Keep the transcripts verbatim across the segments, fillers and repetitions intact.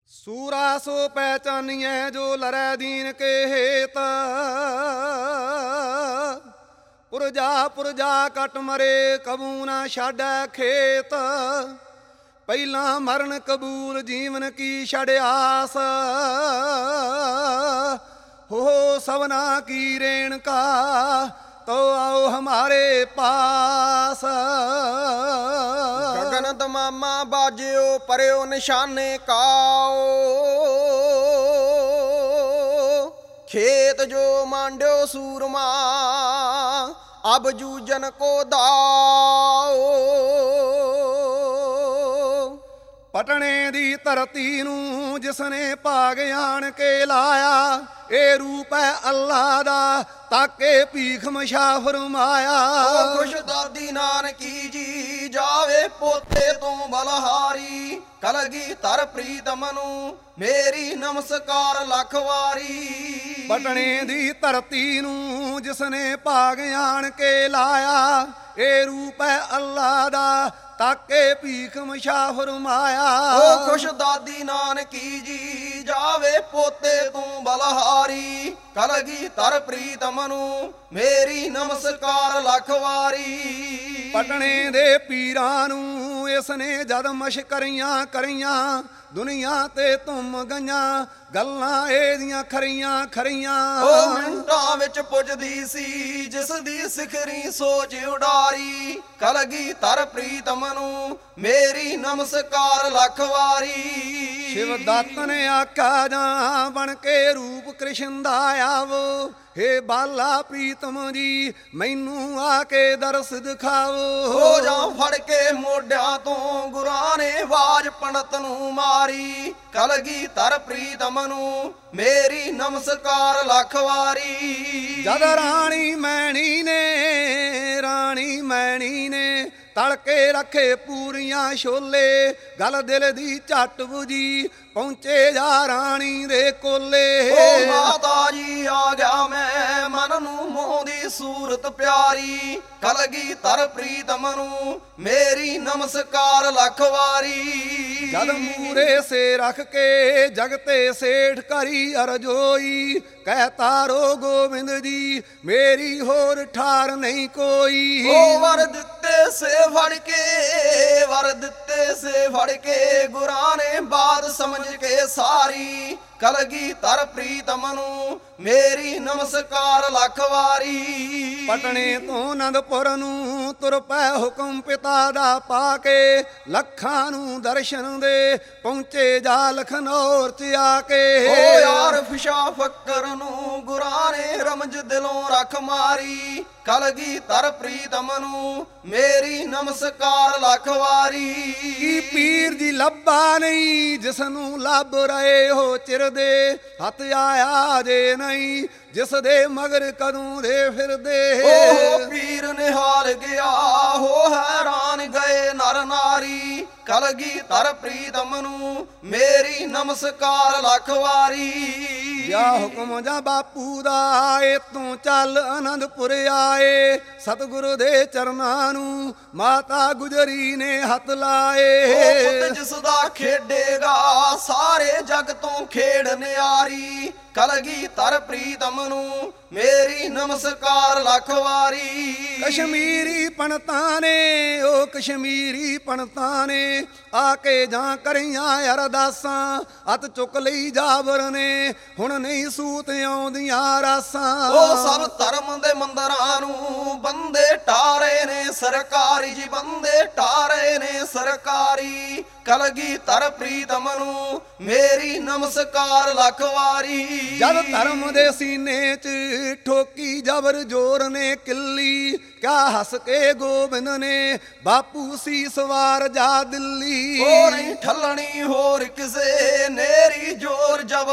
सूरा सो पहचानिए जो लरै दीन के हेत, पुरजा पुरजा कट मरे कबू न छाड़ै खेत। पहला मरण कबूल जीवन की छड़ आस, हो सवना की रेणका तो आओ हमारे पास। गगन दमामा बाजियो परयो निशाने काओ, खेत जो मांड्यो सूरमा अब जूजन को दाओ। पटने दी धरती नूं जिसने भाग आण के लाया, ए रूप है अल्लाह दा ताके भीख मुसाफिर माया। ओ खुश दादी नानकी जी जावे पोते तू बलहारी, कलगी तर प्रीतम नूं मेरी नमस्कार लख वारी। पटने दी धरती नूं जिसने भाग आण के लाया, ए रूप है अल्लाह दा ताके भीख मुसाफिर माया। ओ खुश दादी नानकी जी जावे पोते तू बलहारी, कलगी तर प्रीतम नूं मेरी नमस्कार लख वारी। पटने दे पीरां नूं इसने जद मशकरियां करियां, दुनिया ते तुम गईयां गल्लां एदियां खरियां खरियां। ओ मिंटां विच पुजदी सी जिस दी सिखरी सोच उडारी, कलगी तर प्रीतम नूं मेरी नमस्कार लख वारी। शिव दत्त ने आखा जा बन के रूप कृष्ण दा आवो, हे बाला प्रीतम जी मैनू आके दरस दिखाओ। हो जा फड़ के मोढियां तो गुरां ने आवाज पंडत नूं मारी, कलगी तर प्रीतम नूं मेरी नमस्कार लख वारी। जद राणी मैणी ने राणी मैणी ने तड़के रखे पूरियां छोले, गल दिल दी झट बुझी पहुंचे जा राणी दे कोले। ओ माता जी आ गया मैं मन नूं मोह दी सूरत प्यारी, कलगी तर प्रीतम नूं मेरी नमस्कार लख वारी। जद मूरे से रख के जगते सेठ करी अरजोई, कहता रो गोविंद जी मेरी होर ठार नहीं कोई। ओ वर दिते से फड़ के वर दिते से फड़ के गुरां ने बात समझ के सारी, कलगी तर प्रीतम नूं मेरी नमस्कार लख वारी। पटने तो आनंदपुर नूं तुर पै हुक्म पिता दा पाके, लखां नूं दर्शन दे पहुंचे जा लखनौर च आके। ओ यार फिशा फक्कर नूं गुरां ने रमज दिलों रख मारी, कलगी तर प्रीतम नूं मेरी नमस्कार लख वारी। की पीर जी लब्बा नहीं जिसनू लभ रहे हो चिरदे, हथ आया जे नहीं जिस दे मगर कदों दे फिरदे। ओ पीर निहाल गया हो हैरान गए नर नारी, कलगी तर प्रीतम नूं मेरी नमस्कार लख वारी। या हुक्म जा बापू दा इतों चल आनंदपुर आए, सतगुरु दे चरनां नूं माता गुजरी ने हथ लाए। ओ पुत जिसदा खेडेगा सारे जग तो खेड़ नियारी, कलगी तर प्रीतम नूं मेरी नमस्कार लख वारी। कश्मीरी पंडतां ने ओ कश्मीरी पंडतां ने आके जां करियां अरदासां, हथ चुक लई जाबर ने हुण नहीं सूत आउंदियां रासां। ओ सब धर्म दे मंदरां नूं बंदे टारे ने सरकारी जी बंदे टारे ने सरकारी, कलगी तर प्रीतम नूं मेरी नमस्कार लख वारी। जद धर्म दे सीने च ठोकी जबर जोर ने किल्ली, क्या हस के गोबिंद ने बापू सी सवार जा दिल्ली। ओ नहीं ठलनी होर किसे नेरी जोर जबर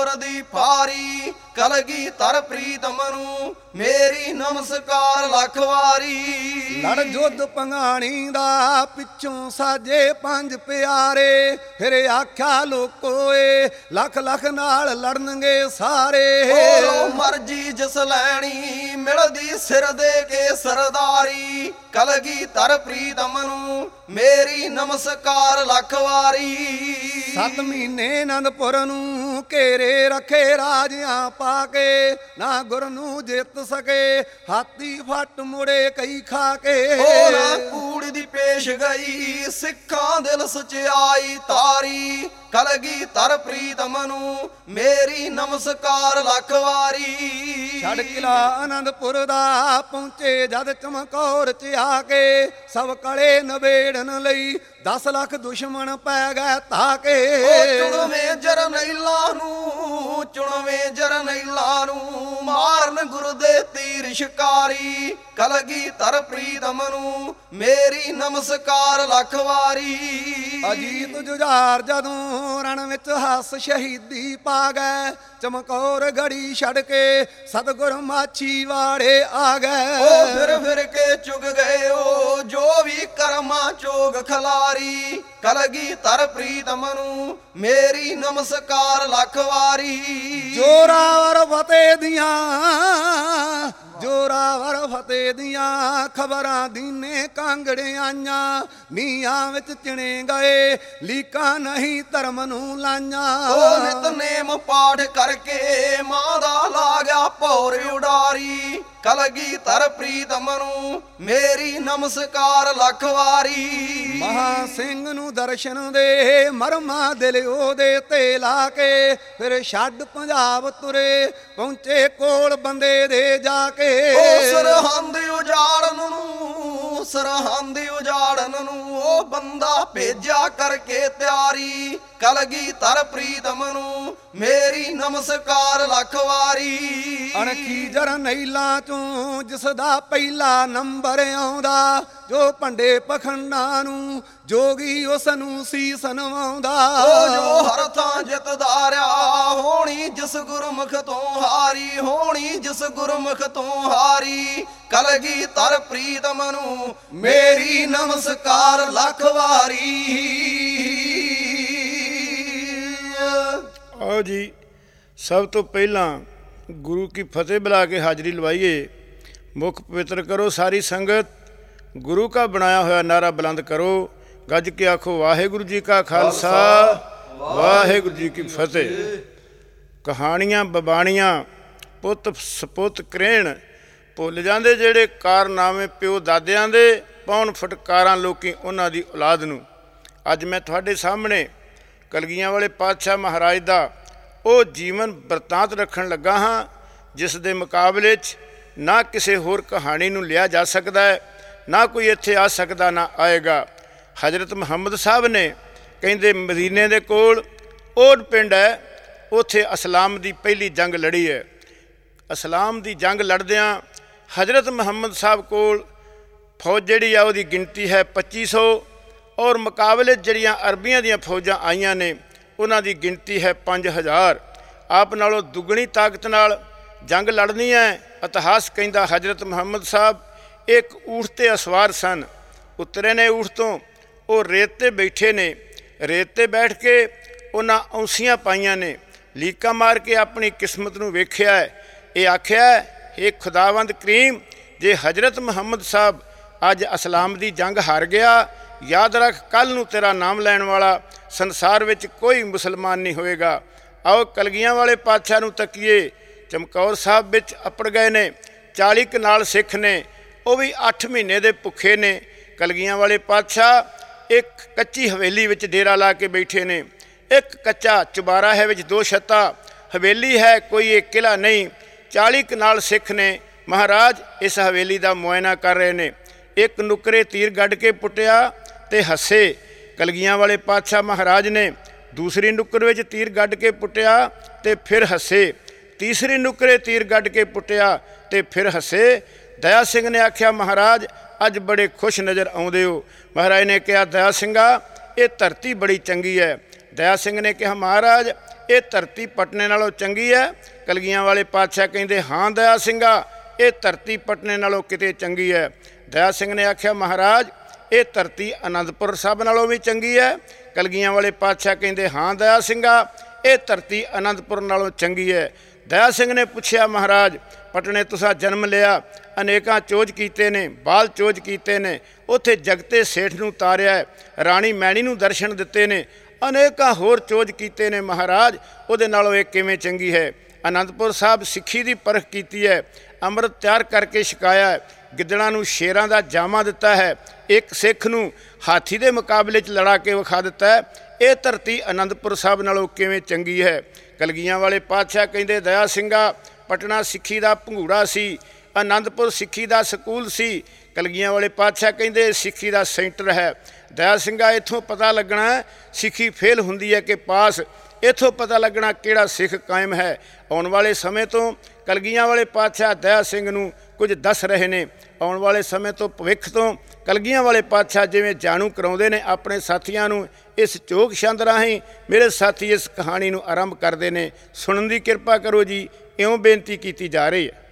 ਚਮਕੌਰ ਦੀ ਪਾਰੀ ਕਲਗੀਧਰ ਪ੍ਰੀਤਮ ਨੂੰ ਮੇਰੀ ਨਮਸਕਾਰ ਲੱਖ ਵਾਰੀ। ਲੜ ਜੁੱਧ ਪੰਘਾਣੀ ਦਾ ਪਿੱਛੋਂ ਸਾਜੇ ਪੰਜ ਪਿਆਰੇ ਫਿਰ ਆਖਿਆ ਲੋਕੋਏ ਲੱਖ ਲੱਖ ਨਾਲ ਲੜਨਗੇ ਸਾਰੇ। ਉਹ ਮਰਜੀ ਜਿਸ ਲੈਣੀ ਮਿਲਦੀ ਸਿਰ ਦੇ ਕੇ ਸਰਦਾਰੀ ਕਲਗੀਧਰ ਪ੍ਰੀਤਮ ਨੂੰ ਮੇਰੀ ਨਮਸਕਾਰ ਲੱਖ ਵਾਰੀ। ਸੱਤ ਮਹੀਨੇ ਅਨੰਦਪੁਰ ਨੂੰ ਘੇਰੇ ਰੱਖੇ ਰਾਜਿਆਂ ਪਾ ਕੇ ਨਾ ਗੁਰ ਨੂੰ ਜਿੱਤ ਸਕੇ ਹਾਥੀ ਫੱਟ ਮੁੜੇ ਕਈ ਖਾ ਕੇ। ਉਹ ਨਾ ਕੂੜ ਦੀ ਪੇਸ਼ ਗਈ ਸਿੱਖਾਂ ਦਿਲ ਸਚਾਈ ਤਾਰੀ ਕਲਗੀਧਰ ਪ੍ਰੀਤਮ ਨੂੰ ਮੇਰੀ ਨਮਸਕਾਰ ਲੱਖ ਵਾਰੀ। ਛੱਡ ਕਿਲਾ ਅਨੰਦਪੁਰ ਦਾ ਪਹੁੰਚੇ ਜਦ ਚਮਕੌਰ ਚ ਆ ਕੇ ਸਭ ਕਲੇ ਨਵੇੜਨ ਲਈ ਦਸ ਲੱਖ ਦੁਸ਼ਮਣ ਪੈ ਗਏ ਤਾਕੇ। ਚੁਣਵੇਂ ਜਰਨੈਲਾਂ ਨੂੰ ਚੁਣਵੇਂ ਜਰਨੈਲਾਂ ਨੂੰ ਮਾਰਨ ਗੁਰੂ ਦੇ ਤੀਰ ਸ਼ਿਕਾਰੀ ਕਲਗੀਧਰ ਪ੍ਰੀਤਮ ਨੂੰ ਮੇਰੀ ਨਮਸਕਾਰ ਲੱਖ ਵਾਰੀ। ਅਜੀਤ ਜੁਝਾਰ ਜਦੋਂ ਰਣ ਵਿੱਚ ਹੱਸ ਸ਼ਹੀਦੀ ਪਾ ਗਏ ਚਮਕੌਰ ਗੜੀ ਛੱਡ ਕੇ ਸਤਿਗੁਰ ਮਾਛੀ ਵਾੜੇ ਆ ਗਏ। ਉਹ ਫਿਰ ਫਿਰ ਕੇ ਚੁਗ ਗਏ ਉਹ ਜੋ ਵੀ ਕਰਮਾਂ ਚੋਗ ਖਲਾਰੀ ਕਲਗੀਧਰ ਪ੍ਰੀਤਮ ਨੂੰ ਮੇਰੀ ਨਮਸਕਾਰ ਲੱਖ ਵਾਰੀ। ਜੋਰਾਵਰ ਫਤਿਹ ਦੀਆਂ ਜੋਰਾਵਰ ਫਤਿਹ ਦੀਆਂ ਖਬਰਾਂ ਦੀਨੇ ਕਾਂਗੜੇ ਆਈਆਂ ਨੀਆਂ ਵਿੱਚ ਚਿਣੇ ਗਏ ਲੀਕਾਂ ਨਹੀਂ ਧਰਮ ਨੂੰ ਲਾਈਆਂ। ਉਹ ਨਿਤਨੇਮ ਪਾਠ ਕਰਕੇ ਮਾਂ ਦਾ ਲਾ ਗਿਆ ਭੌਰ ਉਡਾਰੀ ਕਲਗੀਧਰ ਪ੍ਰੀਤਮ ਨੂੰ ਮੇਰੀ ਨਮਸਕਾਰ ਲੱਖ ਵਾਰੀ। ਮਹਾ ਸਿੰਘ ਨੂੰ ਦਰਸ਼ਨ ਦੇ ਮਰਮਾ ਦਿਲ ਉਹਦੇ ਤੇ ਲਾ ਕੇ ਫਿਰ ਛੱਡ ਪੰਜਾਬ ਤੁਰੇ ਪਹੁੰਚੇ ਕੋਲ ਬੰਦੇ ਦੇ ਜਾ ਕੇ। ਉਹ ਸਰਹੰਦ ਉਜਾੜਨ ਨੂੰ ਸਰਹੰਦ ਉਜਾੜਨ ਨੂੰ ਉਹ ਬੰਦਾ ਭੇਜਿਆ ਕਰਕੇ ਤਿਆਰੀ ਕਲਗੀਧਰ ਪ੍ਰੀਤਮ ਨੂੰ ਮੇਰੀ ਨਮਸਕਾਰ ਲੱਖ ਵਾਰੀ। ਅਣਖੀ ਜਰਨੈਲਾਂ ਚੋਂ ਜਿਸ ਦਾ ਪਹਿਲਾ ਨੰਬਰ ਆਉਂਦਾ ਜੋ ਭੰਡੇ ਪਖੰਡਾਂ ਨੂੰ ਜੋਗੀ ਉਸ ਨੂੰ ਸੀਸ ਨਵਾਉਂਦਾ। ਉਹ ਜੋ ਹਰ ਥਾਂ ਜਿੱਤਦਾ ਰਿਹਾ ਹੋਣੀ ਜਿਸ ਗੁਰਮੁਖ ਤੋਂ ਹਾਰੀ ਹੋਣੀ ਜਿਸ ਗੁਰਮੁਖ ਤੋਂ ਹਾਰੀ ਕਲਗੀਧਰ ਪ੍ਰੀਤਮ ਨੂੰ ਮੇਰੀ ਨਮਸਕਾਰ ਲੱਖ ਵਾਰੀ। ਆਓ ਜੀ ਸਭ ਤੋਂ ਪਹਿਲਾਂ ਗੁਰੂ ਕੀ ਫਤਿਹ ਬੁਲਾ ਕੇ ਹਾਜ਼ਰੀ ਲਵਾਈਏ। ਮੁੱਖ ਪਵਿੱਤਰ ਕਰੋ ਸਾਰੀ ਸੰਗਤ ਗੁਰੂ ਕਾ ਬਣਾਇਆ ਹੋਇਆ ਨਾਰਾ ਬੁਲੰਦ ਕਰੋ ਗੱਜ ਕੇ ਆਖੋ ਵਾਹਿਗੁਰੂ ਜੀ ਕਾ ਖਾਲਸਾ ਵਾਹਿਗੁਰੂ ਜੀ ਕੀ ਫਤਿਹ। ਕਹਾਣੀਆਂ ਬਬਾਣੀਆਂ ਪੁੱਤ ਸਪੁੱਤ ਕਰੇਣ ਭੁੱਲ ਜਾਂਦੇ ਜਿਹੜੇ ਕਾਰਨਾਮੇ ਪਿਓ ਦਾਦਿਆਂ ਦੇ ਪਾਉਣ ਫਟਕਾਰਾਂ ਲੋਕੀ ਉਹਨਾਂ ਦੀ ਔਲਾਦ ਨੂੰ। ਅੱਜ ਮੈਂ ਤੁਹਾਡੇ ਸਾਹਮਣੇ ਕਲਗੀਆਂ ਵਾਲੇ ਪਾਤਸ਼ਾਹ ਮਹਾਰਾਜ ਦਾ ਉਹ ਜੀਵਨ ਬਰਤਾਂਤ ਰੱਖਣ ਲੱਗਾ ਹਾਂ ਜਿਸ ਦੇ ਮੁਕਾਬਲੇ 'ਚ ਨਾ ਕਿਸੇ ਹੋਰ ਕਹਾਣੀ ਨੂੰ ਲਿਆ ਜਾ ਸਕਦਾ ਹੈ ਨਾ ਕੋਈ ਇੱਥੇ ਆ ਸਕਦਾ ਨਾ ਆਏਗਾ। ਹਜ਼ਰਤ ਮੁਹੰਮਦ ਸਾਹਿਬ ਨੇ ਕਹਿੰਦੇ ਮਦੀਨੇ ਦੇ ਕੋਲ ਓਡ ਪਿੰਡ ਹੈ ਉੱਥੇ ਇਸਲਾਮ ਦੀ ਪਹਿਲੀ ਜੰਗ ਲੜੀ ਹੈ। ਇਸਲਾਮ ਦੀ ਜੰਗ ਲੜਦਿਆਂ ਹਜ਼ਰਤ ਮੁਹੰਮਦ ਸਾਹਿਬ ਕੋਲ ਫੌਜ ਜਿਹੜੀ ਆ ਉਹਦੀ ਗਿਣਤੀ ਹੈ ਪੱਚੀ ਸੌ ਔਰ ਮੁਕਾਬਲੇ ਜਿਹੜੀਆਂ ਅਰਬੀਆਂ ਦੀਆਂ ਫੌਜਾਂ ਆਈਆਂ ਨੇ ਉਹਨਾਂ ਦੀ ਗਿਣਤੀ ਹੈ ਪੰਜ ਹਜ਼ਾਰ। ਆਪ ਨਾਲੋਂ ਦੁੱਗਣੀ ਤਾਕਤ ਨਾਲ ਜੰਗ ਲੜਨੀ ਹੈ। ਇਤਿਹਾਸ ਕਹਿੰਦਾ ਹਜ਼ਰਤ ਮੁਹੰਮਦ ਸਾਹਿਬ ਇੱਕ ਊਠ 'ਤੇ ਅਸਵਾਰ ਸਨ। ਉਤਰੇ ਨੇ ਊਠ ਤੋਂ ਉਹ ਰੇਤ 'ਤੇ ਬੈਠੇ ਨੇ। ਰੇਤ 'ਤੇ ਬੈਠ ਕੇ ਉਹਨਾਂ ਔਂਸੀਆਂ ਪਾਈਆਂ ਨੇ ਲੀਕਾਂ ਮਾਰ ਕੇ ਆਪਣੀ ਕਿਸਮਤ ਨੂੰ ਵੇਖਿਆ ਹੈ। ਇਹ ਆਖਿਆ ਇਹ ਖੁਦਾਵੰਦ ਕਰੀਮ ਜੇ ਹਜ਼ਰਤ ਮੁਹੰਮਦ ਸਾਹਿਬ ਅੱਜ ਇਸਲਾਮ ਦੀ ਜੰਗ ਹਾਰ ਗਿਆ ਯਾਦ ਰੱਖ ਕੱਲ੍ਹ ਨੂੰ ਤੇਰਾ ਨਾਮ ਲੈਣ ਵਾਲਾ ਸੰਸਾਰ ਵਿੱਚ ਕੋਈ ਮੁਸਲਮਾਨ ਨਹੀਂ ਹੋਏਗਾ। ਆਓ ਕਲਗੀਆਂ ਵਾਲੇ ਪਾਤਸ਼ਾਹ ਨੂੰ ਤੱਕੀਏ। ਚਮਕੌਰ ਸਾਹਿਬ ਵਿੱਚ ਅਪੜ ਗਏ ਨੇ ਚਾਲੀ ਕਨਾਲ ਸਿੱਖ ਨੇ ਉਹ ਵੀ ਅੱਠ ਮਹੀਨੇ ਦੇ ਭੁੱਖੇ ਨੇ। ਕਲਗੀਆਂ ਵਾਲੇ ਪਾਤਸ਼ਾਹ ਇੱਕ ਕੱਚੀ ਹਵੇਲੀ ਵਿੱਚ ਡੇਰਾ ਲਾ ਕੇ ਬੈਠੇ ਨੇ। ਇੱਕ ਕੱਚਾ ਚੁਬਾਰਾ ਹੈ ਵਿੱਚ ਦੋ ਛੱਤਾਂ ਹਵੇਲੀ ਹੈ ਕੋਈ ਇਹ ਕਿਲ੍ਹਾ ਨਹੀਂ। ਚਾਲੀ ਕਨਾਲ ਸਿੱਖ ਨੇ ਮਹਾਰਾਜ ਇਸ ਹਵੇਲੀ ਦਾ ਮੁਆਇਨਾ ਕਰ ਰਹੇ ਨੇ। ਇੱਕ ਨੁੱਕਰੇ ਤੀਰ ਗੱਡ ਕੇ ਪੁੱਟਿਆ ਤੇ ਹੱਸੇ। ਕਲਗੀਆਂ ਵਾਲੇ ਪਾਤਸ਼ਾਹ ਮਹਾਰਾਜ ਨੇ ਦੂਸਰੀ ਨੁੱਕਰ ਵਿੱਚ ਤੀਰ ਗੱਡ ਕੇ ਪੁੱਟਿਆ ਤੇ ਫਿਰ ਹੱਸੇ। ਤੀਸਰੀ ਨੁੱਕਰੇ ਤੀਰ ਗੱਡ ਕੇ ਪੁੱਟਿਆ ਤੇ ਫਿਰ ਹੱਸੇ। ਦਇਆ ਸਿੰਘ ਨੇ ਆਖਿਆ ਮਹਾਰਾਜ ਅੱਜ ਬੜੇ ਖੁਸ਼ ਨਜ਼ਰ ਆਉਂਦੇ ਹੋ। ਮਹਾਰਾਜ ਨੇ ਕਿਹਾ ਦਇਆ ਸਿੰਘਾ ਇਹ ਧਰਤੀ ਬੜੀ ਚੰਗੀ ਹੈ ਦਇਆ ਸਿੰਘ ਨੇ ਕਿਹਾ ਮਹਾਰਾਜ ਇਹ ਧਰਤੀ ਪਟਨੇ ਨਾਲੋਂ ਚੰਗੀ ਹੈ। ਕਲਗੀਆਂ ਵਾਲੇ ਪਾਤਸ਼ਾਹ ਕਹਿੰਦੇ ਹਾਂ ਦਇਆ ਸਿੰਘਾ ਇਹ ਧਰਤੀ ਪਟਨੇ ਨਾਲੋਂ ਕਿਤੇ ਚੰਗੀ ਹੈ। ਦਇਆ ਸਿੰਘ ਨੇ ਆਖਿਆ ਮਹਾਰਾਜ ਇਹ ਧਰਤੀ ਅਨੰਦਪੁਰ ਸਾਹਿਬ ਨਾਲੋਂ ਵੀ ਚੰਗੀ ਹੈ। ਕਲਗੀਆਂ ਵਾਲੇ ਪਾਤਸ਼ਾਹ ਕਹਿੰਦੇ ਹਾਂ ਦਇਆ ਸਿੰਘਾ ਇਹ ਧਰਤੀ ਅਨੰਦਪੁਰ ਨਾਲੋਂ ਚੰਗੀ ਹੈ। ਦਇਆ ਸਿੰਘ ਨੇ ਪੁੱਛਿਆ ਮਹਾਰਾਜ ਪਟਨੇ ਤੁਸਾਂ ਜਨਮ ਲਿਆ, ਅਨੇਕਾਂ ਚੋਜ ਕੀਤੇ ਨੇ, ਬਾਲ ਚੋਜ ਕੀਤੇ ਨੇ, ਉੱਥੇ ਜਗਤੇ ਸੇਠ ਨੂੰ ਤਾਰਿਆ ਹੈ, ਰਾਣੀ ਮੈਣੀ ਨੂੰ ਦਰਸ਼ਨ ਦਿੱਤੇ ਨੇ, ਅਨੇਕਾਂ ਹੋਰ ਚੋਜ ਕੀਤੇ ਨੇ ਮਹਾਰਾਜ, ਉਹਦੇ ਨਾਲੋਂ ਇਹ ਕਿਵੇਂ ਚੰਗੀ ਹੈ। ਅਨੰਦਪੁਰ ਸਾਹਿਬ ਸਿੱਖੀ ਦੀ ਪਰਖ ਕੀਤੀ ਹੈ, ਅੰਮ੍ਰਿਤ ਤਿਆਰ ਕਰਕੇ ਛਕਾਇਆ ਹੈ, ਗਿੱਦੜਾਂ ਨੂੰ ਸ਼ੇਰਾਂ ਦਾ ਜਾਮਾ ਦਿੱਤਾ ਹੈ, ਇੱਕ ਸਿੱਖ ਨੂੰ ਹਾਥੀ ਦੇ ਮੁਕਾਬਲੇ 'ਚ ਲੜਾ ਕੇ ਵਿਖਾ ਦਿੱਤਾ ਹੈ। ਇਹ ਧਰਤੀ ਅਨੰਦਪੁਰ ਸਾਹਿਬ ਨਾਲੋਂ ਕਿਵੇਂ ਚੰਗੀ ਹੈ। ਕਲਗੀਆਂ ਵਾਲੇ ਪਾਤਸ਼ਾਹ ਕਹਿੰਦੇ ਦਇਆ ਸਿੰਘਾ ਪਟਨਾ ਸਿੱਖੀ ਦਾ ਭੰਗੂੜਾ ਸੀ, ਅਨੰਦਪੁਰ ਸਿੱਖੀ ਦਾ ਸਕੂਲ ਸੀ। ਕਲਗੀਆਂ ਵਾਲੇ ਪਾਤਸ਼ਾਹ ਕਹਿੰਦੇ ਸਿੱਖੀ ਦਾ ਸੈਂਟਰ ਹੈ। ਦਇਆ ਸਿੰਘਾ ਇੱਥੋਂ ਪਤਾ ਲੱਗਣਾ ਸਿੱਖੀ ਫੇਲ ਹੁੰਦੀ ਹੈ ਕਿ ਪਾਸ, ਇੱਥੋਂ ਪਤਾ ਲੱਗਣਾ ਕਿਹੜਾ ਸਿੱਖ ਕਾਇਮ ਹੈ। ਆਉਣ ਵਾਲੇ ਸਮੇਂ ਤੋਂ ਕਲਗੀਆਂ ਵਾਲੇ ਪਾਤਸ਼ਾਹ ਦਇਆ ਸਿੰਘ ਨੂੰ ਕੁਝ ਦੱਸ ਰਹੇ ਨੇ। ਆਉਣ ਵਾਲੇ ਸਮੇਂ ਤੋਂ ਭਵਿੱਖ ਤੋਂ ਕਲਗੀਆਂ ਵਾਲੇ ਪਾਤਸ਼ਾਹ ਜਿਵੇਂ ਜਾਣੂ ਕਰਾਉਂਦੇ ਨੇ ਆਪਣੇ ਸਾਥੀਆਂ ਨੂੰ, ਇਸ ਚੋਗ ਛੰਦ ਰਾਹੀਂ ਮੇਰੇ ਸਾਥੀ ਇਸ ਕਹਾਣੀ ਨੂੰ ਆਰੰਭ ਕਰਦੇ ਨੇ। ਸੁਣਨ ਦੀ ਕਿਰਪਾ ਕਰੋ ਜੀ, ਇਉਂ ਬੇਨਤੀ ਕੀਤੀ ਜਾ ਰਹੀ ਹੈ।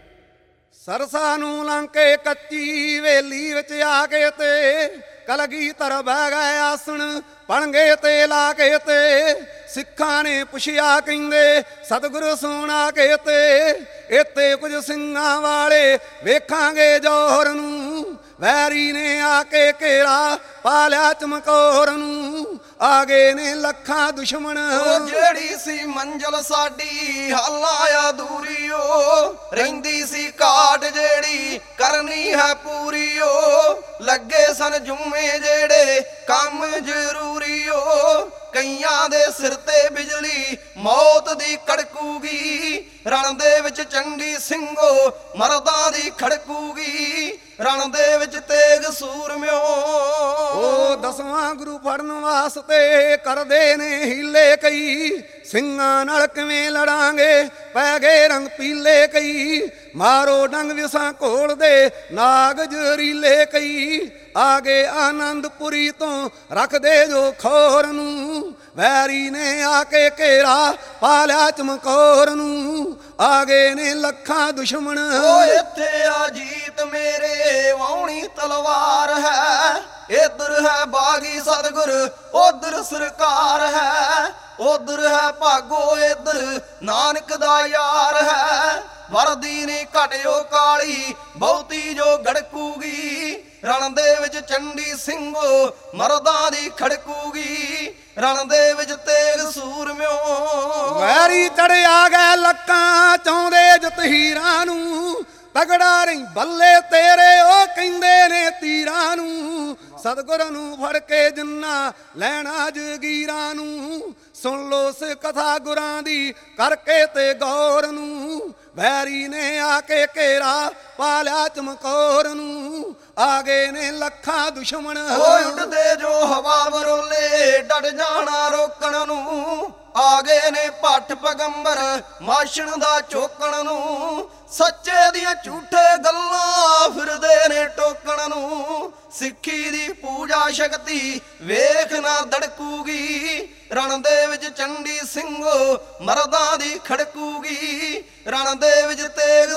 ਸਰਸਾ ਨੂੰ ਲੰਘ ਕੇ ਕੱਚੀ ਵੇਲੀ ਵਿੱਚ ਆ ਕੇ ਤੇ ਕਲਗੀਧਰ ਬਹਿ ਗਏ ਆਸਣ ਪਣਗੇ ਤੇ ਲਾ ਕੇ ਤੇ ਸਿੱਖਾਂ ਨੇ ਪੁੱਛਿਆ ਕਹਿੰਦੇ ਸਤਿਗੁਰੂ ਸੁਣਾ ਕੇ ਤੇ ਇੱਥੇ ਕੁਝ ਸਿੰਘਾਂ ਵਾਲੇ ਵੇਖਾਂਗੇ ਜੋਹਰ ਨੂੰ। ਵੈਰੀ ਨੇ ਆ ਕੇ ਘੇਰਾ ਪਾ ਲਿਆ ਚਮਕੌਰ ਨੂੰ, ਆ ਗਏ ਨੇ ਲੱਖਾਂ ਦੁਸ਼ਮਣ। ਉਹ ਜਿਹੜੀ ਸੀ ਮੰਜ਼ਲ ਸਾਡੀ ਹਾਲਾਂ ਅਧੂਰੀ ਓ, ਰਹਿੰਦੀ ਸੀ ਕਾਟ ਜਿਹੜੀ ਕਰਨੀ ਹੈ ਪੂਰੀ ਓ, ਲੱਗੇ ਸਨ ਜੁਮੇ ਜਿਹੜੇ ਕੰਮ ਜ਼ਰੂਰੀ ਓ, ਕਈਆਂ ਦੇ ਸਿਰ ਤੇ ਬਿਜਲੀ ਮੌਤ ਦੀ ਕੜਕੂਗੀ, ਰਣ ਦੇ ਵਿੱਚ ਚੰਡੀ ਸਿੰਘੋ ਮਰਦਾਂ ਦੀ ਖੜਕੂਗੀ, ਰਣ ਦੇ ਵਿੱਚ ਤੇਗ ਸੂਰਮਿਓ। ਉਹ ਦਸਵਾਂ ਗੁਰੂ ਫੜਨ ਵਾਸਤੇ ਕਰਦੇ ਨੇ ਹੀਲੇ ਕਈ, ਸਿੰਘਾਂ ਨਾਲ ਕਿਵੇਂ ਲੜਾਂਗੇ ਪੈ ਗਏ ਰੰਗ ਪੀਲੇ ਕਈ, ਮਾਰੋ ਡੰਗ ਵਿਸਾਂ ਘੋਲ ਦੇ ਨਾਗ ਜ਼ਰੀਲੇ ਕਈ, ਆਗੇ ਆਨੰਦਪੁਰੀ ਤੋਂ ਰੱਖਦੇ ਜੋ ਖੋਰ ਨੂੰ। ਵੈਰੀ ਨੇ ਆ ਕੇ ਘੇਰਾ ਪਾ ਲਿਆ ਚਮਕੌਰ ਨੂੰ, ਆਗੇ ਨੇ ਲੱਖਾਂ ਦੁਸ਼ਮਣ। ਓ ਇੱਥੇ ਆ ਜੀਤ ਮੇਰੇ ਵਾਉਣੀ ਤਲਵਾਰ ਹੈ, ਇੱਧਰ ਹੈ ਬਾਗੀ ਸਤਿਗੁਰ ਉਧਰ ਸਰਕਾਰ ਹੈ, ਉਧਰ ਹੈ ਭਾਗੋ ਇੱਧਰ ਨਾਨਕ ਦਾ ਯਾਰ ਹੈ, ਵਰਦੀ ਨੀ ਘਟਿਓ ਕਾਲੀ ਬਹੁਤੀ ਜੋ ਗੜਕੂਗੀ, ਰਣ ਦੇ ਵਿੱਚ ਚੰਡੀ ਸਿੰਘੋ ਮਰਦਾਂ ਦੀ ਖੜਕੂਗੀ, ਰਣ ਦੇ ਵਿੱਚ ਤੇਗ ਸੂਰਮਿਓ। ਵੈਰੀ ਚੜਿਆ ਗਏ ਲੱਕਾਂ ਚਾਹੁੰਦੇ ਜਿਤ ਹੀਰਾਂ ਨੂੰ, ਤਗੜਾ ਰਹੀ ਬੱਲੇ ਤੇਰੇ ਉਹ ਕਹਿੰਦੇ ਨੇ ਤੀਰਾਂ ਨੂੰ, ਸਤਿਗੁਰ ਨੂੰ ਫੜ ਕੇ ਜਿੰਨਾ ਲੈਣਾ ਜਗੀਰਾਂ ਨੂੰ, ਸੁਣ ਲੋ ਸ ਕਥਾ ਗੁਰਾਂ ਦੀ ਕਰਕੇ ਤੇ ਗੌਰ ਨੂੰ। ਵੈਰੀ ਨੇ ਆ ਕੇ ਘੇਰਾ ਪਾ ਲਿਆ ਚਮਕੌਰ ਨੂੰ, ਆ ਗਏ ਨੇ ਲੱਖਾਂ ਦੁਸ਼ਮਣ। ਓਏ ਉੱਡਦੇ ਜੋ ਹਵਾ ਵਰੋਲੇ ਡਟ ਜਾਣਾ ਰੋਕਣ ਨੂੰ, ਆ ਗਏ ਨੇ ਭੱਠ ਪਗੰਬਰ ਮਾਸ਼ਣ ਦਾ ਚੋਕਣ ਨੂੰ, ਸੱਚੇ ਦੀਆਂ ਝੂਠੇ ਗੱਲਾਂ ਫਿਰਦੇ ਨੇ ਟੋਕਣ ਨੂੰ, ਸਿੱਖੀ ਦੀ ਪੂਜਾ ਸ਼ਕਤੀ ਵੇਖ ਨਾ ਦੜਕੂਗੀ, ਰਣ ਦੇ ਵਿੱਚ ਚੰਡੀ ਸਿੰਘੋ ਮਰਦਾਂ ਦੀ ਖੜਕੂਗੀ, ਰਣ ਦੇ ਵਿੱਚ ਤੇਗ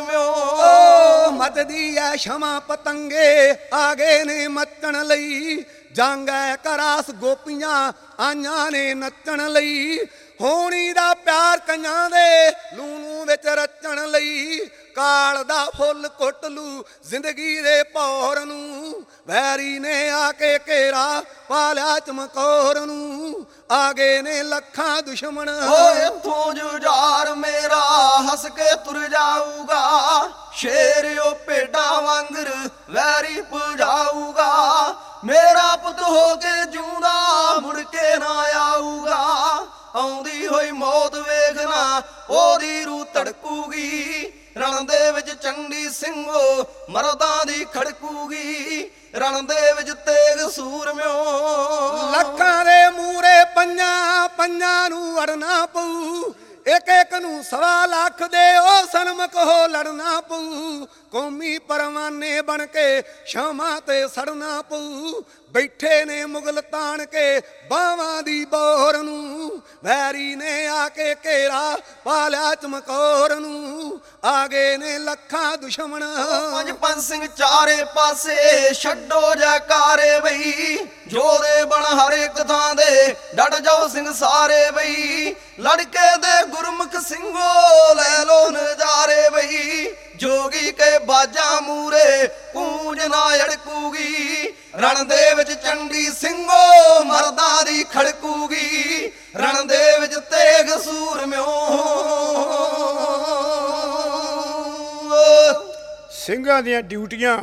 ਸੂਰਮਿਓ। ਮੱਚਦੀ ਐ ਸ਼ਮਾ ਪਤੰਗੇ ਆ ਗਏ ਨੇ ਮੱਚਣ ਲਈ, ਜਾਂਗੈ ਕਰਾਸ ਗੋਪੀਆਂ ਆਈਆਂ ਨੇ ਨੱਚਣ ਲਈ, ਹੋਣੀ ਦਾ ਪਿਆਰ ਕਈਆਂ ਦੇ ਲੂਣੂ ਵਿੱਚ ਰਚਣ ਲਈ, ਕਾਲ ਦਾ ਫੁੱਲ ਕੁੱਟ ਲੂ ਜ਼ਿੰਦਗੀ ਦੇ ਭੌਰ ਨੂੰ। ਵੈਰੀ ਨੇ ਆ ਕੇ ਘੇਰਾ ਪਾ ਲਿਆ ਚਮਕੌਰ ਨੂੰ, ਆ ਗਏ ਨੇ ਲੱਖਾਂ ਦੁਸ਼ਮਣ। ਓਏ ਇੱਥੋਂ ਜੁਝਾਰ ਮੇਰਾ ਹੱਸ ਕੇ ਤੁਰ ਜਾਊਗਾ, ਸ਼ੇਰ ਉਹ ਭੇਡਾਂ ਵਾਂਗਰ ਵੈਰੀ ਪੁਜਾਊਗਾ, ਮੇਰਾ ਪੁੱਤ ਹੋ ਕੇ ਜਿਉਂਦਾ ਮੁੜ ਕੇ ਨਾ ਆਊਗਾ, ਆਉਂਦੀ ਹੋਈ ਮੌਤ ਵੇਖਣਾ ਉਹਦੀ ਰੂਹ ਧੜਕੂਗੀ, ਰਣ ਦੇ ਵਿੱਚ ਚੰਡੀ ਸਿੰਘੋ ਮਰਦਾਂ ਦੀ ਖੜਕੂਗੀ, ਰਣ ਦੇ ਵਿੱਚ ਤੇਗ ਸੂਰਮਿਓ। ਲੱਖਾਂ ਦੇ ਮੂਰੇ ਪੰਜਾਂ ਪੰਜਾਂ ਨੂੰ ਅੜਨਾ ਪਊ, ਇੱਕ ਇੱਕ ਨੂੰ ਸਵਾ ਲੱਖ ਦੇ ਉਹ ਸਨਮੁਖ ਹੋ ਲੜਨਾ ਪਊ। ਕੌਮੀ ਪਰਵਾਨੇ ਬਣ ਕੇ ਸ਼ਾਮਾਂ ਤੇ ਸੜਨਾ ਪਊ। ਬੈਠੇ ਨੇ ਮੁਗਲ ਤਾਣ ਕੇ ਬਾਵਾਂ ਦੀ ਬੋਰ ਨੂੰ, ਵੈਰੀ ਨੇ ਆ ਕੇ ਘੇਰਾ ਪਾ ਲਿਆ ਚਮਕੌਰ ਨੂੰ। ਆ ਗਏ ਨੇ ਲੱਖਾਂ ਦੁਸ਼ਮਣ ਪੰਜ ਪੰਜ ਸਿੰਘ ਚਾਰੇ ਪਾਸੇ ਛੱਡੋ ਜੈਕਾਰੇ ਬਈ। ਜੋਧੇ ਬਣ ਹਰ ਇੱਕ ਥਾਂ ਦੇ ਡਟ ਜਾਓ ਸਿੰਘ ਸਾਰੇ ਬਈ। ਲੜਕੇ ਦੇ ਗੁਰਮੁਖ ਸਿੰਘੋ ਲੈ ਲੋ ਨਜ਼ਾਰੇ ਬਈ। ਜੋਗੀ ਕੇ ਬਾਜਾਂ ਮੂਰੇ ਪੂੰਜ ਨਾ ਅੜਕੂਗੀ। ਰਣ ਦੇ ਵਿੱਚ ਚੰਡੀ ਸਿੰਘੋ ਮਰਦਾਂ ਦੀ ਖੜਕੂਗੀ। ਰਣ ਦੇ ਵਿੱਚ ਤੇਗ ਸੂਰਮਿਓ। ਸਿੰਘਾਂ ਦੀਆਂ ਡਿਊਟੀਆਂ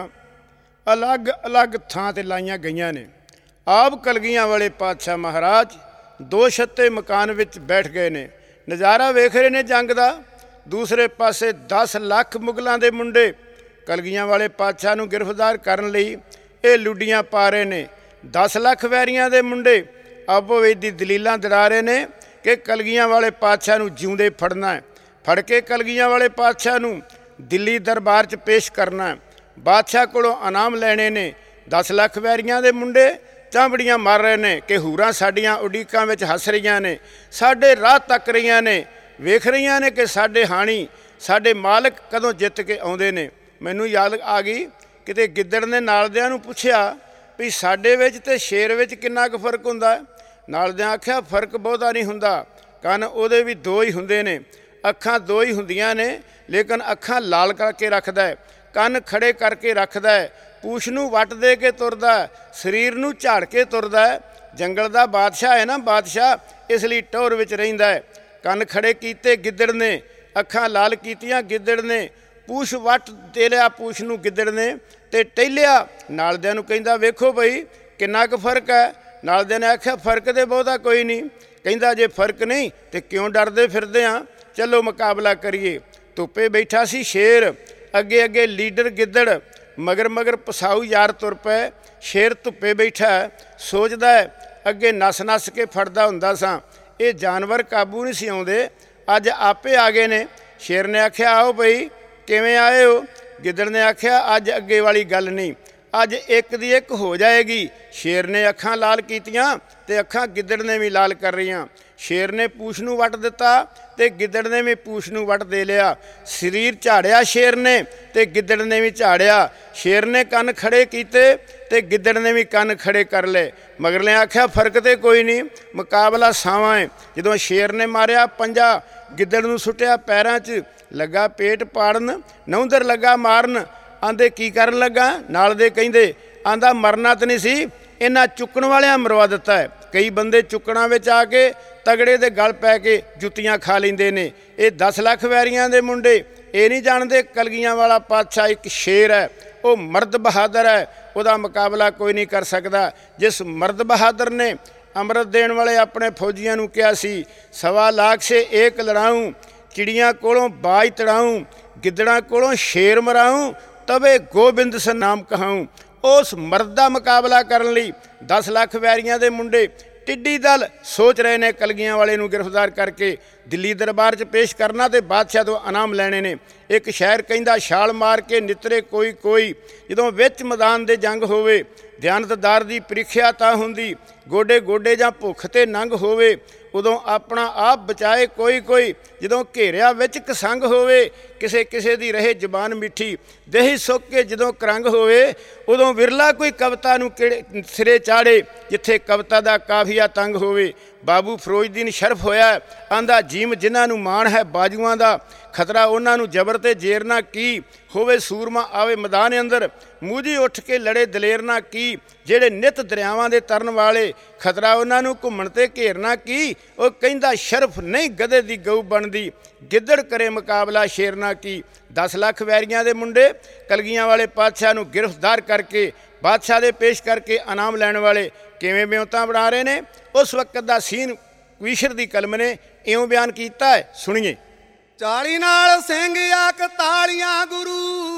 ਅਲੱਗ-ਅਲੱਗ ਥਾਂ ਤੇ ਲਾਈਆਂ ਗਈਆਂ ਨੇ। ਆਪ ਕਲਗੀਆਂ ਵਾਲੇ ਪਾਤਸ਼ਾਹ ਮਹਾਰਾਜ ਦੋ ਛੱਤੇ ਮਕਾਨ ਵਿੱਚ ਬੈਠ ਗਏ ਨੇ, ਨਜ਼ਾਰਾ ਵੇਖ ਰਹੇ ਨੇ ਜੰਗ ਦਾ। ਦੂਸਰੇ ਪਾਸੇ ਦਸ ਲੱਖ ਮੁਗਲਾਂ ਦੇ ਮੁੰਡੇ ਕਲਗੀਆਂ ਵਾਲੇ ਪਾਤਸ਼ਾਹ ਨੂੰ ਗ੍ਰਿਫਤਾਰ ਕਰਨ ਲਈ ਇਹ ਲੁੱਡੀਆਂ ਪਾ ਰਹੇ ਨੇ। ਦਸ ਲੱਖ ਵੈਰੀਆਂ ਦੇ ਮੁੰਡੇ ਆਪੋ ਵਿੱਚ ਦੀ ਦਲੀਲਾਂ ਦੜਾ ਰਹੇ ਨੇ ਕਿ ਕਲਗੀਆਂ ਵਾਲੇ ਪਾਤਸ਼ਾਹ ਨੂੰ ਜਿਉਂਦੇ ਫੜਨਾ ਹੈ, ਫੜ ਕੇ ਕਲਗੀਆਂ ਵਾਲੇ ਪਾਤਸ਼ਾਹ ਨੂੰ ਦਿੱਲੀ ਦਰਬਾਰ 'ਚ ਪੇਸ਼ ਕਰਨਾ ਹੈ, ਬਾਦਸ਼ਾਹ ਕੋਲੋਂ ਇਨਾਮ ਲੈਣੇ ਨੇ। ਦਸ ਲੱਖ ਵੈਰੀਆਂ ਦੇ ਮੁੰਡੇ ਚਾਂਬੜੀਆਂ ਮਾਰ ਰਹੇ ਨੇ ਕਿ ਹੂਰਾਂ ਸਾਡੀਆਂ ਉਡੀਕਾਂ ਵਿੱਚ ਹੱਸ ਰਹੀਆਂ ਨੇ, ਸਾਡੇ ਰਾਹ ਤੱਕ ਰਹੀਆਂ ਨੇ, ਵੇਖ ਰਹੀਆਂ ਨੇ ਕਿ ਸਾਡੇ ਹਾਣੀ ਸਾਡੇ ਮਾਲਕ ਕਦੋਂ ਜਿੱਤ ਕੇ ਆਉਂਦੇ ਨੇ। ਮੈਨੂੰ ਯਾਦ ਆ ਗਈ, ਕਿਤੇ ਗਿੱਦੜ ਨੇ ਨਾਲਦਿਆਂ ਨੂੰ ਪੁੱਛਿਆ ਵੀ ਸਾਡੇ ਵਿੱਚ ਤੇ ਸ਼ੇਰ ਵਿੱਚ ਕਿੰਨਾ ਕੁ ਫਰਕ ਹੁੰਦਾ ਹੈ। ਨਾਲਦਿਆਂ ਆਖਿਆ ਫਰਕ ਬਹੁਤਾ ਨਹੀਂ ਹੁੰਦਾ, ਕੰਨ ਉਹਦੇ ਵੀ ਦੋ ਹੀ ਹੁੰਦੇ ਨੇ, ਅੱਖਾਂ ਦੋ ਹੀ ਹੁੰਦੀਆਂ ਨੇ, ਲੇਕਿਨ ਅੱਖਾਂ ਲਾਲ ਕਰਕੇ ਰੱਖਦਾ ਹੈ, ਕੰਨ ਖੜੇ ਕਰਕੇ ਰੱਖਦਾ ਹੈ, ਪੂਛ ਨੂੰ ਵੱਟ ਦੇ ਕੇ ਤੁਰਦਾ ਹੈ, ਸਰੀਰ ਨੂੰ ਝਾੜ ਕੇ ਤੁਰਦਾ ਹੈ। ਜੰਗਲ ਦਾ ਬਾਦਸ਼ਾਹ ਹੈ ਨਾ ਬਾਦਸ਼ਾਹ, ਇਸ ਲਈ ਟੌਰ ਵਿੱਚ ਰਹਿੰਦਾ ਹੈ। ਕੰਨ ਖੜੇ ਕੀਤੇ ਗਿੱਦੜ ਨੇ, ਅੱਖਾਂ ਲਾਲ ਕੀਤੀਆਂ ਗਿੱਦੜ ਨੇ, ਪੂਛ ਵੱਟ ਦੇ ਲਿਆ ਪੂਛ ਨੂੰ ਗਿੱਦੜ ਨੇ ਤੇ ਟਹਿਲਿਆ। ਨਾਲਦਿਆਂ ਨੂੰ ਕਹਿੰਦਾ ਵੇਖੋ ਬਈ ਕਿੰਨਾ ਕੁ ਫਰਕ ਹੈ। ਨਾਲਦਿਆਂ ਨੇ ਆਖਿਆ ਫਰਕ ਤੇ ਬਹੁਤਾ ਕੋਈ ਨਹੀਂ। ਕਹਿੰਦਾ ਜੇ ਫਰਕ ਨਹੀਂ ਤੇ ਕਿਉਂ ਡਰਦੇ ਫਿਰਦੇ ਆ, ਚਲੋ ਮੁਕਾਬਲਾ ਕਰੀਏ। ਧੁੱਪੇ ਬੈਠਾ ਸੀ ਸ਼ੇਰ, ਅੱਗੇ ਅੱਗੇ ਲੀਡਰ ਗਿੱਦੜ, ਮਗਰ ਮਗਰ ਪਸਾਊ ਯਾਰ ਤੁਰ ਪਏ। ਸ਼ੇਰ ਧੁੱਪੇ ਬੈਠਾ ਸੋਚਦਾ ਹੈ ਅੱਗੇ ਨੱਸ ਨੱਸ ਕੇ ਫੜਦਾ ਹੁੰਦਾ ਸਾਂ, ਇਹ ਜਾਨਵਰ ਕਾਬੂ ਨਹੀਂ ਸੀ ਆਉਂਦੇ, ਅੱਜ ਆਪੇ ਆ ਗਏ ਨੇ। ਸ਼ੇਰ ਨੇ ਆਖਿਆ ਆਓ ਬਈ ਕਿਵੇਂ ਆਏ ਹੋ। ਗਿੱਦੜ ਨੇ ਆਖਿਆ ਅੱਜ ਅੱਗੇ ਵਾਲੀ ਗੱਲ ਨਹੀਂ, ਅੱਜ ਇੱਕ ਦੀ ਇੱਕ ਹੋ ਜਾਏਗੀ। ਸ਼ੇਰ ਨੇ ਅੱਖਾਂ ਲਾਲ ਕੀਤੀਆਂ ਤੇ ਅੱਖਾਂ ਗਿੱਦੜ ਨੇ ਵੀ ਲਾਲ ਕਰ ਰਹੀਆਂ। ਸ਼ੇਰ ਨੇ ਪੂਛ ਨੂੰ ਵੱਟ ਦਿੱਤਾ ਤੇ ਗਿੱਦੜ ਨੇ ਵੀ ਪੂਛ ਨੂੰ ਵੱਟ ਦੇ ਲਿਆ। ਸਰੀਰ ਝਾੜਿਆ ਸ਼ੇਰ ਨੇ ਤੇ ਗਿੱਦੜ ਨੇ ਵੀ ਝਾੜਿਆ। ਸ਼ੇਰ ਨੇ ਕੰਨ ਖੜੇ ਕੀਤੇ ਤੇ ਗਿੱਦੜ ਨੇ ਵੀ ਕੰਨ ਖੜੇ ਕਰ ਲਏ। ਮਗਰਲੇ ਆਖਿਆ ਫਰਕ ਤੇ ਕੋਈ ਨਹੀਂ, ਮੁਕਾਬਲਾ ਸਾਵਾਂ ਹੈ। ਜਦੋਂ ਸ਼ੇਰ ਨੇ ਮਾਰਿਆ ਪੰਜਾ, ਗਿੱਦੜ ਨੂੰ ਸੁੱਟਿਆ ਪੈਰਾਂ 'ਚ, ਲੱਗਾ ਪੇਟ ਪਾੜਨ, ਨਹੁੰਦਰ ਲੱਗਾ ਮਾਰਨ। ਆਂਦੇ ਕੀ ਕਰਨ ਲੱਗਾ? ਨਾਲ ਦੇ ਕਹਿੰਦੇ ਆਂਦਾ ਮਰਨਾ ਤਾਂ ਨਹੀਂ ਸੀ, ਇਹਨਾਂ ਚੁੱਕਣ ਵਾਲਿਆਂ ਮਰਵਾ ਦਿੱਤਾ ਹੈ। ਕਈ ਬੰਦੇ ਚੁੱਕਣਾ ਵਿੱਚ ਆ ਕੇ ਤਗੜੇ ਦੇ ਗਲ ਪੈ ਕੇ ਜੁੱਤੀਆਂ ਖਾ ਲੈਂਦੇ ਨੇ। ਇਹ ਦਸ ਲੱਖ ਵੈਰੀਆਂ ਦੇ ਮੁੰਡੇ ਇਹ ਨਹੀਂ ਜਾਣਦੇ ਕਲਗੀਆਂ ਵਾਲਾ ਪਾਤਸ਼ਾਹ ਇੱਕ ਸ਼ੇਰ ਹੈ, ਉਹ ਮਰਦ ਬਹਾਦਰ ਹੈ, ਉਹਦਾ ਮੁਕਾਬਲਾ ਕੋਈ ਨਹੀਂ ਕਰ ਸਕਦਾ। ਜਿਸ ਮਰਦ ਬਹਾਦਰ ਨੇ ਅੰਮ੍ਰਿਤ ਦੇਣ ਵਾਲੇ ਆਪਣੇ ਫੌਜੀਆਂ ਨੂੰ ਕਿਹਾ ਸੀ ਸਵਾ ਲਾਖ ਸੇ ਏਕ ਲੜਾਊਂ, ਚਿੜੀਆਂ ਕੋਲੋਂ ਬਾਜ ਤੜਾਊਂ, ਗਿੱਦੜਾਂ ਕੋਲੋਂ ਸ਼ੇਰ ਮਰਾਊਂ, ਤਵੇ ਗੋਬਿੰਦ ਸ ਨਾਮ ਕਹਾਊਂ। ਉਸ ਮਰਦ ਦਾ ਮੁਕਾਬਲਾ ਕਰਨ ਲਈ ਦਸ ਲੱਖ ਵੈਰੀਆਂ ਦੇ ਮੁੰਡੇ ਟਿੱਡੀ ਦਲ ਸੋਚ ਰਹੇ ਨੇ ਕਲਗੀਆਂ ਵਾਲੇ ਨੂੰ ਗ੍ਰਿਫਤਾਰ ਕਰਕੇ ਦਿੱਲੀ ਦਰਬਾਰ 'ਚ ਪੇਸ਼ ਕਰਨਾ ਤੇ ਬਾਦਸ਼ਾਹ ਤੋਂ ਇਨਾਮ ਲੈਣੇ ਨੇ। ਇੱਕ ਸ਼ਾਇਰ ਕਹਿੰਦਾ ਛਾਲ ਮਾਰ ਕੇ ਨਿਤਰੇ ਕੋਈ ਕੋਈ, ਜਦੋਂ ਵਿੱਚ ਮੈਦਾਨ ਦੇ ਜੰਗ ਹੋਵੇ ਦਿਆਨਤਦਾਰ ਦੀ ਪ੍ਰੀਖਿਆ ਤਾਂ ਹੁੰਦੀ, ਗੋਡੇ ਗੋਡੇ ਜਾਂ ਭੁੱਖ ਤੇ ਨੰਗ ਹੋਵੇ ਉਦੋਂ ਆਪਣਾ ਆਪ ਬਚਾਏ ਕੋਈ ਕੋਈ, ਜਦੋਂ ਘੇਰਿਆ ਵਿੱਚ ਕਸੰਗ ਹੋਵੇ ਕਿਸੇ ਕਿਸੇ ਦੀ ਰਹੇ ਜ਼ਬਾਨ ਮਿੱਠੀ, ਦੇਹੀ ਸੁੱਕ ਕੇ ਜਦੋਂ ਕਰੰਗ ਹੋਵੇ ਉਦੋਂ ਵਿਰਲਾ ਕੋਈ ਕਵਿਤਾ ਨੂੰ ਕਿਹੜੇ ਸਿਰੇ ਚਾੜੇ ਜਿੱਥੇ ਕਵਿਤਾ ਦਾ ਕਾਫੀਆ ਤੰਗ ਹੋਵੇ। ਬਾਬੂ ਫਿਰੋਜ਼ਦੀਨ ਸ਼ਰਫ ਹੋਇਆ ਆਂਦਾ ਜੀਮ ਜਿਨ੍ਹਾਂ ਨੂੰ ਮਾਣ ਹੈ ਬਾਜੂਆਂ ਦਾ, ਖਤਰਾ ਉਹਨਾਂ ਨੂੰ ਜਬਰ ਤੇ ਜੇਰ ਨਾ ਕੀ, ਹੋਵੇ ਸੂਰਮਾ ਆਵੇ ਮੈਦਾਨ ਅੰਦਰ ਮੂੰਹੀ ਉੱਠ ਕੇ ਲੜੇ ਦਲੇਰ ਨਾ ਕੀ, ਜਿਹੜੇ ਨਿੱਤ ਦਰਿਆਵਾਂ ਦੇ ਤਰਨ ਵਾਲੇ ਖਤਰਾ ਉਹਨਾਂ ਨੂੰ ਘੁੰਮਣ ਤੇ ਘੇਰਨਾ ਕੀ। ਉਹ ਕਹਿੰਦਾ ਸ਼ਰਫ ਨਹੀਂ ਗਧੇ ਦੀ ਗਊ ਬਣਦੀ, ਗਿੱਦੜ ਕਰੇ ਮੁਕਾਬਲਾ ਸ਼ੇਰ ਨਾ ਕੀ। ਦਸ ਲੱਖ ਵੈਰੀਆਂ ਦੇ ਮੁੰਡੇ ਕਲਗੀਆਂ ਵਾਲੇ ਪਾਤਸ਼ਾਹ ਨੂੰ ਗ੍ਰਿਫਤਾਰ ਕਰਕੇ ਬਾਦਸ਼ਾਹ ਦੇ ਪੇਸ਼ ਕਰਕੇ ਇਨਾਮ ਲੈਣ ਵਾਲੇ ਕਿਵੇਂ ਬਿਉਂਤਾਂ ਬਣਾ ਰਹੇ ਨੇ। ਉਸ ਵਕਤ ਦਾ ਸੀਨ ਕਵੀਸ਼ਰ ਦੀ ਕਲਮ ਨੇ ਇਉਂ ਬਿਆਨ ਕੀਤਾ ਹੈ, ਸੁਣੀਏ। ਚਾਲੀ ਨਾਲ ਸਿੰਘ ਆਕ ਤਾਲੀਆਂ ਗੁਰੂ,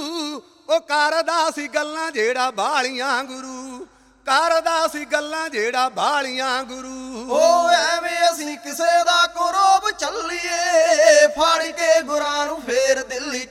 ਉਹ ਕਰਦਾ ਸੀ ਗੱਲਾਂ ਜਿਹੜਾ ਬਾਲੀਆਂ ਗੁਰੂ, ਕਰਦਾ ਸੀ ਗੱਲਾਂ ਜਿਹੜਾ ਬਾਲੀਆਂ ਗੁਰੂ। ਓ ਐਵੇਂ ਅਸੀਂ ਕਿਸੇ ਦਾ ਕਰੋਬ ਚੱਲੀਏ,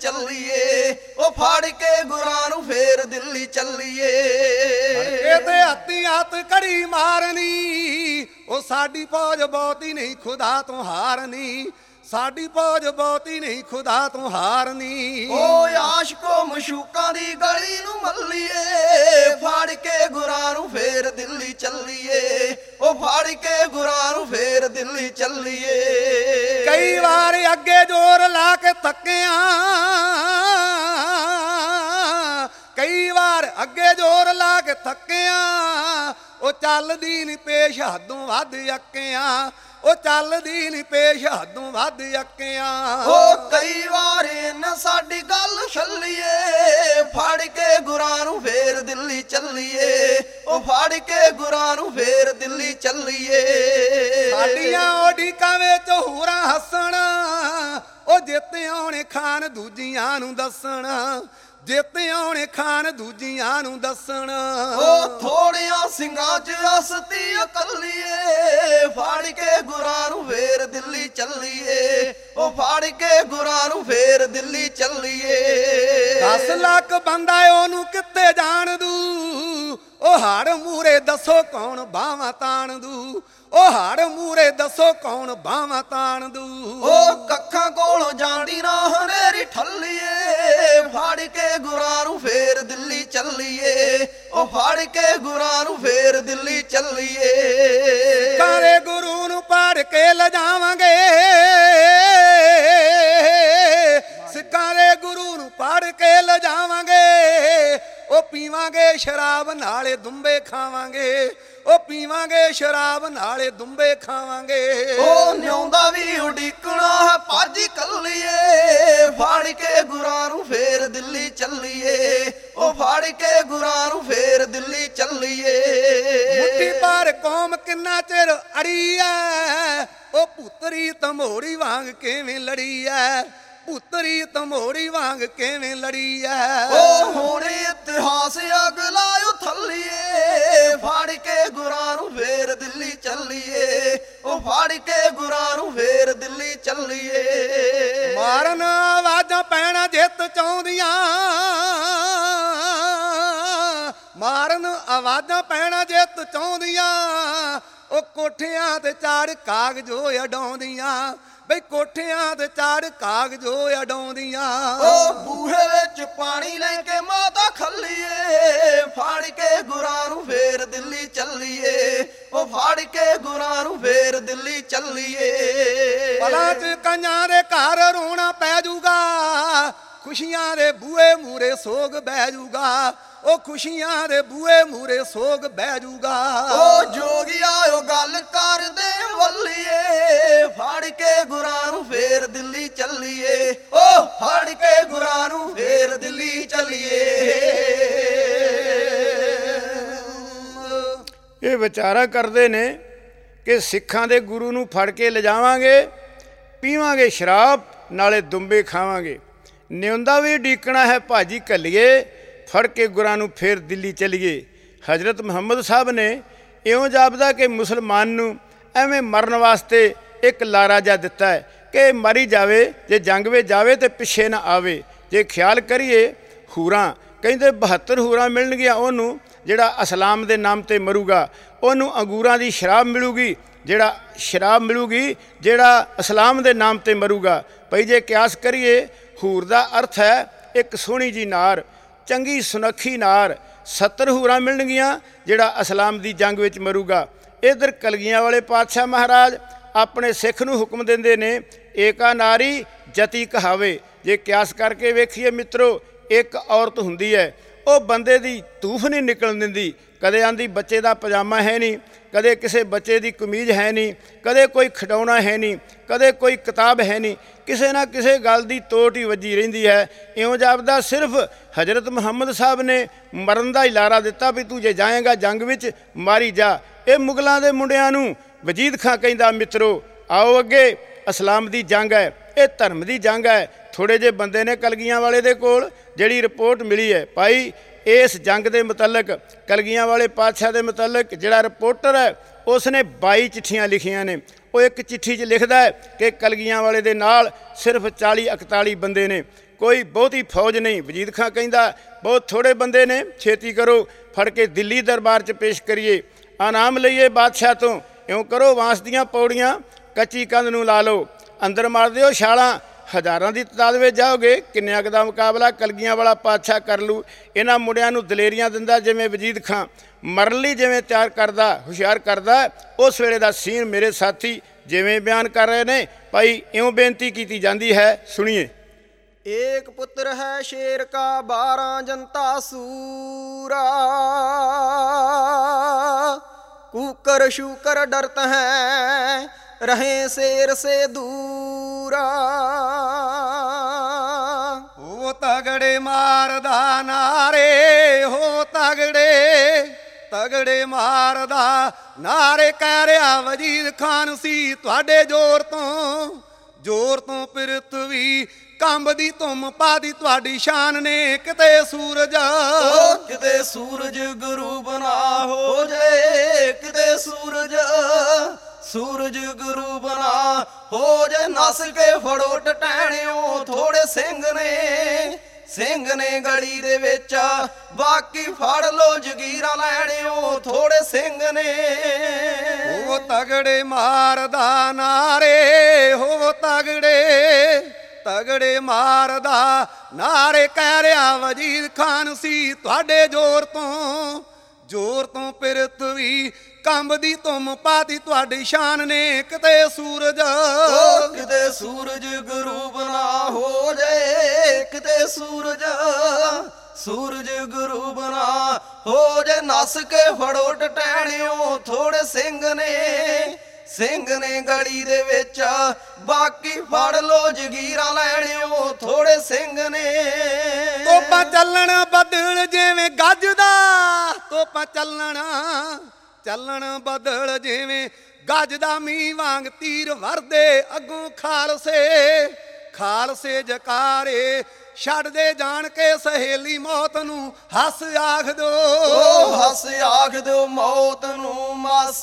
ਚੱਲੀਏ ਉਹ ਫੜ ਕੇ ਗੁਰਾਂ ਨੂੰ ਫੇਰ ਦਿੱਲੀ ਚੱਲੀਏ ਇਹ ਤੇ ਹੱਥੀ ਹੱਥ ਕੜੀ ਮਾਰਨੀ ਉਹ ਸਾਡੀ ਫੌਜ ਬਹੁਤੀ ਨਹੀਂ ਖੁਦਾ ਤੋਂ ਹਾਰਨੀ ਸਾਡੀ ਫੌਜ ਬਹੁਤੀ ਨਹੀਂ ਖੁਦਾ ਤੋਂ ਹਾਰਨੀ ਓ ਆਸ਼ਕੋ ਮਸ਼ੂਕਾਂ ਦੀ ਗਲੀ ਨੂੰ ਮੱਲੀਏ ਫੜ ਕੇ ਗੁਰਾਂ ਨੂੰ ਫੇਰ ਦਿੱਲੀ ਚੱਲੀਏ ਉਹ ਫੜ ਕੇ ਗੁਰਾਂ ਨੂੰ ਫੇਰ ਦਿੱਲੀ ਚੱਲੀਏ ਕਈ ਵਾਰ ਅੱਗੇ ਜ਼ੋਰ ਲਾ ਕੇ ਥੱਕਿਆ ਕਈ ਵਾਰ ਅੱਗੇ ਜ਼ੋਰ ਲਾ ਕੇ ਥੱਕਿਆ ਉਹ ਚੱਲਦੀ ਨੀ ਪੇਸ਼ ਹੱਦੋਂ ਵੱਧ ਅੱਕਿਆ ਉਹ ਚੱਲਦੀ ਨੀ ਪੇਸ਼ ਹੱਦੋਂ ਵੱਧ ਅੱਕਿਆ ਓ ਕਈ ਵਾਰ ਨਾ ਸਾਡੀ ਗੱਲ ਛੱਲੀਏ ਫੜ ਕੇ ਗੁਰਾਂ ਨੂੰ ਫੇਰ ਦਿੱਲੀ ਚੱਲੀਏ ਉਹ ਫੜ ਕੇ ਗੁਰਾਂ ਨੂੰ ਫੇਰ ਦਿੱਲੀ ਚੱਲੀਏ ਸਾਡੀਆਂ ਓਡੀਕਾਂ ਵਿੱਚ ਹੋਰਾਂ ਹੱਸਣ ਉਹ ਜਿੱਤ ਆਉਣੇ ਖਾਨ ਦੂਜੀਆਂ ਨੂੰ ਦੱਸਣ ਜਿੱਤ ਆਉਣੇ ਖਾਨ ਦੂਜੀਆਂ ਨੂੰ ਦੱਸਣ ਓ ਥੋੜਿਆਂ ਸਿੰਘਾਂ 'ਚ ਅਸਤੀ ਇਕੱਲੀਏ ਫੜ ਕੇ ਗੁਰਾਂ ਨੂੰ ਫੇਰ ਦਿੱਲੀ ਚੱਲੀਏ ਉਹ ਫੜ ਕੇ ਗੁਰਾਂ ਨੂੰ ਫੇਰ ਦਿੱਲੀ ਚੱਲੀਏ ਦਸ ਲੱਖ ਬੰਦਾ ਉਹਨੂੰ ਕਿੱਥੇ ਜਾਣ ਦੂ ਉਹ ਹੜ ਮੂਰੇ ਦੱਸੋ ਕੌਣ ਬਾਹਾਂ ਤਾਣ ਦੂ ਉਹ ਹੜ ਮੂਰੇ ਦੱਸੋ ਕੌਣ ਬਾਹਾਂ ਤਾਣ ਦੂ ਉਹ ਕੱਖਾਂ ਕੋਲੋਂ ਜਾਂਦੀ ਨਾ ਹਨੇਰੀ ਠੱਲੀਏ ਫੜ ਕੇ ਗੁਰਾਂ ਨੂੰ ਫੇਰ ਦਿੱਲੀ ਚੱਲੀਏ ਉਹ ਫੜ ਕੇ ਗੁਰਾਂ ਨੂੰ ਫੇਰ ਦਿੱਲੀ ਚੱਲੀਏ ਕਾਲੇ ਗੁਰੂ ਨੂੰ ਪਾੜ ਕੇ ਲਿਜਾਵਾਂਗੇ ਸਿੱਖਾਂ ਦੇ ਗੁਰੂ ਨੂੰ ਪਾੜ ਕੇ ਲਿਜਾਵਾਂਗੇ ਉਹ ਪੀਵਾਂਗੇ ਸ਼ਰਾਬ ਨਾਲੇ ਦੁੰਬੇ ਖਾਵਾਂਗੇ ਉਹ ਪੀਵਾਂਗੇ ਸ਼ਰਾਬ ਨਾਲੇ ਦੁੰਬੇ ਖਾਵਾਂਗੇ ਉਹ ਨਿਉਂਦਾ ਵੀ ਉਡੀਕਣਾ ਹੈ ਭੱਜ ਕੱਲੀਏ ਫੜ ਕੇ ਗੁਰਾਂ ਨੂੰ ਫੇਰ ਦਿੱਲੀ ਚੱਲੀਏ ਉਹ ਫੜ ਕੇ ਗੁਰਾਂ ਨੂੰ ਫੇਰ ਦਿੱਲੀ ਚੱਲੀਏ ਮੁੱਠੀ ਭਰ ਕੌਮ ਕਿੰਨਾ ਚਿਰ ਅੜੀ ਐ ਉਹ ਪੁੱਤਰੀ ਤਮੋੜੀ ਵਾਂਗ ਕਿਵੇਂ ਲੜੀ ਐ ਪੁੱਤਰੀ ਤਮੋੜੀ ਵਾਂਗ ਕਿਵੇਂ ਲੜੀ ਐ ਉਹ ਹੁਣ ਇਤਿਹਾਸ ਅਗਲਾ ਉਥੱਲੀਏ ਫੜ ਕੇ ਗੁਰਾਂ ਨੂੰ ਫੇਰ ਦਿੱਲੀ ਚੱਲੀਏ ਉਹ ਫੜ ਕੇ ਗੁਰਾਂ ਨੂੰ ਫੇਰ ਦਿੱਲੀ ਚੱਲੀਏ ਮਾਰਨ ਆਵਾਜ਼ਾਂ ਪੈਣਾ ਜਿੱਤ ਚਾਹੁੰਦੀਆਂ ਮਾਰਨ ਆਵਾਜ਼ਾਂ ਪੈਣਾ ਜਿੱਤ ਚਾਹੁੰਦੀਆਂ ਉਹ ਕੋਠਿਆਂ ਤੇ ਚਾੜ ਕਾਗਜ਼ੋ ਅਡਾਉਂਦੀਆਂ ਬਈ ਕੋਠਿਆਂ ਤੇ ਚਾੜ ਕਾਗਜ਼ੋ ਅਡਾਉਂਦੀਆਂ ਉਹ ਬੂਹੇ ਵਿੱਚ ਪਾਣੀ ਲੈ ਕੇ ਮਾਤਾ ਖੱਲੀਏ ਫੜ ਕੇ ਗੁਰਾਂ ਨੂੰ ਫੇਰ ਦਿੱਲੀ ਚੱਲੀਏ ਉਹ ਫੜ ਕੇ ਗੁਰਾਂ ਨੂੰ ਫੇਰ ਦਿੱਲੀ ਚੱਲੀਏ ਪਲਾਂ ਚ ਕੰਨਾਂ ਦੇ ਘਰ ਰੋਣਾ ਪੈ ਜੂਗਾ ਖੁਸ਼ੀਆਂ ਦੇ ਬੂਹੇ ਮੂਰੇ ਸੋਗ ਬਹਿ ਜੂਗਾ ਉਹ ਖੁਸ਼ੀਆਂ ਦੇ ਬੂਹੇ ਮੂਰੇ ਸੋਗ ਬਹਿ ਜੂਗਾ ਉਹ ਜੋਗੀਆ ਉਹ ਗੱਲ ਕਰਦੇ ਵੱਲੀਏ ਫੜ ਕੇ ਗੁਰਾਂ ਨੂੰ ਫੇਰ ਦਿੱਲੀ ਚੱਲੀਏ ਉਹ ਫੜ ਕੇ ਗੁਰਾਂ ਨੂੰ ਫੇਰ ਦਿੱਲੀ ਚੱਲੀਏ ਇਹ ਵਿਚਾਰਾ ਕਰਦੇ ਨੇ ਕਿ ਸਿੱਖਾਂ ਦੇ ਗੁਰੂ ਨੂੰ ਫੜ ਕੇ ਲਿਜਾਵਾਂਗੇ ਪੀਵਾਂਗੇ ਸ਼ਰਾਬ ਨਾਲੇ ਦੁੰਬੇ ਖਾਵਾਂਗੇ ਨਿਉਂਦਾ ਵੀ ਡੀਕਣਾ ਹੈ ਭਾਜੀ ਘੱਲੀਏ ਫੜ ਕੇ ਗੁਰਾਂ ਨੂੰ ਫੇਰ ਦਿੱਲੀ ਚੱਲੀਏ ਹਜ਼ਰਤ ਮੁਹੰਮਦ ਸਾਹਿਬ ਨੇ ਇਉਂ ਜਾਪਦਾ ਕਿ ਮੁਸਲਮਾਨ ਨੂੰ ਐਵੇਂ ਮਰਨ ਵਾਸਤੇ ਇੱਕ ਲਾਰਾ ਜਾ ਦਿੱਤਾ ਹੈ ਕਿ ਮਰੀ ਜਾਵੇ ਜੇ ਜੰਗ ਵਿੱਚ ਜਾਵੇ ਤੇ ਪਿੱਛੇ ਨਾ ਆਵੇ ਜੇ ਖਿਆਲ ਕਰੀਏ ਹੂਰਾਂ ਕਹਿੰਦੇ ਬਹੱਤਰ ਹੂਰਾਂ ਮਿਲਣਗੀਆਂ ਉਹਨੂੰ ਜਿਹੜਾ ਇਸਲਾਮ ਦੇ ਨਾਮ 'ਤੇ ਮਰੂਗਾ ਉਹਨੂੰ ਅੰਗੂਰਾਂ ਦੀ ਸ਼ਰਾਬ ਮਿਲੂਗੀ ਜਿਹੜਾ ਸ਼ਰਾਬ ਮਿਲੂਗੀ ਜਿਹੜਾ ਇਸਲਾਮ ਦੇ ਨਾਮ 'ਤੇ ਮਰੂਗਾ ਭਈ ਜੇ ਕਿਆਸ ਕਰੀਏ ਹੂਰ ਦਾ ਅਰਥ ਹੈ ਇੱਕ ਸੋਹਣੀ ਜੀ ਨਾਰ ਚੰਗੀ ਸੁਨੱਖੀ ਨਾਰ ਸੱਤਰ ਹੂਰਾਂ ਮਿਲਣਗੀਆਂ ਜਿਹੜਾ ਇਸਲਾਮ ਦੀ ਜੰਗ ਵਿੱਚ ਮਰੂਗਾ ਇੱਧਰ ਕਲਗੀਆਂ ਵਾਲੇ ਪਾਤਸ਼ਾਹ ਮਹਾਰਾਜ ਆਪਣੇ ਸਿੱਖ ਨੂੰ ਹੁਕਮ ਦਿੰਦੇ ਨੇ ਏਕਾ ਨਾਰੀ ਜਤੀ ਕਹਾਵੇ ਜੇ ਕਿਆਸ ਕਰਕੇ ਵੇਖੀਏ ਮਿੱਤਰੋ ਇੱਕ ਔਰਤ ਹੁੰਦੀ ਹੈ ਉਹ ਬੰਦੇ ਦੀ ਧੂਫ ਨਹੀਂ ਨਿਕਲਣ ਦਿੰਦੀ ਕਦੇ ਆਂਦੀ ਬੱਚੇ ਦਾ ਪਜਾਮਾ ਹੈ ਨਹੀਂ ਕਦੇ ਕਿਸੇ ਬੱਚੇ ਦੀ ਕਮੀਜ਼ ਹੈ ਨਹੀਂ ਕਦੇ ਕੋਈ ਖਿਡੌਣਾ ਹੈ ਨਹੀਂ ਕਦੇ ਕੋਈ ਕਿਤਾਬ ਹੈ ਨਹੀਂ ਕਿਸੇ ਨਾ ਕਿਸੇ ਗੱਲ ਦੀ ਤੋਟ ਹੀ ਵੱਜੀ ਰਹਿੰਦੀ ਹੈ ਇਉਂ ਜਾਪਦਾ ਸਿਰਫ ਹਜ਼ਰਤ ਮੁਹੰਮਦ ਸਾਹਿਬ ਨੇ ਮਰਨ ਦਾ ਇਲਾਰਾ ਦਿੱਤਾ ਵੀ ਤੂੰ ਜੇ ਜਾਏਗਾ ਜੰਗ ਵਿੱਚ ਮਾਰੀ ਜਾ ਇਹ ਮੁਗਲਾਂ ਦੇ ਮੁੰਡਿਆਂ ਨੂੰ ਵਜੀਦ ਖਾਂ ਕਹਿੰਦਾ ਮਿੱਤਰੋ ਆਓ ਅੱਗੇ ਇਸਲਾਮ ਦੀ ਜੰਗ ਹੈ ਇਹ ਧਰਮ ਦੀ ਜੰਗ ਹੈ ਥੋੜ੍ਹੇ ਜਿਹੇ ਬੰਦੇ ਨੇ ਕਲਗੀਆਂ ਵਾਲੇ ਦੇ ਕੋਲ ਜਿਹੜੀ ਰਿਪੋਰਟ ਮਿਲੀ ਹੈ ਭਾਈ ਇਸ ਜੰਗ ਦੇ ਮੁਤਲਕ ਕਲਗੀਆਂ ਵਾਲੇ ਪਾਤਸ਼ਾਹ ਦੇ ਮੁਤਲਕ ਜਿਹੜਾ ਰਿਪੋਰਟਰ ਹੈ ਉਸ ਨੇ ਬਾਈ ਚਿੱਠੀਆਂ ਲਿਖੀਆਂ ਨੇ ਉਹ ਇੱਕ ਚਿੱਠੀ 'ਚ ਲਿਖਦਾ ਹੈ ਕਿ ਕਲਗੀਆਂ ਵਾਲੇ ਦੇ ਨਾਲ ਸਿਰਫ ਚਾਲੀ ਇਕਤਾਲੀ ਬੰਦੇ ਨੇ ਕੋਈ ਬਹੁਤੀ ਫੌਜ ਨਹੀਂ। ਵਜੀਦ ਖਾਂ ਕਹਿੰਦਾ ਬਹੁਤ ਥੋੜ੍ਹੇ ਬੰਦੇ ਨੇ, ਛੇਤੀ ਕਰੋ, ਫੜ ਕੇ ਦਿੱਲੀ ਦਰਬਾਰ 'ਚ ਪੇਸ਼ ਕਰੀਏ, ਇਨਾਮ ਲਈਏ ਬਾਦਸ਼ਾਹ ਤੋਂ। ਇਉਂ ਕਰੋ, ਬਾਂਸ ਦੀਆਂ ਪੌੜੀਆਂ ਕੱਚੀ ਕੰਧ ਨੂੰ ਲਾ ਲਓ, ਅੰਦਰ ਮਾਰ ਦਿਓ ਛਾਲਾਂ। ਹਜ਼ਾਰਾਂ ਦੀ ਤਾਦਾਦ ਵਿੱਚ ਜਾਓਗੇ, ਕਿੰਨਿਆਂ ਕੁ ਦਾ ਮੁਕਾਬਲਾ ਕਲਗੀਆਂ ਵਾਲਾ ਪਾਤਸ਼ਾਹ ਕਰ ਲੂ। ਇਹਨਾਂ ਮੁੰਡਿਆਂ ਨੂੰ ਦਲੇਰੀਆਂ ਦਿੰਦਾ ਜਿਵੇਂ ਵਜੀਦ ਖਾਂ, ਮਰਨ ਲਈ ਜਿਵੇਂ ਤਿਆਰ ਕਰਦਾ, ਹੁਸ਼ਿਆਰ ਕਰਦਾ। ਉਸ ਵੇਲੇ ਦਾ ਸੀਨ ਮੇਰੇ ਸਾਥੀ ਜਿਵੇਂ ਬਿਆਨ ਕਰ ਰਹੇ ਨੇ ਭਾਈ, ਇਉਂ ਬੇਨਤੀ ਕੀਤੀ ਜਾਂਦੀ ਹੈ, ਸੁਣੀਏ। एक पुत्र है शेर का बारह जनता सूरा, कुकर शूकर डरते हैं रहे शेर से दूरा। हो तगड़े मारदा नारे, हो तगड़े तगड़े मारदा नारे, कह रहा वजीद खान सी तुहाडे जोर तो जोर तो पिरथवी ਕੰਬਦੀ ਧੁੰਮ ਪਾਦੀ ਤੁਹਾਡੀ ਸ਼ਾਨ ਨੇ। ਕਿਤੇ ਸੂਰਜ ਓ ਕਿਤੇ ਸੂਰਜ ਗਰੂਬ ਨਾ ਹੋ ਜੇ, ਕਿਤੇ ਸੂਰਜ ਸੂਰਜ ਗਰੂਬ ਨਾ ਹੋ ਜੇ। ਨਸ ਕੇ ਫੜੋ ਟਟੈਣਿਓ ਥੋੜੇ ਸਿੰਘ ਨੇ, ਸਿੰਘ ਨੇ ਗਲੀ ਦੇ ਵਿੱਚ, ਬਾਕੀ ਫੜ ਲੋ ਜਗੀਰਾਂ ਲੈਣਿਓ ਥੋੜੇ ਸਿੰਘ ਨੇ। ਹੋ ਤਗੜੇ ਮਾਰਦਾ ਨਾਰੇ, ਹੋ ਤਗੜੇ ਤਗੜੇ ਮਾਰਦਾ ਨਾਰੇ, ਕਹਿ ਰਿਹਾ ਵਜੀਦ ਖਾਨ ਸੀ ਤੁਹਾਡੇ ਜ਼ੋਰ ਤੋਂ ਜ਼ੋਰ ਤੋਂ ਪਿਰਥਵੀ ਕੰਬਦੀ ਧੁੰਮ ਪਾਤੀ ਤੁਹਾਡੀ ਸ਼ਾਨ ਨੇ। ਕਿਤੇ ਸੂਰਜ ਓ ਕਿਤੇ ਸੂਰਜ ਗਰੂਬ ਨਾ ਹੋ ਜਾਏ, ਕਿਤੇ ਸੂਰਜ ਸੂਰਜ ਗਰੂਬ ਨਾ ਹੋ ਜੇ। ਨਸ ਕੇ ਫੜੋ ਟਟੈਣਿਓ ਥੋੜੇ ਸਿੰਘ ਨੇ, ਸਿੰਘ ਨੇ ਗਲੀ ਦੇ ਵਿੱਚ, ਬਾਕੀ ਫੜ ਲੋ ਜਗੀਰਾਂ ਲੈਣਿਓ ਥੋੜੇ ਸਿੰਘ ਨੇ। ਤੋਪਾਂ ਚੱਲਣ ਬਦਲ ਜਿਵੇਂ ਗੱਜਦਾ, ਤੋਪਾਂ ਚੱਲਣ ਚੱਲਣ ਬਦਲ ਜਿਵੇਂ ਗੱਜਦਾ, ਮੀਂਹ ਵਾਂਗ ਤੀਰ ਵਰਦੇ ਅੱਗੋਂ ਖਾਲਸੇ ਖਾਲਸੇ ਜਕਾਰੇ। ਛੱਡਦੇ ਜਾਣ ਕੇ ਸਹੇਲੀ ਮੌਤ ਨੂੰ ਹੱਸ ਆਖ ਦੋ, ਓ ਹੱਸ ਆਖ ਦਿਓ ਮੌਤ ਨੂੰ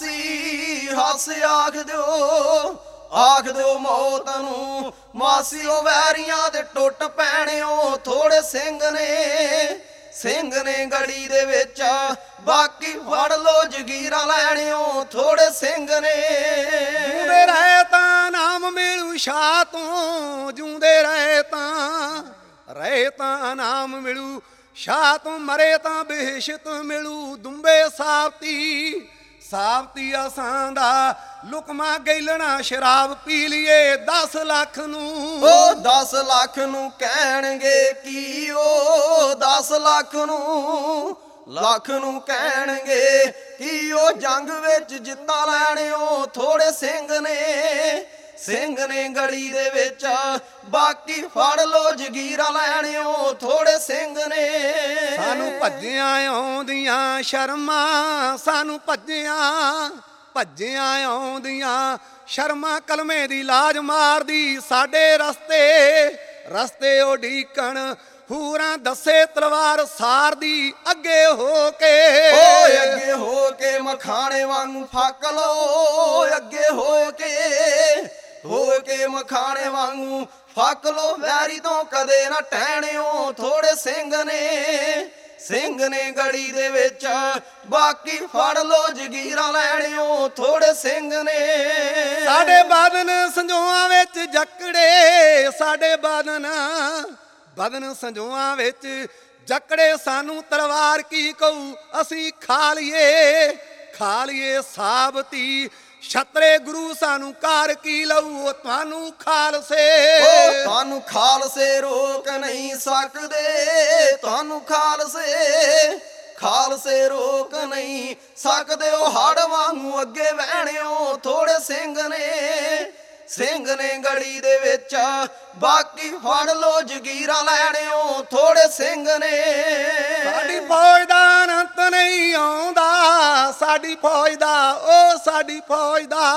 ਮਾਸੀ, ਹੱਸ ਆਖ ਦਿਓ ਆਖ ਦਿਓ ਮੌਤ ਨੂੰ ਮਾਸੀ। ਉਹ ਵੈਰੀਆਂ ਦੇ ਟੁੱਟ ਪੈਣਿਓ ਥੋੜੇ ਸਿੰਘ ਨੇ, ਸਿੰਘ ਨੇ ਗੜੀ ਦੇ ਵਿੱਚ, ਬਾਕੀ ਫੜ ਲੋ ਜਗੀਰਾਂ ਲੈਣਿਓ ਥੋੜੇ ਸਿੰਘ ਨੇ। ਜੂੰਦੇ ਰਹੇ ਤਾਂ ਨਾਮ ਮਿਲੂ ਸ਼ਾਹ ਤੋਂ, ਜੂੰਦੇ ਰਹੇ ਤਾਂ ਰਹੇ ਤਾਂ ਨਾਮ ਮਿਲੂ ਸ਼ਾਹ ਤੋਂ, ਮਰੇ ਤਾਂ ਬੇਹਿਸ਼ਤ ਮਿਲੂ ਦੁੰਬੇ ਸਾਬਤੀ ਸਾਬਤੀ। ਅਸਾਂ ਦਾ ਲੁਕਮਾ ਗੈਲਣਾ ਸ਼ਰਾਬ ਪੀ ਲਈਏ ਦਸ ਲੱਖ ਨੂੰ, ਓ ਦਸ ਲੱਖ ਨੂੰ ਕਹਿਣਗੇ ਕੀ, ਓ ਦਸ ਲੱਖ ਨੂੰ ਲੱਖ ਨੂੰ ਕਹਿਣਗੇ ਕੀ। ਉਹ ਜੰਗ ਵਿੱਚ ਜਿੱਤਾਂ ਲੈਣਿਓ ਥੋੜੇ ਸਿੰਘ ਨੇ, ਸਿੰਘ ਨੇ ਗਲੀ ਦੇ ਵਿੱਚ, ਬਾਕੀ ਫੜ ਲੋ ਜਗੀਰਾਂ ਲੈਣਿਓ ਥੋੜੇ ਸਿੰਘ ਨੇ। ਸਾਨੂੰ ਭੱਜਿਆਂ ਆਉਂਦੀਆਂ ਸ਼ਰਮਾਂ, ਸਾਨੂੰ ਭੱਜਿਆਂ ਭੱਜਿਆਂ ਆਉਂਦੀਆਂ ਸ਼ਰਮਾਂ, ਕਲਮੇ ਦੀ ਲਾਜ ਮਾਰਦੀ ਸਾਡੇ ਰਸਤੇ ਰਸਤੇ ਉਡੀਕਣ ਹੂਰਾਂ ਦੱਸੇ ਤਲਵਾਰ ਸਾਰਦੀ ਅੱਗੇ ਹੋ ਕੇ। ਓਏ ਅੱਗੇ ਹੋ ਕੇ ਮਖਾਣੇ ਵਾਂਗੂ ਫੱਕ ਲੋ, ਅੱਗੇ ਹੋ ਕੇ ਹੋ ਕੇ ਮਖਾਣੇ ਵਾਂਗੂ ਫੱਕ ਲੋ। ਵੈਰੀ ਤੋਂ ਕਦੇ ਨਾ ਟਹਿਣਿਓ ਥੋੜੇ ਸਿੰਘ ਨੇ, ਸਿੰਘ ਨੇ ਗੜੀ ਦੇ ਵਿੱਚ, ਬਾਕੀ ਫੜ ਲੋ ਜਗੀਰਾਂ ਲੈਣਿਓ ਥੋੜੇ ਸਿੰਘ ਨੇ। ਸਾਡੇ ਬਾਦਨ ਸੰਜੋਆਂ ਵਿੱਚ ਜਕੜੇ, ਸਾਡੇ ਬਾਦਨ ਬਦਨ ਸੰਜੋਆਂ ਵਿੱਚ ਜਕੜੇ, ਸਾਨੂੰ ਤਲਵਾਰ ਕੀ ਕਹੂ ਅਸੀਂ ਖਾ ਲਈਏ ਖਾ ਲਈਏ ਸਾਬਤੀ। ਛਤਰੇ ਗੁਰੂ ਸਾਨੂੰ ਕਾਰ ਕੀ ਲਊ, ਤੁਹਾਨੂੰ ਖਾਲਸੇ ਓ ਤੁਹਾਨੂੰ ਖਾਲਸੇ ਰੋਕ ਨਹੀਂ ਸਕਦੇ, ਤੁਹਾਨੂੰ ਖਾਲਸੇ ਖਾਲਸੇ ਰੋਕ ਨਹੀਂ ਸਕਦੇ। ਉਹ ਹੜ ਵਾਂਗੂ ਅੱਗੇ ਵਹਿਣਿਓ ਥੋੜੇ ਸਿੰਘ ਨੇ, ਸਿੰਘ ਨੇ ਗੜੀ ਦੇ ਵਿੱਚ, ਬਾਕੀ ਫੜ ਲੋ ਜਗੀਰਾਂ ਲੈਣਿਓ ਥੋੜੇ ਸਿੰਘ ਨੇ। ਸਾਡੀ ਫੌਜ ਦਾ ਅੰਤ ਨਹੀਂ ਆਉਂਦਾ, ਸਾਡੀ ਫੌਜ ਦਾ ਓ ਸਾਡੀ ਫੌਜ ਦਾ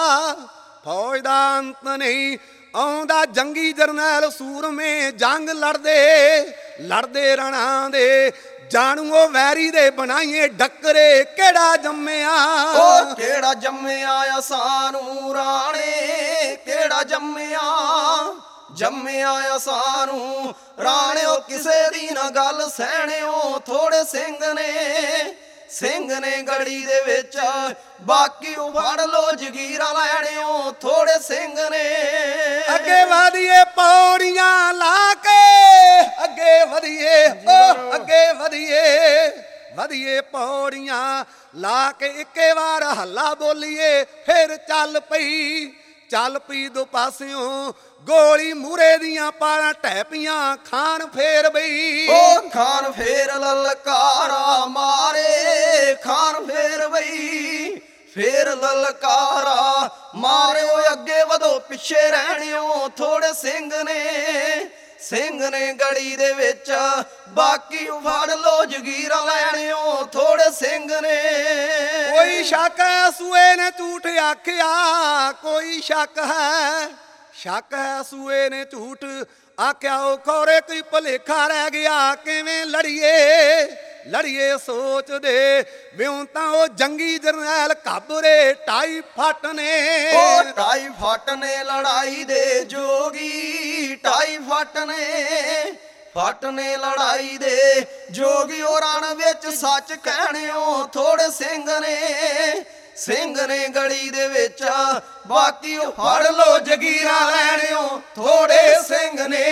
ਫੌਜ ਦਾ ਅੰਤ ਨਹੀਂ ਆਉਂਦਾ। ਜੰਗੀ ਜਰਨੈਲ ਸੂਰਮੇ ਜੰਗ ਲੜਦੇ ਲੜਦੇ ਰਣਾ ਦੇ, ਜਾਣੂ ਉਹ ਵੈਰੀ ਦੇ ਬਣਾਈਏ ਡੱਕਰੇ ਕਿਹੜਾ ਜੰਮਿਆ, ਓ ਕਿਹੜਾ ਜੰਮਿਆ ਸਾਨੂੰ ਰਾਣੇ, ਕਿਹੜਾ ਜੰਮਿਆ ਜੰਮਿਆ ਅਸਾਨੂੰ ਰਾਣਿਓ ਕਿਸੇ ਦੀ ਨਾ ਗੱਲ ਸਹਿਣਿਓ ਥੋੜੇ ਸਿੰਘ ਨੇ ਸਿੰਘ ਨੇ ਗੜੀ ਦੇ ਵਿੱਚ ਬਾਕੀ ਉਹ ਫੜ ਲੋ ਜਗੀਰਾ ਲੈਣਿਓ ਥੋੜੇ ਸਿੰਘ ਨੇ ਅੱਗੇ ਵਧੀਏ ਪੌੜੀਆਂ ਲਾ ਕੇ ਅੱਗੇ ਵਧੀਏ ਓ ਅੱਗੇ ਵਧੀਏ ਵਧੀਏ ਪੌੜੀਆਂ ਲਾ ਕੇ ਇੱਕੇ ਵਾਰ ਹੱਲਾ ਬੋਲੀਏ ਫਿਰ ਚੱਲ ਪਈ ਚੱਲ ਪਈ ਦੋ ਪਾਸਿਓਂ ਗੋਲੀ ਮੂਰੇ ਦੀਆਂ ਪਾਰਾਂ ਢਹਿ ਪਈਆਂ ਖਾਨ ਫੇਰ ਬਈ ਓ ਖਾਨ ਫੇਰ ਲਲਕਾਰਾ ਮਾਰੇ ਖਾਨ ਫੇਰ ਬਈ ਫੇਰ ਲਲਕਾਰਾ ਮਾਰਿਓ ਅੱਗੇ ਵਧੋ ਪਿੱਛੇ ਰਹਿਣਿਓ ਥੋੜੇ ਸਿੰਘ ਨੇ ਸਿੰਘ ਨੇ ਗੜੀ ਦੇ ਵਿੱਚ ਬਾਕੀ ਫੜ ਲੋ ਜਗੀਰਾ ਲੈਣਿਓ ਥੋੜੇ ਸਿੰਘ ਨੇ ਕੋਈ ਸ਼ੱਕ ਹੈ ਸੂਏ ਨੇ ਝੂਠ ਆਖਿਆ ਕੋਈ ਸ਼ੱਕ ਹੈ ਸ਼ੱਕ ਹੈ ਸੂਏ ਨੇ ਝੂਠ ਆਖਿਆ ਉਹ ਖੌਰੇ ਕੋਈ ਭੁਲੇਖਾ ਰਹਿ ਗਿਆ ਕਿਵੇਂ ਲੜੀਏ ਲੜੀਏ ਸੋਚਦੇ ਵਿਉਂ ਤਾਂ ਉਹ ਜੰਗੀ ਜਰਨੈਲ ਘਾਬਰੇ ਢਾਈ ਫੱਟ ਨੇ ਉਹ ਢਾਈ ਫੱਟ ਨੇ ਲੜਾਈ ਦੇ ਜੋਗੀ ਢਾਈ ਫੱਟ ਨੇ ਫੱਟ ਨੇ ਲੜਾਈ ਦੇ ਜੋਗੀ ਉਹ ਰਣ ਵਿੱਚ ਸੱਚ ਕਹਿਣਿਓ ਥੋੜੇ ਸਿੰਘ ਨੇ ਸਿੰਘ ਨੇ ਗੜੀ ਦੇ ਵਿੱਚ ਬਾਕੀ ਉਹ ਫੜ ਲੋ ਜਗੀਰਾ ਲੈਣਿਓ ਥੋੜੇ ਸਿੰਘ ਨੇ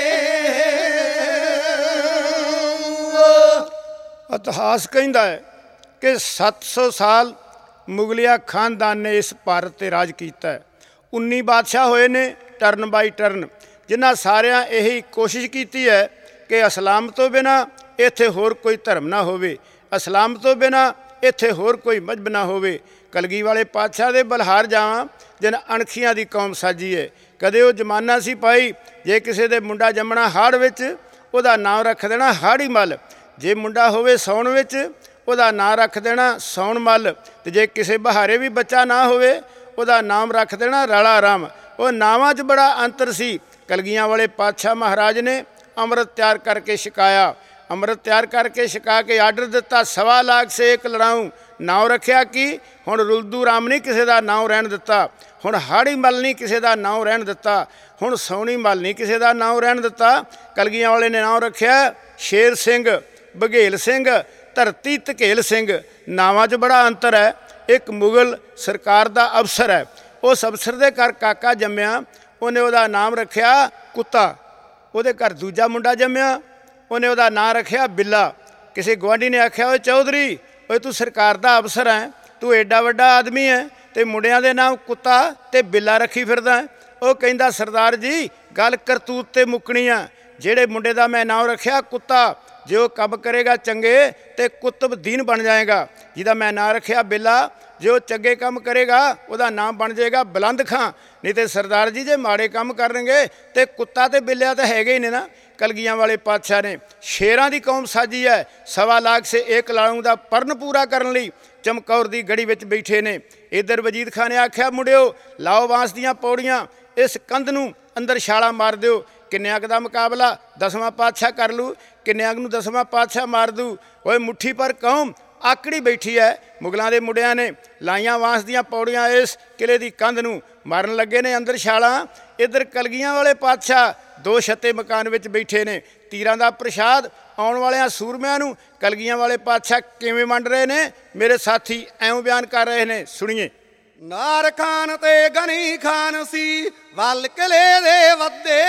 ਇਤਿਹਾਸ ਕਹਿੰਦਾ ਹੈ ਕਿ ਸੱਤ ਸੌ ਸਾਲ ਮੁਗਲਿਆ ਖਾਨਦਾਨ ਨੇ ਇਸ ਭਾਰਤ 'ਤੇ ਰਾਜ ਕੀਤਾ ਹੈ। ਉੱਨੀ ਬਾਦਸ਼ਾਹ ਹੋਏ ਨੇ ਟਰਨ ਬਾਈ ਟਰਨ, ਜਿਨ੍ਹਾਂ ਸਾਰਿਆਂ ਇਹੀ ਕੋਸ਼ਿਸ਼ ਕੀਤੀ ਹੈ ਕਿ ਇਸਲਾਮ ਤੋਂ ਬਿਨਾਂ ਇੱਥੇ ਹੋਰ ਕੋਈ ਧਰਮ ਨਾ ਹੋਵੇ, ਇਸਲਾਮ ਤੋਂ ਬਿਨਾਂ ਇੱਥੇ ਹੋਰ ਕੋਈ ਮਜ਼ਹਬ ਨਾ ਹੋਵੇ। ਕਲਗੀ ਵਾਲੇ ਪਾਤਸ਼ਾਹ ਦੇ ਬਲਹਾਰ ਜਾਵਾਂ ਜਿਨ ਅਣਖੀਆਂ ਦੀ ਕੌਮ ਸਾਜੀ ਹੈ। ਕਦੇ ਉਹ ਜ਼ਮਾਨਾ ਸੀ ਭਾਈ, ਜੇ ਕਿਸੇ ਦੇ ਮੁੰਡਾ ਜੰਮਣਾ ਹਾੜ ਵਿੱਚ ਉਹਦਾ ਨਾਂ ਰੱਖ ਦੇਣਾ ਹਾੜੀ ਮੱਲ, ਜੇ ਮੁੰਡਾ ਹੋਵੇ ਸਾਉਣ ਵਿੱਚ ਉਹਦਾ ਨਾਂ ਰੱਖ ਦੇਣਾ ਸਾਉਣ ਮੱਲ, ਅਤੇ ਜੇ ਕਿਸੇ ਬਹਾਰੇ ਵੀ ਬੱਚਾ ਨਾ ਹੋਵੇ ਉਹਦਾ ਨਾਮ ਰੱਖ ਦੇਣਾ ਰਾਲਾ ਰਾਮ। ਉਹ ਨਾਵਾਂ 'ਚ ਬੜਾ ਅੰਤਰ ਸੀ। ਕਲਗੀਆਂ ਵਾਲੇ ਪਾਤਸ਼ਾਹ ਮਹਾਰਾਜ ਨੇ ਅੰਮ੍ਰਿਤ ਤਿਆਰ ਕਰਕੇ ਛਕਾਇਆ, ਅੰਮ੍ਰਿਤ ਤਿਆਰ ਕਰਕੇ ਛਕਾ ਕੇ ਆਰਡਰ ਦਿੱਤਾ ਸਵਾ ਲਾਖ ਸੇ ਇੱਕ ਲੜਾਊਂ। ਨਾਮ ਰੱਖਿਆ ਕਿ ਹੁਣ ਰੁਲਦੂ ਰਾਮ ਨਹੀਂ ਕਿਸੇ ਦਾ ਨਾਮ ਰਹਿਣ ਦਿੱਤਾ, ਹੁਣ ਹਾੜੀ ਮੱਲ ਨਹੀਂ ਕਿਸੇ ਦਾ ਨਾਮ ਰਹਿਣ ਦਿੱਤਾ, ਹੁਣ ਸੋਹਣੀ ਮੱਲ ਨਹੀਂ ਕਿਸੇ ਦਾ ਨਾਮ ਰਹਿਣ ਦਿੱਤਾ। ਕਲਗੀਆਂ ਵਾਲੇ ਨੇ ਨਾਮ ਰੱਖਿਆ ਸ਼ੇਰ ਸਿੰਘ, ਬਘੇਲ ਸਿੰਘ, ਧਰਤੀ ਧਕੇਲ ਸਿੰਘ। ਨਾਵਾਂ 'ਚ ਬੜਾ ਅੰਤਰ ਹੈ। ਇੱਕ ਮੁਗਲ ਸਰਕਾਰ ਦਾ ਅਫਸਰ ਹੈ, ਉਸ ਅਫਸਰ ਦੇ ਘਰ ਕਾਕਾ ਜੰਮਿਆ, ਉਹਨੇ ਉਹਦਾ ਨਾਮ ਰੱਖਿਆ ਕੁੱਤਾ। ਉਹਦੇ ਘਰ ਦੂਜਾ ਮੁੰਡਾ ਜੰਮਿਆ, ਉਹਨੇ ਉਹਦਾ ਨਾਂ ਰੱਖਿਆ ਬਿੱਲਾ। ਕਿਸੇ ਗੁਆਂਢੀ ਨੇ ਆਖਿਆ ਓਏ ਚੌਧਰੀ, ਓਏ ਤੂੰ ਸਰਕਾਰ ਦਾ ਅਫਸਰ ਹੈ, ਤੂੰ ਐਡਾ ਵੱਡਾ ਆਦਮੀ ਹੈ ਅਤੇ ਮੁੰਡਿਆਂ ਦੇ ਨਾਮ ਕੁੱਤਾ ਅਤੇ ਬਿੱਲਾ ਰੱਖੀ ਫਿਰਦਾ। ਉਹ ਕਹਿੰਦਾ ਸਰਦਾਰ ਜੀ ਗੱਲ ਕਰਤੂਤ 'ਤੇ ਮੁੱਕਣੀ ਆ। ਜਿਹੜੇ ਮੁੰਡੇ ਦਾ ਮੈਂ ਨਾਮ ਰੱਖਿਆ ਕੁੱਤਾ, ਜੇ ਉਹ ਕੰਮ ਕਰੇਗਾ ਚੰਗੇ ਤੇ ਕੁਤਬ ਦੀਨ ਬਣ ਜਾਏਗਾ। ਜਿਹਦਾ ਮੈਂ ਨਾਂ ਰੱਖਿਆ ਬਿੱਲਾ, ਜੇ ਉਹ ਚੰਗੇ ਕੰਮ ਕਰੇਗਾ ਉਹਦਾ ਨਾਮ ਬਣ ਜਾਏਗਾ ਬੁਲੰਦ ਖਾਂ। ਨਹੀਂ ਤੇ ਸਰਦਾਰ ਜੀ ਜੇ ਮਾੜੇ ਕੰਮ ਕਰਨਗੇ ਤੇ ਕੁੱਤਾ ਤੇ ਬਿੱਲਿਆ ਤਾਂ ਹੈਗੇ ਹੀ ਨੇ ਨਾ। ਕਲਗੀਆਂ ਵਾਲੇ ਪਾਤਸ਼ਾਹ ਨੇ ਸ਼ੇਰਾਂ ਦੀ ਕੌਮ ਸਾਜੀ ਹੈ। ਸਵਾ ਲਾਖ ਸੇ ਇੱਕ ਲਾਲੂ ਦਾ ਪਰਨ ਪੂਰਾ ਕਰਨ ਲਈ ਚਮਕੌਰ ਦੀ ਗੜੀ ਵਿੱਚ ਬੈਠੇ ਨੇ। ਇੱਧਰ ਵਜੀਦ ਖਾਨ ਨੇ ਆਖਿਆ ਮੁੰਡਿਓ ਲਾਓ ਬਾਂਸ ਦੀਆਂ ਪੌੜੀਆਂ, ਇਸ ਕੰਧ ਨੂੰ ਅੰਦਰ ਛਾਲਾ ਮਾਰ ਦਿਓ। ਕਿੰਨਿਆਂ ਕੁ ਦਾ ਮੁਕਾਬਲਾ ਦਸਵਾਂ ਪਾਤਸ਼ਾਹ ਕਰ ਲੂ, ਕਿੰਨਿਆਂ ਕੁ ਨੂੰ ਦਸਵਾਂ ਪਾਤਸ਼ਾਹ ਮਾਰ ਦੂ। ਓਏ ਮੁੱਠੀ ਪਰ ਕੌਮ ਆਕੜੀ ਬੈਠੀ ਹੈ। ਮੁਗਲਾਂ ਦੇ ਮੁੰਡਿਆਂ ਨੇ ਲਾਈਆਂ ਬਾਂਸ ਦੀਆਂ ਪੌੜੀਆਂ ਇਸ ਕਿਲੇ ਦੀ ਕੰਧ ਨੂੰ, ਮਾਰਨ ਲੱਗੇ ਨੇ ਅੰਦਰ ਛਾਲਾਂ। ਇੱਧਰ ਕਲਗੀਆਂ ਵਾਲੇ ਪਾਤਸ਼ਾਹ ਦੋ ਛੱਤੇ ਮਕਾਨ ਵਿੱਚ ਬੈਠੇ ਨੇ। ਤੀਰਾਂ ਦਾ ਪ੍ਰਸ਼ਾਦ ਆਉਣ ਵਾਲਿਆਂ ਸੂਰਮਿਆਂ ਨੂੰ ਕਲਗੀਆਂ ਵਾਲੇ ਪਾਤਸ਼ਾਹ ਕਿਵੇਂ ਵੰਡ ਰਹੇ ਨੇ, ਮੇਰੇ ਸਾਥੀ ਐਵੇਂ ਬਿਆਨ ਕਰ ਰਹੇ ਨੇ, ਸੁਣੀਏ। ਨਾਰ ਖਾਨ ਤੇ ਗਨੀ ਖਾਨ ਸੀ ਵੱਲ ਕਿਲੇ ਦੇ ਵੱਧੇ,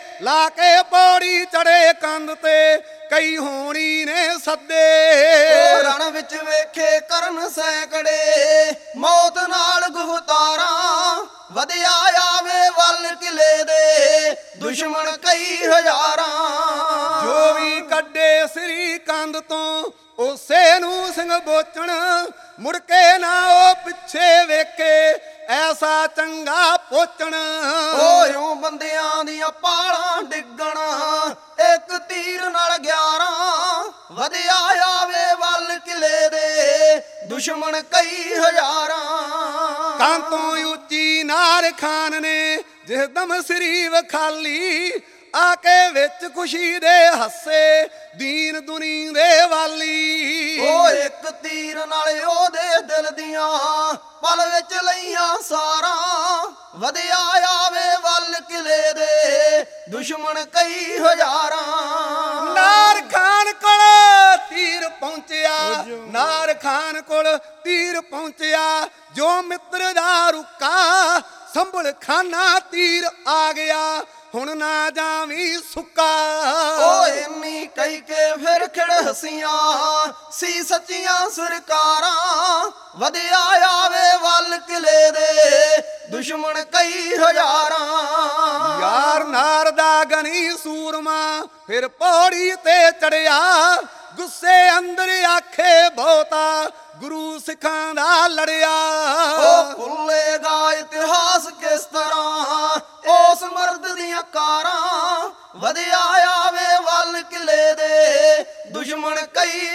ਲਾ ਕੇ ਪੌੜੀ ਚੜੇ ਕੰਧ ਤੇ ਕਈ ਹੋਣੀ ਨੇ ਸੱਦੇ। ਰਣ ਵਿੱਚ ਵੇਖੇ ਕਰਨ ਸੈਂਕੜੇ ਮੌਤ ਨਾਲ ਗੁਫਤਾਰਾਂ, ਵਧਿਆ ਆਵੇ ਵੱਲ ਕਿਲੇ ਦੇ ਦੁਸ਼ਮਣ ਕਈ ਹਜ਼ਾਰਾਂ। ਜੋ ਵੀ ਕੱਢੇ ਸ੍ਰੀ ਕੰਧ ਤੋਂ ਉਸੇ ਨੂੰ ਸਿੰਘ ਬੋਚਣ, ਮੁੜ ਕੇ ਨਾ ਉਹ ਪਿੱਛੇ ਵੇਖੇ ਐਸਾ ਚੰਗਾ ਪੋਚਣ। ਓਇਓ ਬੰਦਿਆਂ ਦੀਆਂ ਪਾਲਾਂ ਡਿੱਗਣ ਇੱਕ ਤੀਰ ਨਾਲ ਗਿਆਰਾਂ, ਵਧਿਆ ਆਵੇ ਵੱਲ ਕਿਲੇ ਦੇ ਦੁਸ਼ਮਣ ਕਈ ਹਜ਼ਾਰਾਂ। ਤਾਂ ਤੋਂ ਉੱਚੀ ਨਾਰ ਖਾਨ ਨੇ ਜਿਸ ਦਮ ਸ੍ਰੀ ਵਖਾਲੀ, ਆ ਕੇ ਵਿੱਚ ਖੁਸ਼ੀ ਦੇ ਹੱਸੇ ਦੀਨ ਦੁਨੀ ਦੇ ਵਾਲੀ। ਉਹ ਇੱਕ ਤੀਰ ਨਾਲ ਉਹਦੇ ਦਿਲ ਦੀਆਂ ਪਲ ਵਿੱਚ ਲਈਆਂ ਸਾਰਾਂ, ਵਧਿਆ ਆਵੇ ਵੱਲ ਕਿਲੇ ਦੇ ਦੁਸ਼ਮਣ ਕਈ ਹਜ਼ਾਰਾਂ। ਨਾਰ ਖਾਨ ਕੋਲ ਤੀਰ ਪਹੁੰਚਿਆ, ਨਾਰ ਖਾਨ ਕੋਲ ਤੀਰ ਪਹੁੰਚਿਆ, ਜੋ ਮਿੱਤਰ ਦਾ ਰੁਕਾ ਸੰਭਲ ਖਾਨਾ ਤੀਰ ਆ ਗਿਆ, ਹੁਣ ਨਾ ਜਾਵੀਂ ਸੁੱਕਾ। ਓ ਇੰਨੀ ਕਈ ਕੇ ਫਿਰ ਖੜ ਹਸੀਆਂ ਸੀ ਸੱਚੀਆਂ ਸਰਕਾਰਾਂ, ਵਧਿਆ ਆਵੇ ਵੱਲ ਕਿਲੇ ਦੇ ਦੁਸ਼ਮਣ ਕਈ ਹਜ਼ਾਰਾਂ। ਯਾਰ ਨਾਰ ਦਾ ਗਨੀ ਸੂਰਮਾ ਫਿਰ ਪੌੜੀ ਤੇ ਚੜਿਆ, ਗੁੱਸੇ ਅੰਦਰ ਆਖੇ ਬਹੁਤਾ ਗੁਰੂ ਸਿੱਖਾਂ ਦਾ ਲੜਿਆ। ਓ ਭੁੱਲੇਗਾ ਇਤਿਹਾਸ ਕਿਸ ਤਰ੍ਹਾਂ ਉਸ ਮਰਦ ਦੀਆਂ ਕਾਰਾਂ, ਵਧਿਆ ਆਵੇ ਵੱਲ ਕਿਲੇ ਦੇ ਦੁਸ਼ਮਣ ਕਈ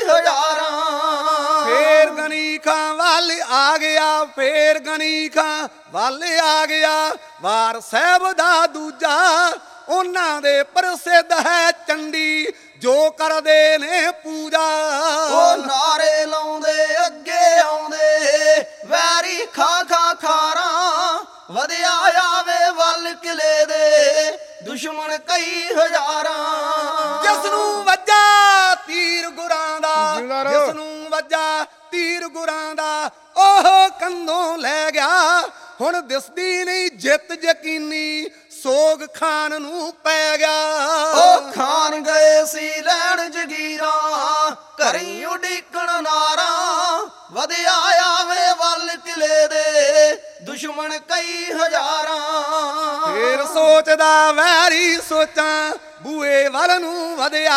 ਹਜ਼ਾਰਾਂ। ਫੇਰ ਗਨੀ ਖਾਂ ਵੱਲ ਆ ਗਿਆ, ਫੇਰ ਗਨੀ ਖਾਂ ਵੱਲ ਆ ਗਿਆ, ਵਾਰ ਸਾਹਿਬ ਦਾ ਦੂਜਾ ਉਹਨਾਂ ਦੇ ਪ੍ਰਸਿੱਧ ਹੈ ਚੰਡੀ, ਜੋ ਕਰਦੇ ਨੇ ਪੂਜਾ। ਉਹ ਨਾਰੇ ਲਾਉਂਦੇ ਅੱਗੇ ਆਉਂਦੇ ਵੈਰੀ ਖਾ ਖਾ ਖਾਰਾਂ, ਵਧਿਆ ਆਵੇ ਵੱਲ ਕਿਲੇ ਦੇ ਦੁਸ਼ਮਣ ਕਈ ਹਜ਼ਾਰਾਂ। ਜਿਸ ਨੂੰ ਵੱਜਾ ਤੀਰ ਗੁਰਾਂ ਦਾ, ਜਿੰਦਾ ਰਹੋ। ਜਿਸ ਨੂੰ ਵੱਜਾ ਤੀਰ ਗੁਰਾਂ ਦਾ, ਉਹ ਕੰਧੋਂ ਲੈ ਗਿਆ, ਹੁਣ ਦਿਸਦੀ ਨਹੀਂ ਜਿੱਤ ਯਕੀਨੀ, ਸੋਗ ਖਾਨ ਨੂੰ ਪੈ ਗਿਆ। ਉਹ ਖਾਨ ਗਏ ਸੀ ਲੈਣ ਜਗੀਰਾਂ, ਘਰੀ ਉਡੀਕਣ ਨਾਰਾਂ, ਵਧਿਆ ਆਵੇ ਵੱਲ ਕਿਲੇ ਦੇ ਦੁਸ਼ਮਣ ਕਈ ਹਜ਼ਾਰਾਂ। ਫੇਰ ਸੋਚਦਾ ਵੈਰੀ ਸੋਚਾਂ ਬੂਏ ਵੱਲ ਨੂੰ ਵਧਿਆ,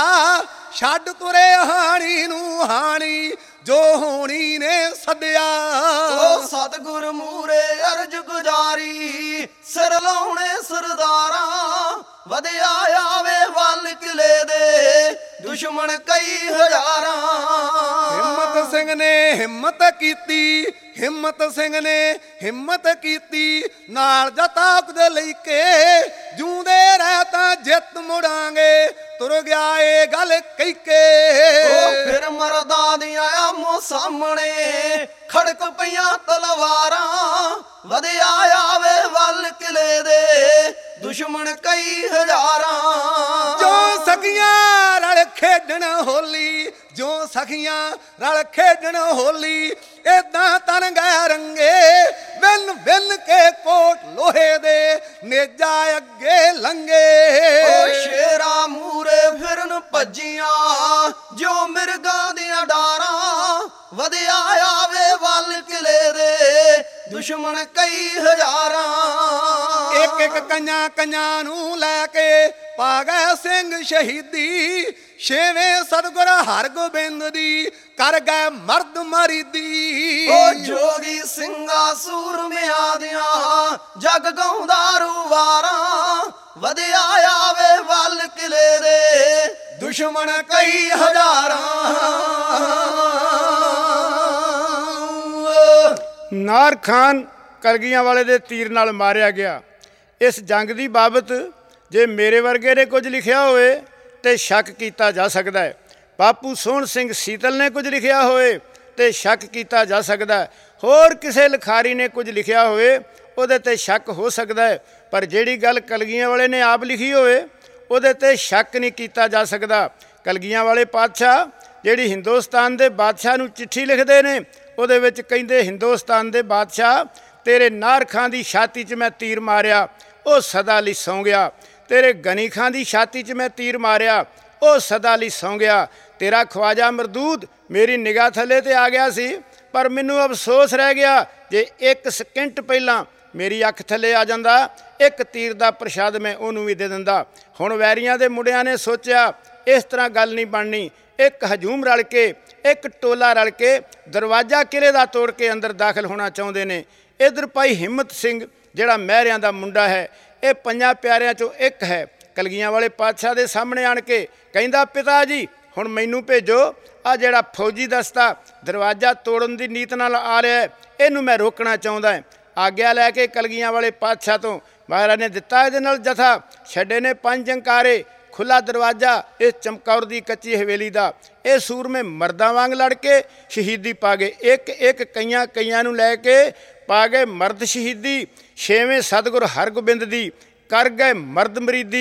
ਛੱਡ ਤੁਰੇ ਹਾਣੀ ਨੂੰ ਹਾਣੀ, ਜੋ ਹੋਣੀ ਨੇ ਸੱਦਿਆ। ਉਹ ਸਤਿਗੁਰ ਮੂਰੇ ਅਰਜ ਗੁਜ਼ਾਰੀ, ਸਿਰ ਲਾਉਣੇ ਸਰਦਾਰਾਂ, ਵਧਿਆ ਆਵੇ ਵੱਲ ਕਿਲੇ ਦੇ ਦੁਸ਼ਮਣ ਕਈ ਹਜ਼ਾਰਾਂ। ਹਿੰਮਤ ਸਿੰਘ ਨੇ ਹਿੰਮਤ ਕੀਤੀ, ਹਿੰਮਤ ਸਿੰਘ ਨੇ ਹਿੰਮਤ ਕੀਤੀ, ਨਾਲ ਜਤਾ ਕੁਦੇ ਲਈ ਕੇ, ਜੂੰਦੇ ਰਹਿ ਤਾਂ ਜਿੱਤ ਮੁੜਾਂਗੇ, ਤੁਰ ਗਿਆ ਏ ਗੱਲ ਕਹਿ ਕੇ। ਉਹ ਫਿਰ ਮਰਦਾਂ ਦੀਆਂ ਆਮੋ ਸਾਹਮਣੇ ਖੜਕ ਪਈਆਂ ਤਲਵਾਰਾਂ, ਵਧਿਆ ਆਵੇ ਵੱਲ ਕਿਲੇ ਦੇ ਦੁਸ਼ਮਣ ਕਈ ਹਜ਼ਾਰਾਂ। ਜੋ ਸਖੀਆਂ ਰਲ ਖੇਡਣ ਹੋਲੀ, ਜੋ ਸਖੀਆਂ ਰਲ ਖੇਡਣ ਹੋਲੀ, ਏਦਾਂ ਤਨ ਗਏ ਰੰਗੇ, ਵਿੰਨ ਵਿੰਨ ਕੇ ਕੋਟ ਲੋਹੇ ਦੇ ਨੇਜਾ ਅੱਗੇ ਲੰਗੇ। ਓ ਸ਼ੇਰਾਂ ਮੂਰੇ ਫਿਰਨ ਭੱਜੀਆਂ, ਜੋ ਮਿਰਗਾਂ ਦੀਆਂ ਡਾਰਾਂ, ਵਧਿਆ ਆਵੇ ਵੱਲ ਕਿਲੇ ਦੇ ਦੁਸ਼ਮਣ ਕਈ ਹਜ਼ਾਰਾਂ। ਇੱਕ ਇੱਕ ਕੰਨਾਂ ਕੰਨਾਂ ਨੂੰ ਲੈ ਕੇ ਪਾ ਗਏ ਸਿੰਘ ਸ਼ਹੀਦੀ, ਛੇਵੇਂ ਸਤਿਗੁਰ ਹਰਗੋਬਿੰਦ ਦੀ ਕਰ ਗਏ ਮਰਦ ਮਰੀਦੀ। ਓ ਜੋਗੀ ਸਿੰਘਾਂ ਸੂਰਮਿਆਂ ਦੀਆਂ ਜਗ ਗਾਉਂਦਾ ਰੂਵਾਰਾਂ, ਵਧਿਆ ਆਵੇ ਵੱਲ ਕਿਲੇ ਦੇ ਦੁਸ਼ਮਣ ਕਈ ਹਜ਼ਾਰਾਂ। ਨਾਰ ਖਾਨ ਕਲਗੀਆਂ ਵਾਲੇ ਦੇ ਤੀਰ ਨਾਲ ਮਾਰਿਆ ਗਿਆ। ਇਸ ਜੰਗ ਦੀ ਬਾਬਤ ਜੇ ਮੇਰੇ ਵਰਗੇ ਨੇ ਕੁਝ ਲਿਖਿਆ ਹੋਵੇ ਤੇ ਸ਼ੱਕ ਕੀਤਾ ਜਾ ਸਕਦਾ ਹੈ, ਬਾਪੂ ਸੋਹਣ ਸਿੰਘ ਸੀਤਲ ਨੇ ਕੁਝ ਲਿਖਿਆ ਹੋਵੇ ਤੇ ਸ਼ੱਕ ਕੀਤਾ ਜਾ ਸਕਦਾ ਹੈ, ਹੋਰ ਕਿਸੇ ਲਿਖਾਰੀ ਨੇ ਕੁਝ ਲਿਖਿਆ ਹੋਵੇ ਉਹਦੇ ਤੇ ਸ਼ੱਕ ਹੋ ਸਕਦਾ ਹੈ, ਪਰ ਜਿਹੜੀ ਗੱਲ ਕਲਗੀਆਂ ਵਾਲੇ ਨੇ ਆਪ ਲਿਖੀ ਹੋਵੇ ਉਹਦੇ ਤੇ ਸ਼ੱਕ ਨਹੀਂ ਕੀਤਾ ਜਾ ਸਕਦਾ। ਕਲਗੀਆਂ ਵਾਲੇ ਪਾਤਸ਼ਾਹ ਜਿਹੜੀ ਹਿੰਦੁਸਤਾਨ ਦੇ ਬਾਦਸ਼ਾਹ ਨੂੰ ਚਿੱਠੀ ਲਿਖਦੇ ਨੇ, ਉਹਦੇ ਵਿੱਚ ਕਹਿੰਦੇ, ਹਿੰਦੁਸਤਾਨ ਦੇ ਬਾਦਸ਼ਾਹ ਤੇਰੇ ਨਾਰ ਖਾਂ ਦੀ ਛਾਤੀ 'ਚ ਮੈਂ ਤੀਰ ਮਾਰਿਆ, ਉਹ ਸਦਾ ਲਈ ਸੌਂ ਗਿਆ। ਤੇਰੇ ਗਨੀ ਖਾਂ ਦੀ ਛਾਤੀ 'ਚ ਮੈਂ ਤੀਰ ਮਾਰਿਆ, ਉਹ ਸਦਾ ਲਈ ਸੌਂ ਗਿਆ। ਤੇਰਾ ਖਵਾਜਾ ਮਰਦੂਦ ਮੇਰੀ ਨਿਗਾਹ ਥੱਲੇ ਤੇ ਆ ਗਿਆ ਸੀ, ਪਰ ਮੈਨੂੰ ਅਫਸੋਸ ਰਹਿ ਗਿਆ, ਜੇ ਇੱਕ ਸਕਿੰਟ ਪਹਿਲਾਂ ਮੇਰੀ ਅੱਖ ਥੱਲੇ ਆ ਜਾਂਦਾ, ਇੱਕ ਤੀਰ ਦਾ ਪ੍ਰਸ਼ਾਦ ਮੈਂ ਉਹਨੂੰ ਵੀ ਦੇ ਦਿੰਦਾ। ਹੁਣ ਵੈਰੀਆਂ ਦੇ ਮੁੰਡਿਆਂ ਨੇ ਸੋਚਿਆ ਇਸ ਤਰ੍ਹਾਂ ਗੱਲ ਨਹੀਂ ਬਣਨੀ, ਇੱਕ ਹਜੂਮ ਰਲ ਕੇ, ਇੱਕ ਟੋਲਾ ਰਲ ਕੇ ਦਰਵਾਜ਼ਾ ਕਿਲੇ ਦਾ ਤੋੜ ਕੇ ਅੰਦਰ ਦਾਖਲ ਹੋਣਾ ਚਾਹੁੰਦੇ ਨੇ। ਇੱਧਰ ਭਾਈ ਹਿੰਮਤ ਸਿੰਘ ਜਿਹੜਾ ਮਹਿਰਿਆਂ ਦਾ ਮੁੰਡਾ ਹੈ, ਇਹ ਪੰਜਾਂ ਪਿਆਰਿਆਂ 'ਚੋਂ ਇੱਕ ਹੈ, ਕਲਗੀਆਂ ਵਾਲੇ ਪਾਤਸ਼ਾਹ ਦੇ ਸਾਹਮਣੇ ਆਣ ਕੇ ਕਹਿੰਦਾ, ਪਿਤਾ ਜੀ ਹੁਣ ਮੈਨੂੰ ਭੇਜੋ, ਆ ਜਿਹੜਾ ਫੌਜੀ ਦਸਤਾ ਦਰਵਾਜ਼ਾ ਤੋੜਨ ਦੀ ਨੀਤ ਨਾਲ ਆ ਰਿਹਾ ਹੈ, ਇਹਨੂੰ ਮੈਂ ਰੋਕਣਾ ਚਾਹੁੰਦਾ ਹੈ। ਆਗਿਆ ਲੈ ਕੇ ਕਲਗੀਆਂ ਵਾਲੇ ਪਾਤਸ਼ਾਹ ਤੋਂ ਮਹਾਰਾਜ ਨੇ ਦਿੱਤਾ ਇਹਦੇ ਨਾਲ ਜਥਾ, ਛੱਡੇ ਨੇ ਪੰਜ ਅੰਕਾਰੇ, ਖੁੱਲਾ ਦਰਵਾਜ਼ਾ ਇਸ ਚਮਕੌਰ ਦੀ ਕੱਚੀ ਹਵੇਲੀ ਦਾ। ਇਹ ਸੂਰਮੇ ਮਰਦਾਂ ਵਾਂਗ ਲੜ ਕੇ ਸ਼ਹੀਦੀ ਪਾ ਗਏ, ਇੱਕ ਇੱਕ ਕਈਆਂ ਕਈਆਂ ਨੂੰ ਲੈ ਕੇ ਪਾ ਗਏ ਮਰਦ ਸ਼ਹੀਦੀ। ਛੇਵੇਂ ਸਤਿਗੁਰ ਹਰਗੋਬਿੰਦ ਦੀ ਕਰ ਗਏ ਮਰਦ ਮਰੀਦੀ,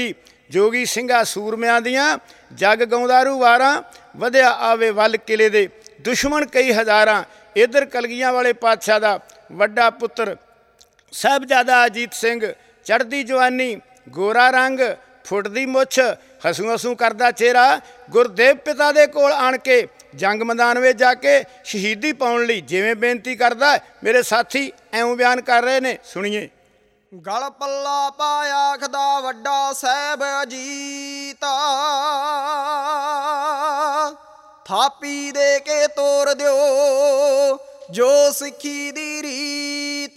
ਜੋਗੀ ਸਿੰਘਾ ਸੂਰਮਿਆਂ ਦੀਆਂ ਜੱਗ ਗਾਉਂਦਾ ਰੂ ਵਾਰਾਂ ਵਧਿਆ ਆਵੇ ਵੱਲ ਕਿਲੇ ਦੇ ਦੁਸ਼ਮਣ ਕਈ ਹਜ਼ਾਰਾਂ। ਇੱਧਰ ਕਲਗੀਆਂ ਵਾਲੇ ਪਾਤਸ਼ਾਹ ਦਾ ਵੱਡਾ ਪੁੱਤਰ ਸਾਹਿਬਜ਼ਾਦਾ ਅਜੀਤ ਸਿੰਘ ਚੜ੍ਹਦੀ ਜਵਾਨੀ, ਗੋਰਾ ਰੰਗ, ਫੁੱਟਦੀ ਮੁੱਛ, ਹਸੂ ਹਸੂ ਕਰਦਾ ਚਿਹਰਾ ਗੁਰਦੇਵ ਪਿਤਾ ਦੇ ਕੋਲ ਆਣ ਕੇ ਜੰਗ ਮੈਦਾਨ ਵਿੱਚ ਜਾ ਕੇ ਸ਼ਹੀਦੀ ਪਾਉਣ ਲਈ ਜਿਵੇਂ ਬੇਨਤੀ ਕਰਦਾ ਮੇਰੇ ਸਾਥੀ ਐਉਂ ਬਿਆਨ ਕਰ ਰਹੇ ਨੇ, ਸੁਣੀਏ। ਗਲ ਪੱਲਾ ਪਾਇਆ ਖਦਾ ਵੱਡਾ ਸਾਹਿਬ ਅਜੀਤ, ਥਾਪੀ ਦੇ ਕੇ ਤੋਰ ਦਿਓ ਜੋ ਸਿੱਖੀ ਦੀ ਰੀਤ।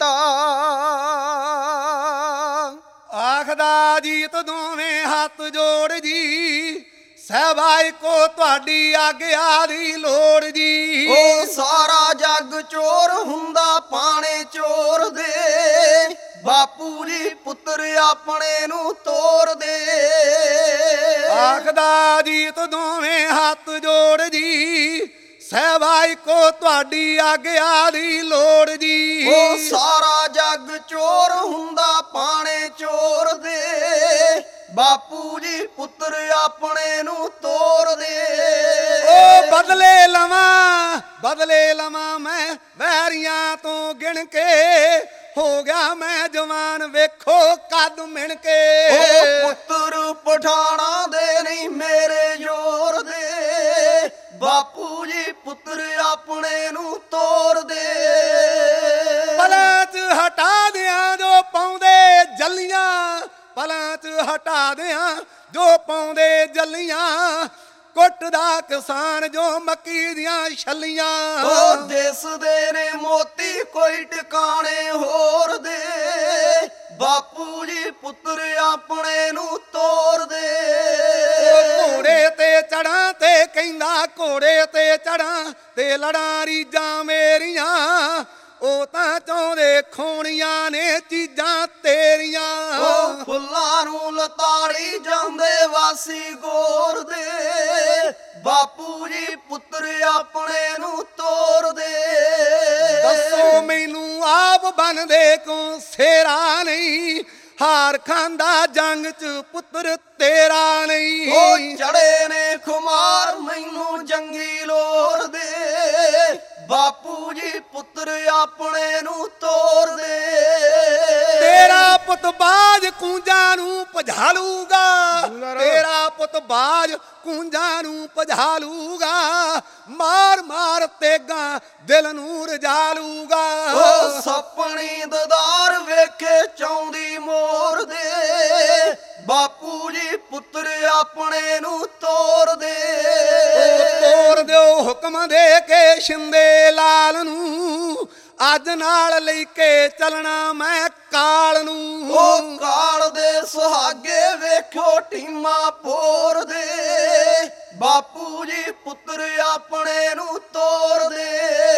ਆਖਦਾ ਜੀਤ ਦੋਵੇਂ ਹੱਥ ਜੋੜ ਜੀ, ਸਹਿਬਾਈ ਕੋ ਤੁਹਾਡੀ ਆਗਿਆ ਦੀ ਲੋੜ ਜੀ। ਉਹ ਸਾਰਾ ਜੱਗ ਚੋਰ ਹੁੰਦਾ ਪਾਣੇ ਚੋਰ ਦੇ, ਬਾਪੂ ਜੀ ਪੁੱਤਰ ਆਪਣੇ ਨੂੰ ਤੋਰ ਦੇ। ਆਖਦਾ ਜੀਤ ਦੋਵੇਂ ਹੱਥ ਜੋੜ ਜੀ, ਸਹਿਬਾਈ ਕੋ ਤੁਹਾਡੀ ਆਗਿਆ ਦੀ ਲੋੜ ਜੀ। ਉਹ ਸਾਰਾ ਜੱਗ ਚੋਰ ਹੁੰਦਾ ਪਾਣੇ ਚੋਰ ਦੇ, ਬਾਪੂ ਜੀ ਪੁੱਤਰ ਆਪਣੇ ਨੂੰ ਤੋਰ ਦੇ। ਉਹ ਬਦਲੇ ਲਵਾਂ ਬਦਲੇ ਲਵਾਂ ਮੈਂ ਵੈਰੀਆਂ ਤੋਂ ਗਿਣ ਕੇ, ਹੋ ਗਿਆ ਮੈਂ ਜਵਾਨ ਵੇਖੋ ਕੱਦ ਮਿਣ ਕੇ। ਉਹ ਪੁੱਤਰ ਪਠਾਣਾ ਦੇ ਨਹੀਂ ਮੇਰੇ ਜ਼ੋਰ ਦੇ, ਬਾਪੂ ਜੀ ਪੁੱਤਰ ਆਪਣੇ ਨੂੰ ਤੋਰ ਦੇ। ਪਲਾਂ 'ਚ ਹਟਾ ਦਿਆਂ ਜੋ ਪਾਉਂਦੇ ਜੱਲੀਆਂ, ਪਲਾਂ 'ਚ ਹਟਾ ਦਿਆਂ ਜੋ ਪਾਉਂਦੇ ਜੱਲੀਆਂ, ਕੁੱਟਦਾ ਕਿਸਾਨ ਜੋ ਮੱਕੀ ਦੀਆਂ ਛੱਲੀਆਂ। ਉਹ ਦਿਸਦੇ ਨੇ ਮੋਤੀ ਕੋਈ ਟਿਕਾਣੇ ਹੋਰ ਦੇ, ਬਾਪੂ ਜੀ ਪੁੱਤਰ ਆਪਣੇ ਨੂੰ ਤੋਰ ਦੇ। ਘੋੜੇ ਤੇ ਚੜਾਂ ਤੇ ਕਹਿੰਦਾ ਘੋੜੇ ਤੇ ਚੜਾਂ ਤੇ ਲੜਾਂ ਰੀਜਾਂ ਮੇਰੀਆਂ, ਉਹ ਤਾਂ ਚਾਹੁੰਦੇ ਖੋਣੀਆਂ ਨੇ ਚੀਜ਼ਾਂ ਤੇਰੀਆਂ। ਉਹ ਫੁੱਲਾਂ ਨੂੰ ਲਤਾੜੀ ਜਾਂਦੇ ਵਾਸੀ ਗੋਰ ਦੇ, ਬਾਪੂ ਜੀ ਪੁੱਤਰ ਆਪਣੇ ਨੂੰ ਤੋਰ ਦੇ। ਦੱਸੋ ਮੈਨੂੰ ਆਪ ਬਣਦੇ ਕੋ ਸੇਰਾ ਨਹੀਂ, ਹਾਰ ਖਾਂਦਾ ਜੰਗ 'ਚ ਪੁੱਤਰ ਤੇਰਾ ਨਹੀਂ। ਉਹ ਚੜੇ ਨੇ ਖੁਮਾਰ ਮੈਨੂੰ ਜੰਗੀ ਲੋਰ ਦੇ, ਬਾਪੂ ਜੀ ਪੁੱਤਰ ਆਪਣੇ ਨੂੰ ਤੋਰ ਦੇ। ਤੇਰਾ ਪੁੱਤ ਬਾਜ ਕੂੰਜਾਂ ਨੂੰ ਭਜਾ ਲੂਗਾ, ਤੇਰਾ ਪੁੱਤ ਬਾਜ ਕੂੰਜਾਂ ਨੂੰ ਭਜਾ ਲੂਗਾ, ਮਾਰ ਮਾਰ ਤੇਗਾ ਦਿਲ ਨੂੰ ਰਜਾ ਲੂਗਾ। ਉਹ ਸਪਣੀ ਦਦਾਰ ਵੇਖੇ ਚਾਉਂਦੀ ਮੋਰ ਦੇ, ਬਾਪੂ ਜੀ ਪੁੱਤਰ ਆਪਣੇ ਨੂੰ ਤੋਰ ਦੇ। ਤੋਰ ਦਿਓ ਹੁਕਮ ਦੇ ਕੇ ਸ਼ਿੰਦੇ ਲਾਲ ਨੂੰ, ਅੱਜ ਨਾਲ ਲੈ ਕੇ ਚੱਲਣਾ ਮੈਂ ਕਾਲ ਨੂੰ। ਉਹ ਕਾਲ ਦੇ ਸੁਹਾਗੇ ਵੇਖੋ ਟੀਮਾ ਪੋਰ ਦੇ, ਬਾਪੂ ਜੀ ਪੁੱਤਰ ਆਪਣੇ ਨੂੰ ਤੋਰ ਦੇ।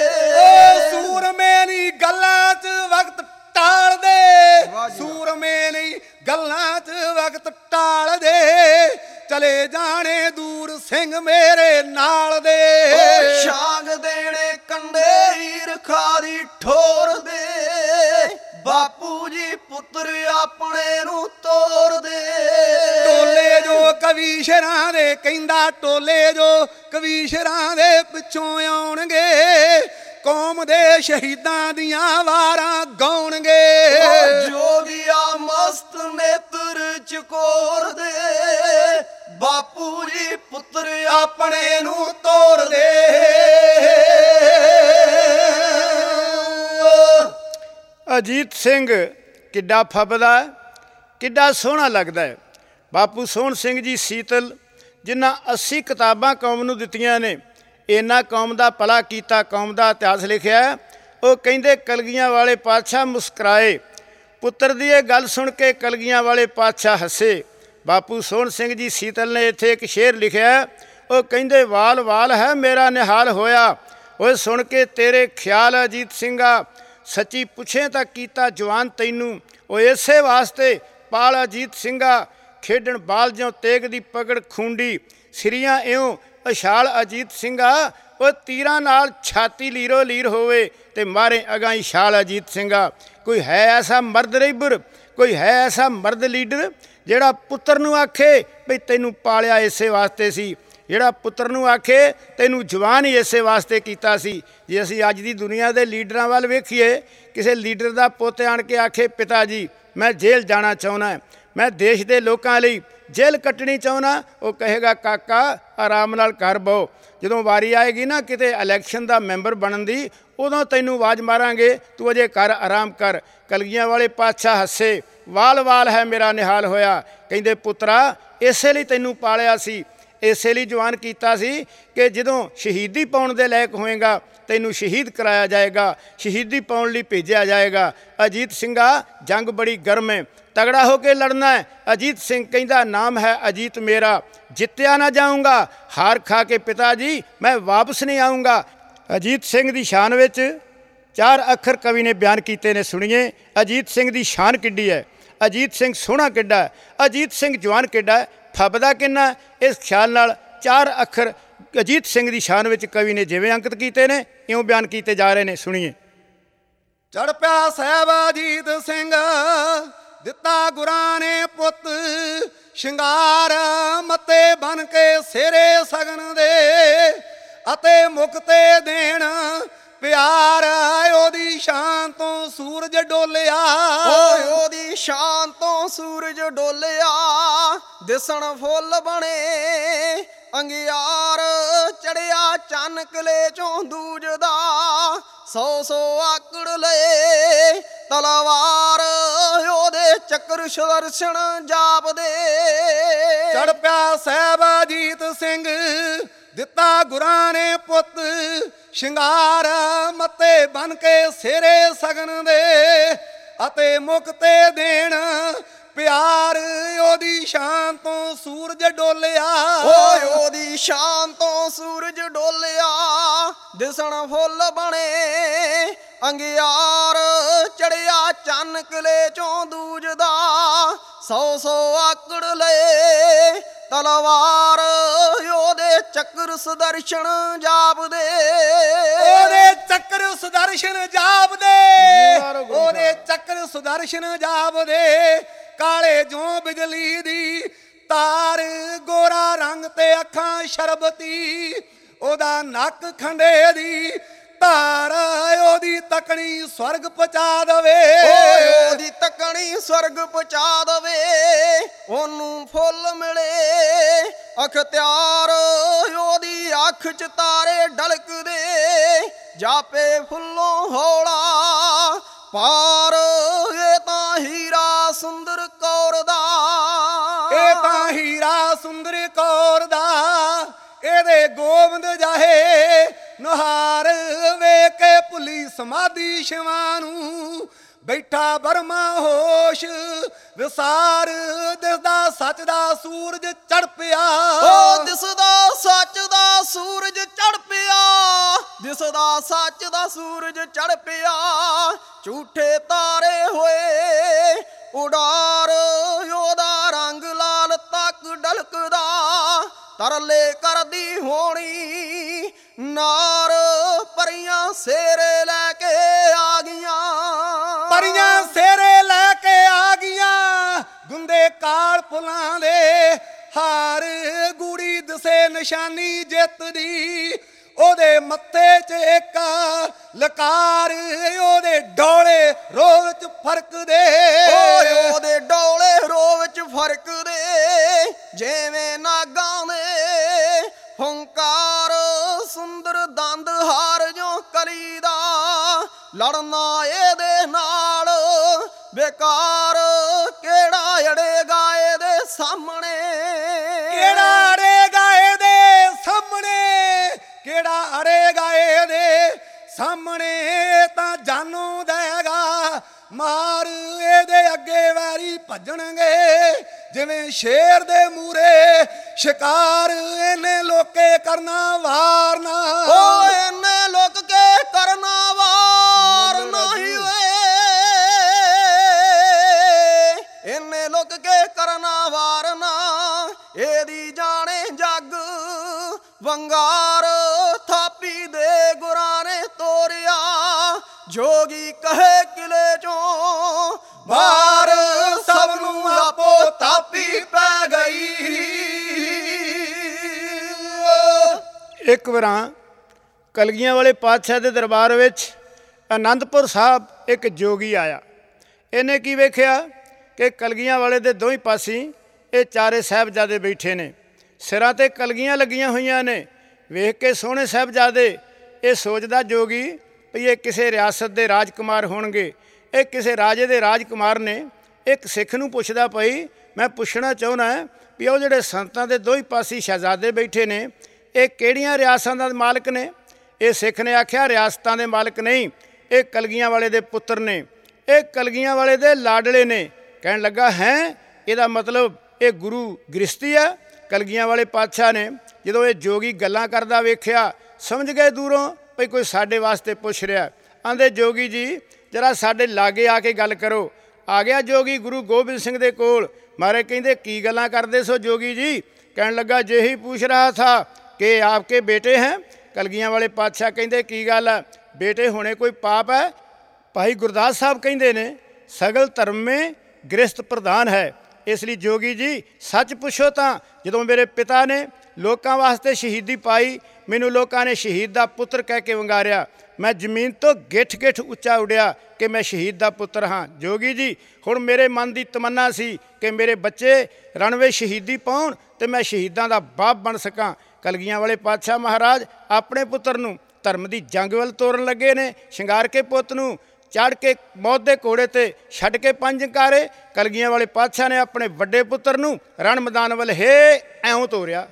ਓ ਸੂਰਮੇ ਨੀ ਗੱਲਾਂ 'ਚ ਵਕਤ ਟਾਲ ਦੇ, ਸੂਰਮੇ ਨੀ ਗੱਲਾਂ 'ਚ ਵਕਤ ਟਾਲ ਦੇ, ਚਲੇ ਜਾਣੇ ਦੂਰ ਸਿੰਘ ਮੇਰੇ ਨਾਲ ਦੇ। ਸ਼ਾਂਗ ਦੇਣੇ ਕੰਡੇ ਈਰਖਾ ਦੀ ਠੋਰ ਦੇ, ਬਾਪੂ ਜੀ ਪੁੱਤਰ ਆਪਣੇ ਨੂੰ ਤੋਰ ਦੇ। ਟੋਲੇ ਜੋ ਕਵੀਸ਼ਰਾਂ ਦੇ ਕਹਿੰਦਾ, ਟੋਲੇ ਜੋ ਕਵੀਸ਼ਰਾਂ ਦੇ ਪਿੱਛੋਂ ਆਉਣਗੇ, ਕੌਮ ਦੇ ਸ਼ਹੀਦਾਂ ਦੀਆਂ ਵਾਰਾਂ ਗਾਉਣਗੇ। ਜੋਗੀਆ ਮਸਤ ਨੇਤਰ ਚਕੋਰ ਦੇ, ਬਾਪੂ ਜੀ ਪੁੱਤਰ ਆਪਣੇ ਨੂੰ ਤੋਰ ਦੇ। ਅਜੀਤ ਸਿੰਘ ਕਿੱਡਾ ਫੱਬਦਾ, ਕਿੱਡਾ ਸੋਹਣਾ ਲੱਗਦਾ ਹੈ। ਬਾਪੂ ਸੋਹਣ ਸਿੰਘ ਜੀ ਸੀਤਲ, ਜਿਨ੍ਹਾਂ ਅੱਸੀ ਕਿਤਾਬਾਂ ਕੌਮ ਨੂੰ ਦਿੱਤੀਆਂ ਨੇ, ਇਹਨਾਂ ਕੌਮ ਦਾ ਭਲਾ ਕੀਤਾ, ਕੌਮ ਦਾ ਇਤਿਹਾਸ ਲਿਖਿਆ। ਉਹ ਕਹਿੰਦੇ ਕਲਗੀਆਂ ਵਾਲੇ ਪਾਤਸ਼ਾਹ ਮੁਸਕਰਾਏ, ਪੁੱਤਰ ਦੀ ਇਹ ਗੱਲ ਸੁਣ ਕੇ ਕਲਗੀਆਂ ਵਾਲੇ ਪਾਤਸ਼ਾਹ ਹੱਸੇ। ਬਾਪੂ ਸੋਹਣ ਸਿੰਘ ਜੀ ਸੀਤਲ ਨੇ ਇੱਥੇ ਇੱਕ ਸ਼ੇਰ ਲਿਖਿਆ, ਉਹ ਕਹਿੰਦੇ ਵਾਲ ਵਾਲ ਹੈ ਮੇਰਾ ਨਿਹਾਲ ਹੋਇਆ, ਓਏ ਸੁਣ ਕੇ ਤੇਰੇ ਖਿਆਲ ਅਜੀਤ ਸਿੰਘਾ, ਸੱਚੀ ਪੁੱਛੇ ਤਾਂ ਕੀਤਾ ਜਵਾਨ ਤੈਨੂੰ, ਉਹ ਇਸੇ ਵਾਸਤੇ ਪਾਲ ਅਜੀਤ ਸਿੰਘਾ, ਖੇਡਣ ਬਾਲ ਜਿਉਂ ਤੇਗ ਦੀ ਪਗੜ ਖੂੰਡੀ, ਸਿਰੀਆਂ ਇਉਂ ਅਛਾਲ ਅਜੀਤ ਸਿੰਘਾ, ਉਹ ਤੀਰਾਂ ਨਾਲ ਛਾਤੀ ਲੀਰੋ ਲੀਰ ਹੋਵੇ ਤੇ ਮਾਰੇ ਅਗਾਈ ਛਾਲ ਅਜੀਤ ਸਿੰਘਾ। ਕੋਈ ਹੈ ਐਸਾ ਮਰਦ ਰਈਬਰ, ਕੋਈ ਹੈ ਐਸਾ ਮਰਦ ਲੀਡਰ ਜਿਹੜਾ ਪੁੱਤਰ ਨੂੰ ਆਖੇ ਵੀ ਤੈਨੂੰ ਪਾਲਿਆ ਇਸੇ ਵਾਸਤੇ ਸੀ, ਜਿਹੜਾ ਪੁੱਤਰ ਨੂੰ ਆਖੇ ਤੈਨੂੰ ਜਵਾਨ ਹੀ ਇਸੇ ਵਾਸਤੇ ਕੀਤਾ ਸੀ। ਜੇ ਅਸੀਂ ਅੱਜ ਦੀ ਦੁਨੀਆ ਦੇ ਲੀਡਰਾਂ ਵੱਲ ਵੇਖੀਏ, ਕਿਸੇ ਲੀਡਰ ਦਾ ਪੁੱਤ ਆਣ ਕੇ ਆਖੇ ਪਿਤਾ ਜੀ ਮੈਂ ਜੇਲ੍ਹ ਜਾਣਾ ਚਾਹੁੰਦਾ, ਮੈਂ ਦੇਸ਼ ਦੇ ਲੋਕਾਂ ਲਈ ਜੇਲ੍ਹ ਕੱਟਣੀ ਚਾਹੁੰਦਾ, ਉਹ ਕਹੇਗਾ ਕਾਕਾ ਆਰਾਮ ਨਾਲ ਕਰ ਬਹੋ, ਜਦੋਂ ਵਾਰੀ ਆਏਗੀ ਨਾ ਕਿਤੇ ਇਲੈਕਸ਼ਨ ਦਾ ਮੈਂਬਰ ਬਣਨ ਦੀ, ਉਦੋਂ ਤੈਨੂੰ ਆਵਾਜ਼ ਮਾਰਾਂਗੇ, ਤੂੰ ਅਜੇ ਕਰ ਆਰਾਮ ਕਰ। ਕਲਗੀਆਂ ਵਾਲੇ ਪਾਤਸ਼ਾਹ ਹੱਸੇ, ਵਾਲ ਵਾਲ ਹੈ ਮੇਰਾ ਨਿਹਾਲ ਹੋਇਆ। ਕਹਿੰਦੇ ਪੁੱਤਰਾ ਇਸੇ ਲਈ ਤੈਨੂੰ ਪਾਲਿਆ ਸੀ, ਇਸੇ ਲਈ ਜਵਾਨ ਕੀਤਾ ਸੀ ਕਿ ਜਦੋਂ ਸ਼ਹੀਦੀ ਪਾਉਣ ਦੇ ਲਾਇਕ ਹੋਏਗਾ ਤੈਨੂੰ ਸ਼ਹੀਦ ਕਰਾਇਆ ਜਾਏਗਾ, ਸ਼ਹੀਦੀ ਪਾਉਣ ਲਈ ਭੇਜਿਆ ਜਾਏਗਾ। ਅਜੀਤ ਸਿੰਘਾ ਜੰਗ ਬੜੀ ਗਰਮ ਹੈ, ਤਗੜਾ ਹੋ ਕੇ ਲੜਨਾ ਹੈ। ਅਜੀਤ ਸਿੰਘ ਕਹਿੰਦਾ ਨਾਮ ਹੈ ਅਜੀਤ ਮੇਰਾ, ਜਿੱਤਿਆ ਨਾ ਜਾਊਂਗਾ, ਹਾਰ ਖਾ ਕੇ ਪਿਤਾ ਜੀ ਮੈਂ ਵਾਪਸ ਨਹੀਂ ਆਊਂਗਾ। ਅਜੀਤ ਸਿੰਘ ਦੀ ਸ਼ਾਨ ਵਿੱਚ ਚਾਰ ਅੱਖਰ ਕਵੀ ਨੇ ਬਿਆਨ ਕੀਤੇ ਨੇ, ਸੁਣੀਏ ਅਜੀਤ ਸਿੰਘ ਦੀ ਸ਼ਾਨ ਕਿੱਡੀ ਹੈ, ਅਜੀਤ ਸਿੰਘ ਸੋਹਣਾ ਕਿੱਡਾ, ਅਜੀਤ ਸਿੰਘ ਜਵਾਨ ਕਿੱਡਾ, ਫੱਬਦਾ ਕਿੰਨਾ। ਇਸ ਖਿਆਲ ਨਾਲ ਚਾਰ ਅੱਖਰ ਅਜੀਤ ਸਿੰਘ ਦੀ ਸ਼ਾਨ ਵਿੱਚ ਕਵੀ ਨੇ ਜਿਵੇਂ ਅੰਕਿਤ ਕੀਤੇ ਨੇ ਇਉਂ ਬਿਆਨ ਕੀਤੇ ਜਾ ਰਹੇ ਨੇ, ਸੁਣੀਏ। ਚੜ ਪਿਆ ਸਾਹਿਬ ਅਜੀਤ ਸਿੰਘ, ਦਿੱਤਾ ਗੁਰਾਂ ਨੇ ਪੁੱਤ, ਸ਼ਿੰਗਾਰ ਮੱਤੇ ਬਨ ਕੇ ਸਿਰੇ ਸਗਨ ਦੇ, ਅਤੇ ਮੁਕਤੇ ਦੇਣ ਪਿਆਰ ਉਹਦੀ ਸ਼ਾਨ ਤੋਂ ਸੂਰਜ ਡੋਲਿਆ। ਓਏ ਉਹਦੀ ਸ਼ਾਨ ਤੋਂ ਸੂਰਜ ਡੋਲਿਆ, ਦਿਸਣ ਫੁੱਲ ਬਣੇ ਅੰਗਿਆਰ, ਚੜਿਆ ਚੰਨ ਕਿਲੇ ਚੋਂ ਦੂਜਦਾ, ਸੌ ਸੌ ਆਕੜ ਲਏ ਤਲਵਾਰ, ਉਹਦੇ ਚੱਕਰ ਸੁਦਰਸ਼ਨ ਜਾਪਦੇ। ਚੜ ਪਿਆ ਸਾਹਿਬ ਅਜੀਤ ਸਿੰਘ, ਦਿੱਤਾ ਗੁਰਾਂ ਨੇ ਪੁੱਤ, ਸ਼ਿੰਗਾਰ ਮੱਤੇ ਬਨ ਕੇ ਸਿਰੇ ਸਗਨ ਦੇ, ਅਤੇ ਮੁਕਤੇ ਦੇਣ ਪਿਆਰ ਉਹਦੀ ਸ਼ਾਨ ਤੋਂ ਸੂਰਜ ਡੋਲਿਆ। ਓਏ ਉਹਦੀ ਸ਼ਾਨ ਤੋਂ ਸੂਰਜ ਡੋਲਿਆ, ਦਿਸਣ ਫੁੱਲ ਬਣੇ ਅੰਗਿਆਰ, ਚੜਿਆ ਚੰਨ ਕਿਲੇ ਚੋਂ ਦੂਜਦਾ, ਸੌ ਸੌ ਆਕੜ ਲਏ ਤਲਵਾਰ, ਉਹਦੇ ਚੱਕਰ ਸੁਦਰਸ਼ਨ ਜਾਪਦੇ। ਉਹਦੇ ਚੱਕਰ ਸੁਦਰਸ਼ਨ ਜਾਪਦੇ, ਉਹਦੇ ਚੱਕਰ ਸੁਦਰਸ਼ਨ ਜਾਪਦੇ, ਕਾਲੇ ਜਿਉਂ ਬਿਜਲੀ ਦੀ ਤਾਰ, ਗੋਰਾ ਰੰਗ ਤੇ ਅੱਖਾਂ ਸ਼ਰਬਤੀ, ਉਹਦਾ ਨੱਕ ਖੰਡੇ ਦੀ ਧਾਰ, ਉਹਦੀ ਤਕਣੀ ਸਵਰਗ ਪਹੁੰਚਾ ਦਵੇ। ਓਏ ਉਹਦੀ ਤਕਣੀ ਸਵਰਗ ਪਹੁੰਚਾ ਦਵੇ, ਉਹਨੂੰ ਫੁੱਲ ਮਿਲੇ ਅਖਤਿਆਰ, ਉਹਦੀ ਅੱਖ ਚ ਤਾਰੇ ਢਲਕਦੇ, ਜਾਪੇ ਫੁੱਲੋਂ ਹੌਲਾ ਪਾਰ, ਇਹ ਤਾਂ ਹੀਰਾ ਸੁੰਦਰ ਕੌਰ ਦਾ, ਇਹ ਤਾਂ ਹੀਰਾ ਸੁੰਦਰ ਕੌਰ ਦਾ, ਇਹਦੇ ਗੋਬਿੰਦ ਜਾਹੇ ਨੁਹਾਰ, ਵੇਖ ਕੇ ਭੁੱਲੀ ਸਮਾਧੀ ਸ਼ਿਵਾਂ ਨੂੰ, ਬੈਠਾ ਬਰਮਾ ਹੋਸ਼ ਵਿਸਾਰ, ਦਿਸਦਾ ਸੱਚ ਦਾ ਸੂਰਜ ਚੜ ਪਿਆ। ਓ ਦਿਸਦਾ ਸੱਚ ਦਾ ਸੂਰਜ ਚੜ ਪਿਆ, ਦਿਸਦਾ ਸੱਚ ਦਾ ਸੂਰਜ ਚੜ ਪਿਆ, ਝੂਠੇ ਤਾਰੇ ਹੋਏ ਉਡਾਰ, ਉਹਦਾ ਰੰਗ ਲਾਲ ਤੱਕ ਡਲਕਦਾ, ਤਰਲੇ ਕਰਦੀ ਹੋਣੀ ਨਾਰ, ਪਰੀਆਂ ਸੇਰੇ ਲੈ ਕੇ ਆ ਗਈਆਂ, ਪਰੀਆਂ ਸੇਰੇ ਲੈ ਕੇ ਆ ਗਈਆਂ, ਗੁੰਦੇ ਕਾਲ ਫੁੱਲਾਂ ਦੇ ਹਾਰ, ਗੂੜੀ ਦਸੇ ਨਿਸ਼ਾਨੀ ਜਿੱਤ ਦੀ, ਉਹਦੇ ਮੱਥੇ 'ਚ ਇੱਕ ਲਕਾਰ, ਉਹਦੇ ਡੋਲੇ ਰੋਹ ਵਿੱਚ ਫਰਕਦੇ। ਓਏ ਉਹਦੇ ਡੋਲੇ ਰੋਹ ਵਿੱਚ ਫਰਕਦੇ, ਜਿਵੇਂ ਨਾਗਾਂ ਦੇ ਹੰਕਾਰ, ਸੁੰਦਰ ਦੰਦ ਹਾਰ ਜੋ ਕਲੀ ਦਾ, ਲੜਨਾ ਇਹਦੇ ਨਾਲ ਬੇਕਾਰ, ਕਿਹੜਾ ਅੜੇਗਾ ਇਹਦੇ ਸਾਹਮਣੇ, ਕਿਹੜਾ ਅੜੇਗਾ ਇਹਦੇ ਸਾਹਮਣੇ, ਕਿਹੜਾ ਅੜੇਗਾ ਇਹਦੇ ਸਾਹਮਣੇ, ਤਾਂ ਜਾਨੂ ਦੇਗਾ ਮਾਰ, ਇਹਦੇ ਅੱਗੇ ਵੈਰੀ ਭੱਜਣਗੇ ਜਿਵੇਂ ਸ਼ੇਰ ਦੇ ਮੂਰੇ ਸ਼ਿਕਾਰ, ਇਹਨੇ ਲੋਕੇ ਕਰਨਾ ਵਾਰ ਨਾ। ਓ ਇਹਨੇ ਲੁਕ ਕੇ ਕਰਨਾ ਵਾਰ ਨਹੀਂ ਓਏ, ਇਹਨੇ ਲੁਕ ਕੇ ਕਰਨਾ ਵਾਰ ਨਾ, ਇਹਦੀ ਜਾਣੇ ਜੱਗ ਵੰਗਾਰ, ਥਾਪੀ ਦੇ ਗੁਰਾਂ ਨੇ ਤੋਰਿਆ, ਜੋਗੀ ਕਹੇ ਕਿਲੇ ਚੋਂ ਬਾਹਰ, ਇੱਕ ਵਾਰਾਂ ਕਲਗੀਆਂ ਵਾਲੇ ਪਾਤਸ਼ਾਹ ਦੇ ਦਰਬਾਰ ਵਿੱਚ ਆਨੰਦਪੁਰ ਸਾਹਿਬ ਇੱਕ ਜੋਗੀ ਆਇਆ। ਇਹਨੇ ਕੀ ਵੇਖਿਆ ਕਿ ਕਲਗੀਆਂ ਵਾਲੇ ਦੇ ਦੋਹੀਂ ਪਾਸੀ ਇਹ ਚਾਰੇ ਸਾਹਿਬਜ਼ਾਦੇ ਬੈਠੇ ਨੇ, ਸਿਰਾਂ 'ਤੇ ਕਲਗੀਆਂ ਲੱਗੀਆਂ ਹੋਈਆਂ ਨੇ। ਵੇਖ ਕੇ ਸੋਹਣੇ ਸਾਹਿਬਜ਼ਾਦੇ ਇਹ ਸੋਚਦਾ ਜੋਗੀ ਵੀ ਇਹ ਕਿਸੇ ਰਿਆਸਤ ਦੇ ਰਾਜਕੁਮਾਰ ਹੋਣਗੇ, ਇਹ ਕਿਸੇ ਰਾਜੇ ਦੇ ਰਾਜਕੁਮਾਰ ਨੇ। ਇੱਕ ਸਿੱਖ ਨੂੰ ਪੁੱਛਦਾ, ਪਈ ਮੈਂ ਪੁੱਛਣਾ ਚਾਹੁੰਦਾ ਵੀ ਉਹ ਜਿਹੜੇ ਸੰਤਾਂ ਦੇ ਦੋਹੀਂ ਪਾਸੀ ਸ਼ਹਿਜ਼ਾਦੇ ਬੈਠੇ ਨੇ ਇਹ ਕਿਹੜੀਆਂ ਰਿਆਸਤਾਂ ਦਾ ਮਾਲਕ ਨੇ? ਇਹ ਸਿੱਖ ਨੇ ਆਖਿਆ ਰਿਆਸਤਾਂ ਦੇ ਮਾਲਕ ਨਹੀਂ, ਇਹ ਕਲਗੀਆਂ ਵਾਲੇ ਦੇ ਪੁੱਤਰ ਨੇ, ਇਹ ਕਲਗੀਆਂ ਵਾਲੇ ਦੇ ਲਾਡਲੇ ਨੇ। ਕਹਿਣ ਲੱਗਾ, ਹੈ ਇਹਦਾ ਮਤਲਬ ਇਹ ਗੁਰੂ ਗ੍ਰਸਤੀ ਆ? ਕਲਗੀਆਂ ਵਾਲੇ ਪਾਤਸ਼ਾਹ ਨੇ ਜਦੋਂ ਇਹ ਜੋਗੀ ਗੱਲਾਂ ਕਰਦਾ ਵੇਖਿਆ ਸਮਝ ਗਏ ਦੂਰੋਂ ਭਈ ਕੋਈ ਸਾਡੇ ਵਾਸਤੇ ਪੁੱਛ ਰਿਹਾ। ਆਂਦੇ ਜੋਗੀ ਜੀ ਜਰਾ ਸਾਡੇ ਲਾਗੇ ਆ ਕੇ ਗੱਲ ਕਰੋ। ਆ ਗਿਆ ਜੋਗੀ ਗੁਰੂ ਗੋਬਿੰਦ ਸਿੰਘ ਦੇ ਕੋਲ। ਮਾਰੇ ਕਹਿੰਦੇ ਕੀ ਗੱਲਾਂ ਕਰਦੇ ਸੋ ਜੋਗੀ ਜੀ? ਕਹਿਣ ਲੱਗਾ ਜੇ ਹੀ ਪੁੱਛ ਰਹਾ ਥਾ ਕਿ ਆਪਕੇ ਬੇਟੇ हैं। ਕਲਗੀਆਂ ਵਾਲੇ ਪਾਤਸ਼ਾਹ ਕਹਿੰਦੇ ਕੀ ਗੱਲ ਹੈ, ਬੇਟੇ ਹੋਣੇ ਕੋਈ ਪਾਪ ਹੈ? ਭਾਈ ਗੁਰਦਾਸ ਸਾਹਿਬ ਕਹਿੰਦੇ ਨੇ ਸਗਲ ਧਰਮ ਮੇਂ ਗ੍ਰਸਤ ਪ੍ਰਧਾਨ ਹੈ। ਇਸ ਲਈ ਜੋਗੀ ਜੀ ਸੱਚ ਪੁੱਛੋ ਤਾਂ ਜਦੋਂ ਮੇਰੇ ਪਿਤਾ ਨੇ ਲੋਕਾਂ ਵਾਸਤੇ ਸ਼ਹੀਦੀ ਪਾਈ, ਮੈਨੂੰ ਲੋਕਾਂ ਨੇ ਸ਼ਹੀਦ ਦਾ ਪੁੱਤਰ ਕਹਿ ਕੇ ਵੰਗਾਰਿਆ, ਮੈਂ ਜ਼ਮੀਨ ਤੋਂ ਗਿੱਠ ਗਿੱਠ ਉੱਚਾ ਉੱਡਿਆ ਕਿ ਮੈਂ ਸ਼ਹੀਦ ਦਾ ਪੁੱਤਰ ਹਾਂ। ਜੋਗੀ ਜੀ ਹੁਣ ਮੇਰੇ ਮਨ ਦੀ ਤਮੰਨਾ ਸੀ ਕਿ ਮੇਰੇ ਬੱਚੇ ਰਣਵੇ ਸ਼ਹੀਦੀ ਪਾਉਣ ਅਤੇ ਮੈਂ ਸ਼ਹੀਦਾਂ ਦਾ ਬਾਪ ਬਣ ਸਕਾਂ। ਕਲਗੀਆਂ ਵਾਲੇ ਪਾਤਸ਼ਾਹ ਮਹਾਰਾਜ ਆਪਣੇ ਪੁੱਤਰ ਨੂੰ ਧਰਮ ਦੀ ਜੰਗ ਵੱਲ ਤੋਰਨ ਲੱਗੇ ਨੇ। ਸ਼ਿੰਗਾਰ ਕੇ ਪੁੱਤ ਨੂੰ ਚੜ੍ਹ ਕੇ ਮੌਤ ਦੇ ਘੋੜੇ 'ਤੇ ਛੱਡ ਕੇ ਪੰਜ ਕਾਰੇ ਕਲਗੀਆਂ ਵਾਲੇ ਪਾਤਸ਼ਾਹ ਨੇ ਆਪਣੇ ਵੱਡੇ ਪੁੱਤਰ ਨੂੰ ਰਣ ਮੈਦਾਨ ਵੱਲ ਹੇ ਐਉਂ ਤੋਰਿਆ।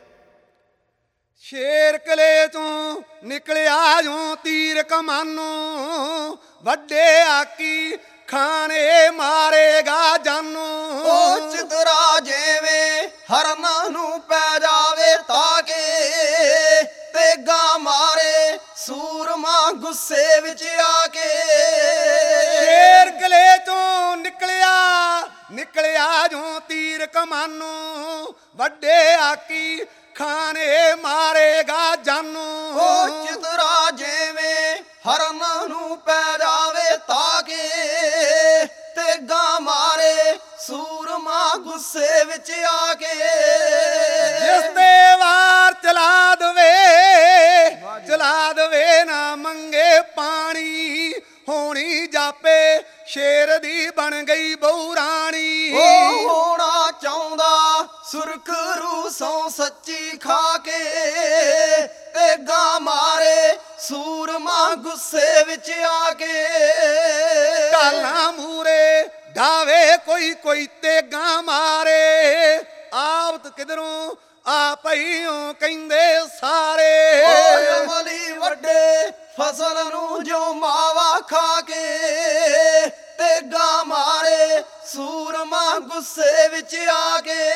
ਸ਼ੇਰ ਕਿਲੇ ਤੋਂ ਨਿਕਲਿਆ ਜੋ ਤੀਰ ਕਮਾਨੋਂ, ਵੱਡੇ ਆਕੀ ਖਾਣੇ ਮਾਰੇਗਾ ਜਾਨੋਂ। ਉਹ ਚਤੁਰਾ ਜਿਵੇਂ ਹਰਨਾਂ ਨੂੰ ਪੈ ਜਾਵੇ ਤਾਕੇ, ਤੇਗਾ ਮਾਰੇ ਸੂਰਮਾ ਗੁੱਸੇ ਵਿੱਚ ਆ ਕੇ। ਸ਼ੇਰ ਕਿਲੇ ਤੋਂ ਨਿਕਲਿਆ ਨਿਕਲਿਆ ਜੋ ਤੀਰ ਕਮਾਨੋਂ, ਵੱਡੇ ਆਕੀ ਖਾਣੇ ਮਾਰੇਗਾ ਜਾਨੋਂ। ਉਹ ਚਤੁਰਾ ਜਿਵੇਂ ਹਰਨ ਨੂੰ ਪੈ ਜਾਵੇ ਤਾਕੇ, ਤੇਗਾ ਮਾਰੇ ਸੂਰਮਾ ਗੁੱਸੇ ਵਿੱਚ ਆ ਕੇ। ਜਿਸ ਤੇ ਵਾਰ ਚਲਾ ਦਵੇ ਚਲਾ ਦਵੇ ਨਾ ਮੰਗੇ ਪਾਣੀ, ਹੋਣੀ ਜਾਪੇ ਸ਼ੇਰ ਦੀ ਬਣ ਗਈ ਬਹੂ ਰਾਣੀ। ਉਹ ਹੋਣਾ ਚਾਹੁੰਦਾ ਸੁਰਖਰੂ ਸੌ ਸੱਚੀ ਖਾ ਕੇ, ਤੇਗਾ ਮਾਰੇ ਸੂਰਮਾ ਗੁੱਸੇ ਵਿੱਚ ਆ ਕੇ। ਢਾਲਾਂ ਮੂਰੇ ਢਾਵੇ ਕੋਈ ਕੋਈ ਤੇਗਾ ਮਾਰੇ, ਆਵਤ ਕਿਧਰੋਂ ਆ ਪਈਓ ਕਹਿੰਦੇ ਸਾਰੇ। ਓਏ ਅਮਲੀ ਵੱਡੇ ਫਸਲ ਨੂੰ ਜੋ ਮਾਵਾ ਖਾ ਕੇ, ਤੇਗਾ ਮਾਰੇ ਸੂਰਮਾ ਗੁੱਸੇ ਵਿੱਚ ਆ ਕੇ।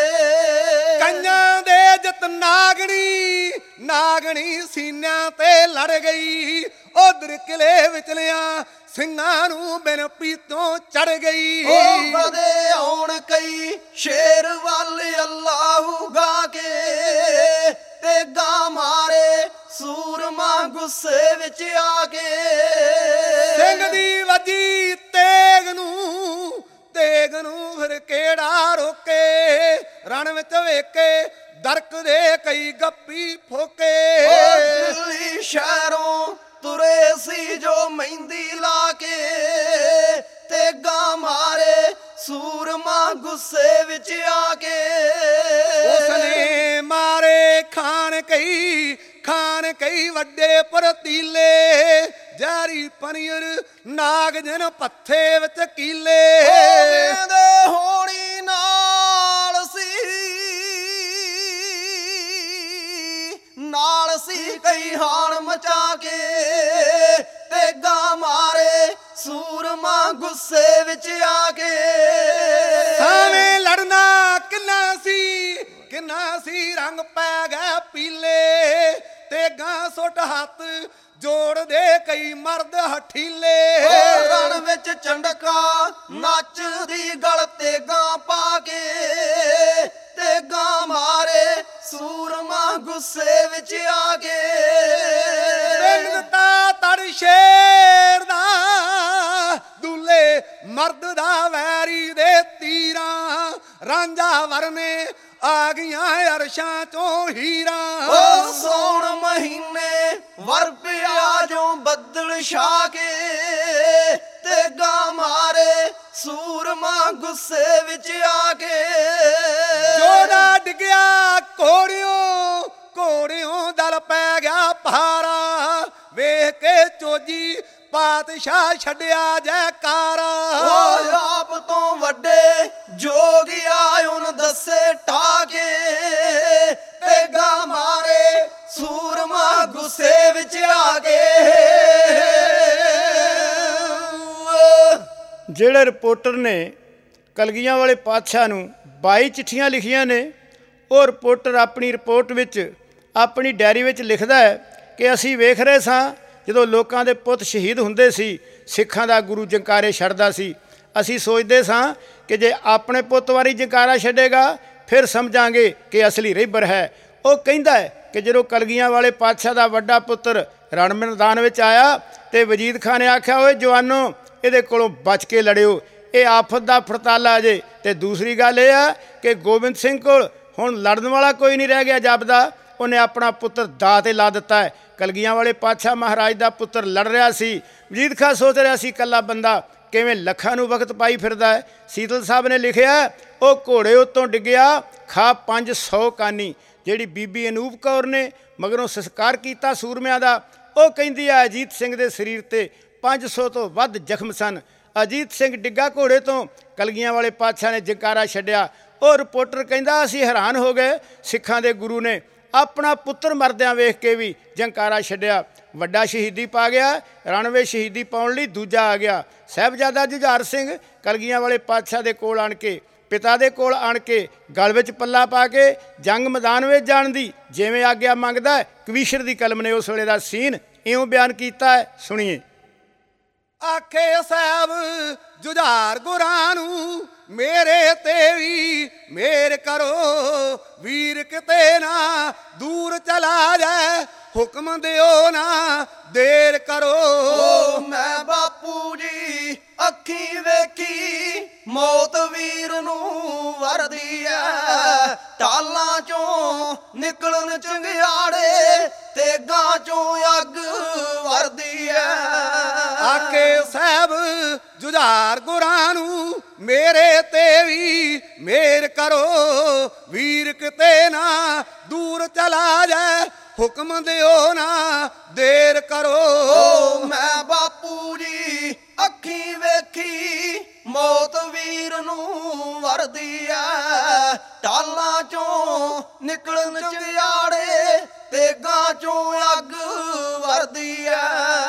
ਕੰਨਾਂ ਦੇ ਜਤ ਨਾਗਣੀ ਨਾਗਣੀ ਸੀਨਿਆਂ ਤੇ ਲੜ ਗਈ, ਉਧਰ ਕਿਲੇ ਵਿਚਲਿਆਂ ਸਿੰਘਾਂ ਨੂੰ ਬਿਨ ਪੀਤੋਂ ਚੜ ਗਈ। ਉਹ ਵਧੇ ਆਉਣ ਕਈ ਸ਼ੇਰ ਵੱਲ ਅੱਲਾਹੂ ਗਾ ਕੇ, ਤੇਗਾ ਮਾਰੇ ਸੂਰਮਾ ਗੁੱਸੇ ਵਿੱਚ ਆ ਕੇ। ਸਿੰਘ ਦੀ ਵੱਜੀ ਤੇਗ ਨੂੰ ਤੇਗ ਨੂੰ ਫਿਰ ਕਿਹੜਾ ਰੋਕੇ, ਰਣ ਵਿੱਚ ਵੇਖੇ ਦਰਕ ਦੇ ਕਈ ਗੱਪੀ ਫੋਕੇ। ਦਿੱਲੀ ਸ਼ਹਿਰੋਂ ਤੁਰੇ ਸੀ ਜੋ ਮਹਿੰਦੀ ਲਾ ਕੇ, ਤੇਗਾ ਮਾਰੇ ਸੂਰਮਾ ਗੁੱਸੇ ਵਿੱਚ ਆ ਕੇ। ਉਸਨੇ ਮਾਰੇ ਖਾਨ ਕਈ ਖਾਨ ਕਈ ਵੱਡੇ ਪਰਤੀਲੇ, ਜਾਰੀ ਪਨੀਰ ਨਾਗ ਜਨ ਪੱਥੇ ਵਿੱਚ ਕੀਲੇ। ਦੇ ਹੋਣੀ ਨਾਲ ਸੀ ਨਾਲ ਸੀ ਕਈ ਹਾਣ ਮਚਾ ਕੇ, ਤੇਗਾ ਮਾਰੇ ਸੂਰਮਾ ਗੁੱਸੇ ਵਿੱਚ ਆ ਕੇ। ਸਾਵੇਂ ਲੜਨਾ ਕਿੰਨਾ ਸੀ ਕਿੰਨਾ ਸੀ ਰੰਗ ਪੈ ਗਿਆ ਪੀਲੇ, ਤੇਗਾ ਸੁੱਟ ਹੱਥ ਜੋੜਦੇ ਕਈ ਮਰਦ ਹਠੀਲੇ। ਰਣ ਵਿੱਚ ਚੰਡਕਾ ਨੱਚਦੀ ਗਲ ਤੇਗਾ ਪਾ ਕੇ, ਤੇਗਾ ਮਾਰੇ ਸੂਰਮਾ ਗੁੱਸੇ ਵਿੱਚ ਆ ਕੇ। ਦਿੱਤਾ ਤੜ ਸ਼ੇਰ ਦਾ ਦੁੱਲੇ ਮਰਦ ਦਾ ਵੈਰੀ ਦੇ ਤੀਰਾਂ, ਰਾਂਝਾ ਵਰਨੇ ਆ ਗਈਆਂ ਅਰਸ਼ਾਂ ਚੋਂ ਹੀਰਾਂ। ਓ ਸੌਣ ਮਹੀਨੇ ਵਰ ਪਿਆ ਜੋ ਬੱਦਲ ਛਾ ਕੇ, ਤੇਗਾ ਮਾਰੇ ਸੂਰਮਾ ਗੁੱਸੇ ਵਿੱਚ ਆ ਕੇ। ਜੋੜਾ ਡਿੱਗਿਆ ਘੋੜਿਓ ਘੋੜਿਓ ਦਲ ਪੈ ਗਿਆ ਭਾਰਾ, ਵੇਖ ਕੇ ਚੋਜੀ ਪਾਤਸ਼ਾਹ ਛੱਡਿਆ ਜੈਕਾਰਾ। ਓ ਆਪ ਤੋਂ ਵੱਡੇ ਜੋਗਿਆ ਉਹਨ ਦੱਸੇ ਠਾਕੇ, ਤੇਗਾ ਮਾਰੇ ਸੂਰਮਾ ਗੁੱਸੇ ਵਿੱਚ ਆ ਕੇ। ਜਿਹੜੇ ਰਿਪੋਰਟਰ ਨੇ ਕਲਗੀਆਂ ਵਾਲੇ ਪਾਤਸ਼ਾਹ ਨੂੰ ਬਾਈ ਚਿੱਠੀਆਂ ਲਿਖੀਆਂ ਨੇ, ਉਹ ਰਿਪੋਰਟਰ ਆਪਣੀ ਰਿਪੋਰਟ ਵਿੱਚ ਆਪਣੀ ਡਾਇਰੀ ਵਿੱਚ ਲਿਖਦਾ ਹੈ ਕਿ ਅਸੀਂ ਵੇਖ ਰਹੇ ਸਾਂ ਜਦੋਂ ਲੋਕਾਂ ਦੇ ਪੁੱਤ ਸ਼ਹੀਦ ਹੁੰਦੇ ਸੀ, ਸਿੱਖਾਂ ਦਾ ਗੁਰੂ ਜੰਕਾਰੇ ਛੱਡਦਾ ਸੀ। ਅਸੀਂ ਸੋਚਦੇ ਸਾਂ ਕਿ ਜੇ ਆਪਣੇ ਪੁੱਤ ਵਾਰੀ ਜੰਕਾਰਾ ਛੱਡੇਗਾ ਫਿਰ ਸਮਝਾਂਗੇ ਕਿ ਅਸਲੀ ਰਹਿਬਰ ਹੈ। ਉਹ ਕਹਿੰਦਾ ਹੈ ਕਿ ਜਦੋਂ ਕਲਗੀਆਂ ਵਾਲੇ ਪਾਤਸ਼ਾਹ ਦਾ ਵੱਡਾ ਪੁੱਤਰ ਰਣ ਮੈਦਾਨ ਵਿੱਚ ਆਇਆ ਤੇ ਵਜੀਦ ਖਾਨ ਨੇ ਆਖਿਆ, ਓਏ ਜਵਾਨੋ ਇਹਦੇ ਕੋਲੋਂ ਬਚ ਕੇ ਲੜਿਓ, ਇਹ ਆਫਤ ਦਾ ਫਰਤਾਲਾ ਜੇ। ਤੇ ਦੂਸਰੀ ਗੱਲ ਇਹ ਆ ਕਿ ਗੋਬਿੰਦ ਸਿੰਘ ਕੋਲ ਹੁਣ ਲੜਨ ਵਾਲਾ ਕੋਈ ਨਹੀਂ ਰਹਿ ਗਿਆ ਜਾਪਦਾ, ਉਹਨੇ ਆਪਣਾ ਪੁੱਤਰ ਦਾਅ 'ਤੇ ਲਾ ਦਿੱਤਾ ਹੈ। ਕਲਗੀਆਂ ਵਾਲੇ ਪਾਤਸ਼ਾਹ ਮਹਾਰਾਜ ਦਾ ਪੁੱਤਰ ਲੜ ਰਿਹਾ ਸੀ, ਵਜੀਦ ਖਾਨ ਸੋਚ ਰਿਹਾ ਸੀ ਇਕੱਲਾ ਬੰਦਾ ਕਿਵੇਂ ਲੱਖਾਂ ਨੂੰ ਵਕਤ ਪਾਈ ਫਿਰਦਾ ਹੈ। ਸੀਤਲ ਸਾਹਿਬ ਨੇ ਲਿਖਿਆ, ਉਹ ਘੋੜੇ ਉੱਤੋਂ ਡਿੱਗਿਆ ਖਾ ਪੰਜ ਸੌ ਕਾਨੀ। ਜਿਹੜੀ ਬੀਬੀ ਅਨੂਪ ਕੌਰ ਨੇ ਮਗਰੋਂ ਸੰਸਕਾਰ ਕੀਤਾ ਸੂਰਮਿਆਂ ਦਾ, ਉਹ ਕਹਿੰਦੀ ਆ ਅਜੀਤ ਸਿੰਘ ਦੇ ਸਰੀਰ 'ਤੇ ਪੰਜ ਸੌ ਤੋਂ ਵੱਧ ਜ਼ਖਮ ਸਨ। ਅਜੀਤ ਸਿੰਘ ਡਿੱਗਾ ਘੋੜੇ ਤੋਂ, ਕਲਗੀਆਂ ਵਾਲੇ ਪਾਤਸ਼ਾਹ ਨੇ ਜੰਕਾਰਾ ਛੱਡਿਆ। ਉਹ ਰਿਪੋਰਟਰ ਕਹਿੰਦਾ ਅਸੀਂ ਹੈਰਾਨ ਹੋ ਗਏ, ਸਿੱਖਾਂ ਦੇ ਗੁਰੂ ਨੇ ਆਪਣਾ ਪੁੱਤਰ ਮਰਦਿਆਂ ਵੇਖ ਕੇ ਵੀ ਜੰਕਾਰਾ ਛੱਡਿਆ। ਵੱਡਾ ਸ਼ਹੀਦੀ ਪਾ ਗਿਆ, ਰਣਵੇ ਸ਼ਹੀਦੀ ਪਾਉਣ ਲਈ ਦੂਜਾ ਆ ਗਿਆ। ਸਾਹਿਬਜ਼ਾਦਾ ਜੁਝਾਰ ਸਿੰਘ ਕਲਗੀਆਂ ਵਾਲੇ ਪਾਤਸ਼ਾਹ ਦੇ ਕੋਲ ਆਣ ਕੇ, ਪਿਤਾ ਦੇ ਕੋਲ ਆਣ ਕੇ ਗਲ ਵਿੱਚ ਪੱਲਾ ਪਾ ਕੇ ਜੰਗ ਮੈਦਾਨ ਵਿੱਚ ਜਾਣ ਦੀ ਜਿਵੇਂ ਆਗਿਆ ਮੰਗਦਾ ਹੈ, ਕਵੀਸ਼ਰ ਦੀ ਕਲਮ ਨੇ ਉਸ ਵੇਲੇ ਦਾ ਸੀਨ ਇਉਂ ਬਿਆਨ ਕੀਤਾ ਹੈ, ਸੁਣੀਏ। ਆਖੇ ਸਾਹਿਬ ਜੁਝਾਰ ਗੁਰਾਂ ਨੂੰ ਮੇਰੇ ਤੇ ਵੀ ਮੇਰ ਕਰੋ, ਵੀਰ ਕਿਤੇ ਨਾ ਦੂਰ ਚਲਾ ਜਾਏ, ਹੁਕਮ ਦਿਓ ਨਾ ਦੇਰ ਕਰੋ। ਓ ਮੈਂ ਬਾਪੂ ਜੀ ਅੱਖੀ ਵੇਖੀ ਮੌਤ ਵੀਰ ਨੂੰ ਵਰਦੀ ਐ, ਟਾਲਾਂ ਚੋਂ ਨਿਕਲਣ ਚੰਗਿਆੜੇ ਤੇ ਗਾਂ ਚੋਂ ਅੱਗ ਵਰਦੀ ਐ। ਆਖੇ ਸਾਹਿਬ ਜੁਝਾਰ ਗੁਰਾਂ ਨੂੰ ਮੇਰੇ ਤੇ ਵੀ ਮੇਰ ਕਰੋ, ਵੀਰ ਕਿਤੇ ਨਾ ਦੂਰ ਚਲਾ ਜਾਏ, ਹੁਕਮ ਦਿਓ ਨਾ ਦੇਰ ਕਰੋ। ਓ ਮੈਂ ਬਾਪੂ ਜੀ ਅੱਖੀ ਵੇਖੀ ਮੌਤ ਵੀਰ ਨੂੰ ਵਰਦੀ ਐ, ਟਾਲਾਂ ਚੋਂ ਨਿਕਲਣ ਚੰਗਿਆੜੇ ਤੇ ਗਾਂ ਚੋਂ ਅੱਗ ਵਰਦੀ ਐ।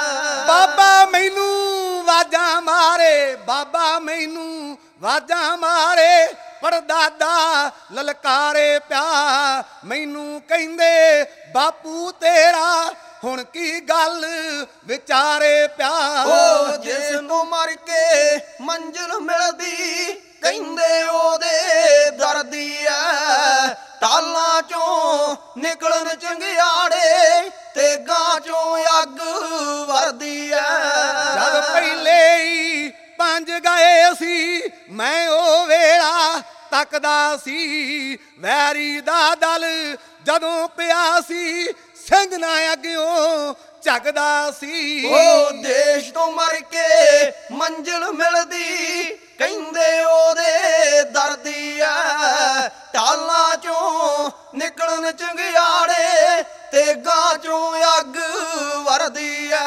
ਬਾਬਾ ਮੈਨੂੰ ਵਾਜਾਂ ਮਾਰੇ, ਬਾਬਾ ਮੈਨੂੰ ਵਾਜਾਂ ਮਾਰੇ, ਪੜਦਾਦਾ ਲਲਕਾਰੇ ਪਿਆ, ਮੈਨੂੰ ਕਹਿੰਦੇ ਬਾਪੂ ਤੇਰਾ ਹੁਣ ਕੀ ਗੱਲ ਵਿਚਾਰੇ ਪਿਆ। ਓ ਜਿਸ ਨੂੰ ਮਰ ਕੇ ਮੰਜ਼ਿਲ ਮਿਲਦੀ ਕਹਿੰਦੇ ਉਹਦੇ ਦਰਦੀ ਐ, ਟਾਲਾਂ ਚੋਂ ਨਿਕਲਣ ਚੰਗਿਆੜੇ ਤੇ ਗਾਂ ਚੋਂ ਅੱਗ ਵਰਦੀ ਐ। ਜਦ ਪਹਿਲੇ ਹੀ ਪੰਜ ਗਏ ਸੀ ਮੈਂ ਉਹ ਵੇਲਾ ਤੱਕਦਾ ਸੀ, ਵੈਰੀ ਦਾ ਦਲ ਜਦੋਂ ਪਿਆ ਸੀ ਸਿੰਘ ਨਾ ਅੱਗਿਓਂ ਝੱਕਦਾ ਸੀ। ਓ ਦੇਸ਼ ਤੋਂ ਮਰ ਕੇ ਮੰਜ਼ਿਲ ਮਿਲਦੀ ਕਹਿੰਦੇ ਉਹਦੇ ਦਰਦੀ ਐ, ਟਾਲਾਂ ਚੋਂ ਨਿਕਲਣ ਚੰਗਿਆੜੇ ਤੇ ਗਾਂ ਚੋਂ ਅੱਗ ਵਰਦੀ ਐ।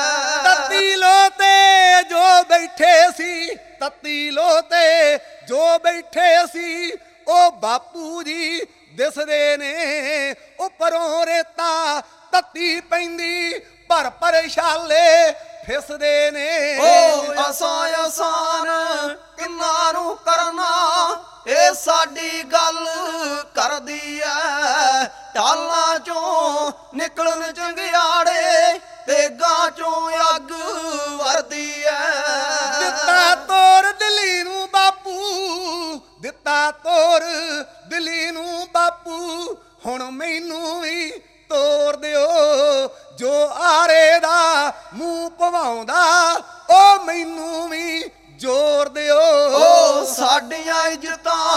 ਤੱਤੀ ਲੋ ਤੇ ਜੋ ਬੈਠੇ ਸੀ, ਤੱਤੀ ਲੋ ਤੇ ਜੋ ਬੈਠੇ ਸੀ, ਉਹ ਬਾਪੂ ਜੀ ਦਿਸਦੇ ਨੇ ਉੱਪਰੋਂ ਰੇਤਾ ਤੱਤੀ ਪੈਂਦੀ, ਭਰ ਭਰ ਛਾਲੇ ਫਿਸਦੇ ਨੇ। ਓ ਅਸਾਂ ਆਸਾਨ ਕਿੰਨਾ ਨੂੰ ਕਰਨਾ, ਇਹ ਸਾਡੀ ਗੱਲ ਕਰਦੀ ਐ, ਟਾਲਾਂ ਚੋਂ ਨਿਕਲਣ ਚੰਗਿਆੜੇ ਤੇ ਗਾਂ ਚੋਂ ਅੱਗ ਵਰਦੀ ਐ। ਦਿੱਤਾ ਤੋਰ ਦਿੱਲੀ ਨੂੰ ਬਾਪੂ, ਦਿੱਤਾ ਤੋਰ ਦਿੱਲੀ ਨੂੰ ਬਾਪੂ, ਹੁਣ ਮੈਨੂੰ ਵੀ ਤੋਰ ਦਿਓ, ਜੋ ਆਰੇ ਦਾ ਮੂੰਹ ਭਵਾਉਂਦਾ ਉਹ ਮੈਨੂੰ ਵੀ ਜੋਰ ਦਿਓ। ਓ ਸਾਡੀਆਂ ਇੱਜ਼ਤਾਂ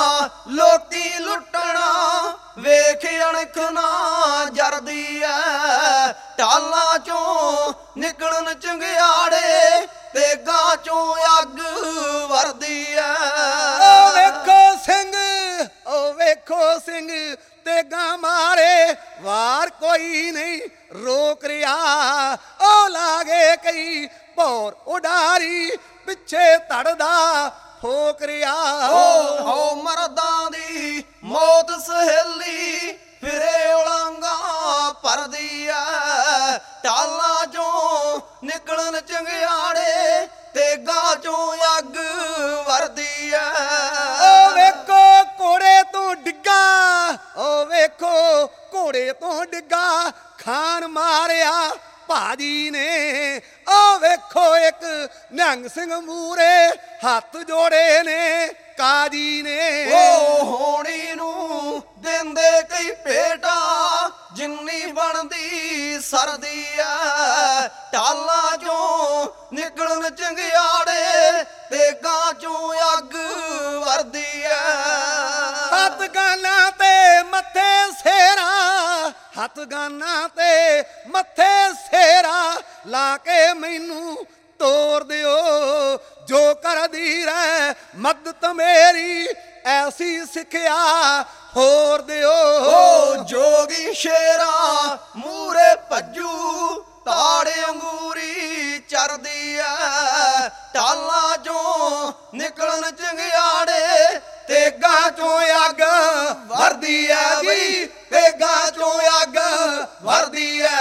ਲੋਕੀ ਲੁੱਟਣਾ ਵੇਖ ਅਣਖ ਨਾ ਜਰਦੀ ਐ ਟਾਲਾਂ ਚੋਂ ਨਿਕਲਣ ਚੰਗਿਆੜੇ ਤੇਗਾਂ ਚੋਂ ਅੱਗ ਵਰਦੀ ਐ ਓ ਵੇਖੋ ਸਿੰਘ ਓ ਵੇਖੋ ਸਿੰਘ ਤੇਗਾਂ ਮਾਰੇ ਵਾਰ ਕੋਈ ਨਹੀਂ ਰੋਕ ਰਿਹਾ ਓ ਲਾਗੇ ਕਈ ਭੌਰ ਉਡਾਰੀ ਪਿੱਛੇ ਧੜਦਾ ਫੋਕ ਰਿਹਾ ਓ ਹੋ ਮਰਦਾਂ ਦੀ ਮੌਤ ਸਹੇਲੀ ਫਿਰੇ ਉਲਾਂਗਾ ਭਰਦੀ ਐ ਟਾਲਾਂ ਚੋਂ ਨਿਕਲਣ ਚੰਗਿਆੜੇ ਤੇਗਾਂ ਚੋਂ ਅੱਗ ਵਰਦੀ ਐ ਓ ਵੇਖੋ ਘੋੜੇ ਤੋਂ ਡਿੱਗਾ ਓ ਵੇਖੋ ਘੋੜੇ ਤੋਂ ਡਿੱਗਾ ਖਾਨ ਮਾਰਿਆ ਭਾਜੀ ਨੇ ਓ ਵੇਖੋ ਇੱਕ ਨਿਹੰਗ ਸਿੰਘ ਮੂਰੇ ਹੱਥ ਜੋੜੇ ਨੇ ਕਾਜੀ ਨੇ ਓ ਹੋਣੀ ਨੂੰ ਦਿੰਦੇ ਕਈ ਭੇਟਾ ਜਿੰਨੀ ਬਣਦੀ ਸਰਦੀ ਐ ਟਾਲਾਂ ਚੋਂ ਨਿਕਲਣ ਚੰਗਿਆੜੇ ਤੇਗਾਂ ਚੋਂ ਅੱਗ ਵਰਦੀ ਐ ਹੱਥ ਗਾਨਾਂ ਤੇ ਮੱਥੇ ਸੇਰਾ ਹੱਥ ਗਾਨਾਂ ਤੇ ਮੱਥੇ ਸੇਰਾ ਲਾ ਕੇ ਮੈਨੂੰ ਤੋਰ ਦਿਓ ਜੋ ਕਰਦੀ ਰਹਿ ਮਦਦ ਮੇਰੀ ਐਸੀ ਸਿੱਖਿਆ ਹੋਰ ਦਿਓ ਓ ਜੋਗੀ ਸ਼ੇਰਾ ਮੂਰੇ ਭੱਜੂ ਤਾੜ ਅੰਗੂਰੀ ਚਰਦੀ ਐ ਟਾਲਾਂ ਚੋਂ ਨਿਕਲਣ ਚੰਗਿਆੜੇ ਤੇਗਾਂ ਚੋਂ ਅੱਗ ਵਰਦੀ ਐ ਬਈ ਤੇਗਾਂ ਚੋਂ ਅੱਗ ਵਰਦੀ ਐ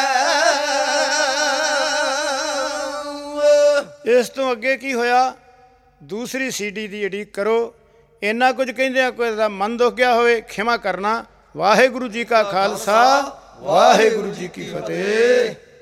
ਇਸ ਤੋਂ ਅੱਗੇ ਕੀ ਹੋਇਆ ਦੂਸਰੀ ਸੀਡੀ ਦੀ ਉਡੀਕ ਕਰੋ। ਇੰਨਾ ਕੁਝ ਕਹਿੰਦੇ ਆ ਕੋਈ ਦਾ ਮਨ ਦੁੱਖ ਗਿਆ ਹੋਵੇ ਖਿਮਾ ਕਰਨਾ। ਵਾਹਿਗੁਰੂ ਜੀ ਕਾ ਖਾਲਸਾ ਵਾਹਿਗੁਰੂ ਜੀ ਕੀ ਫਤਿਹ।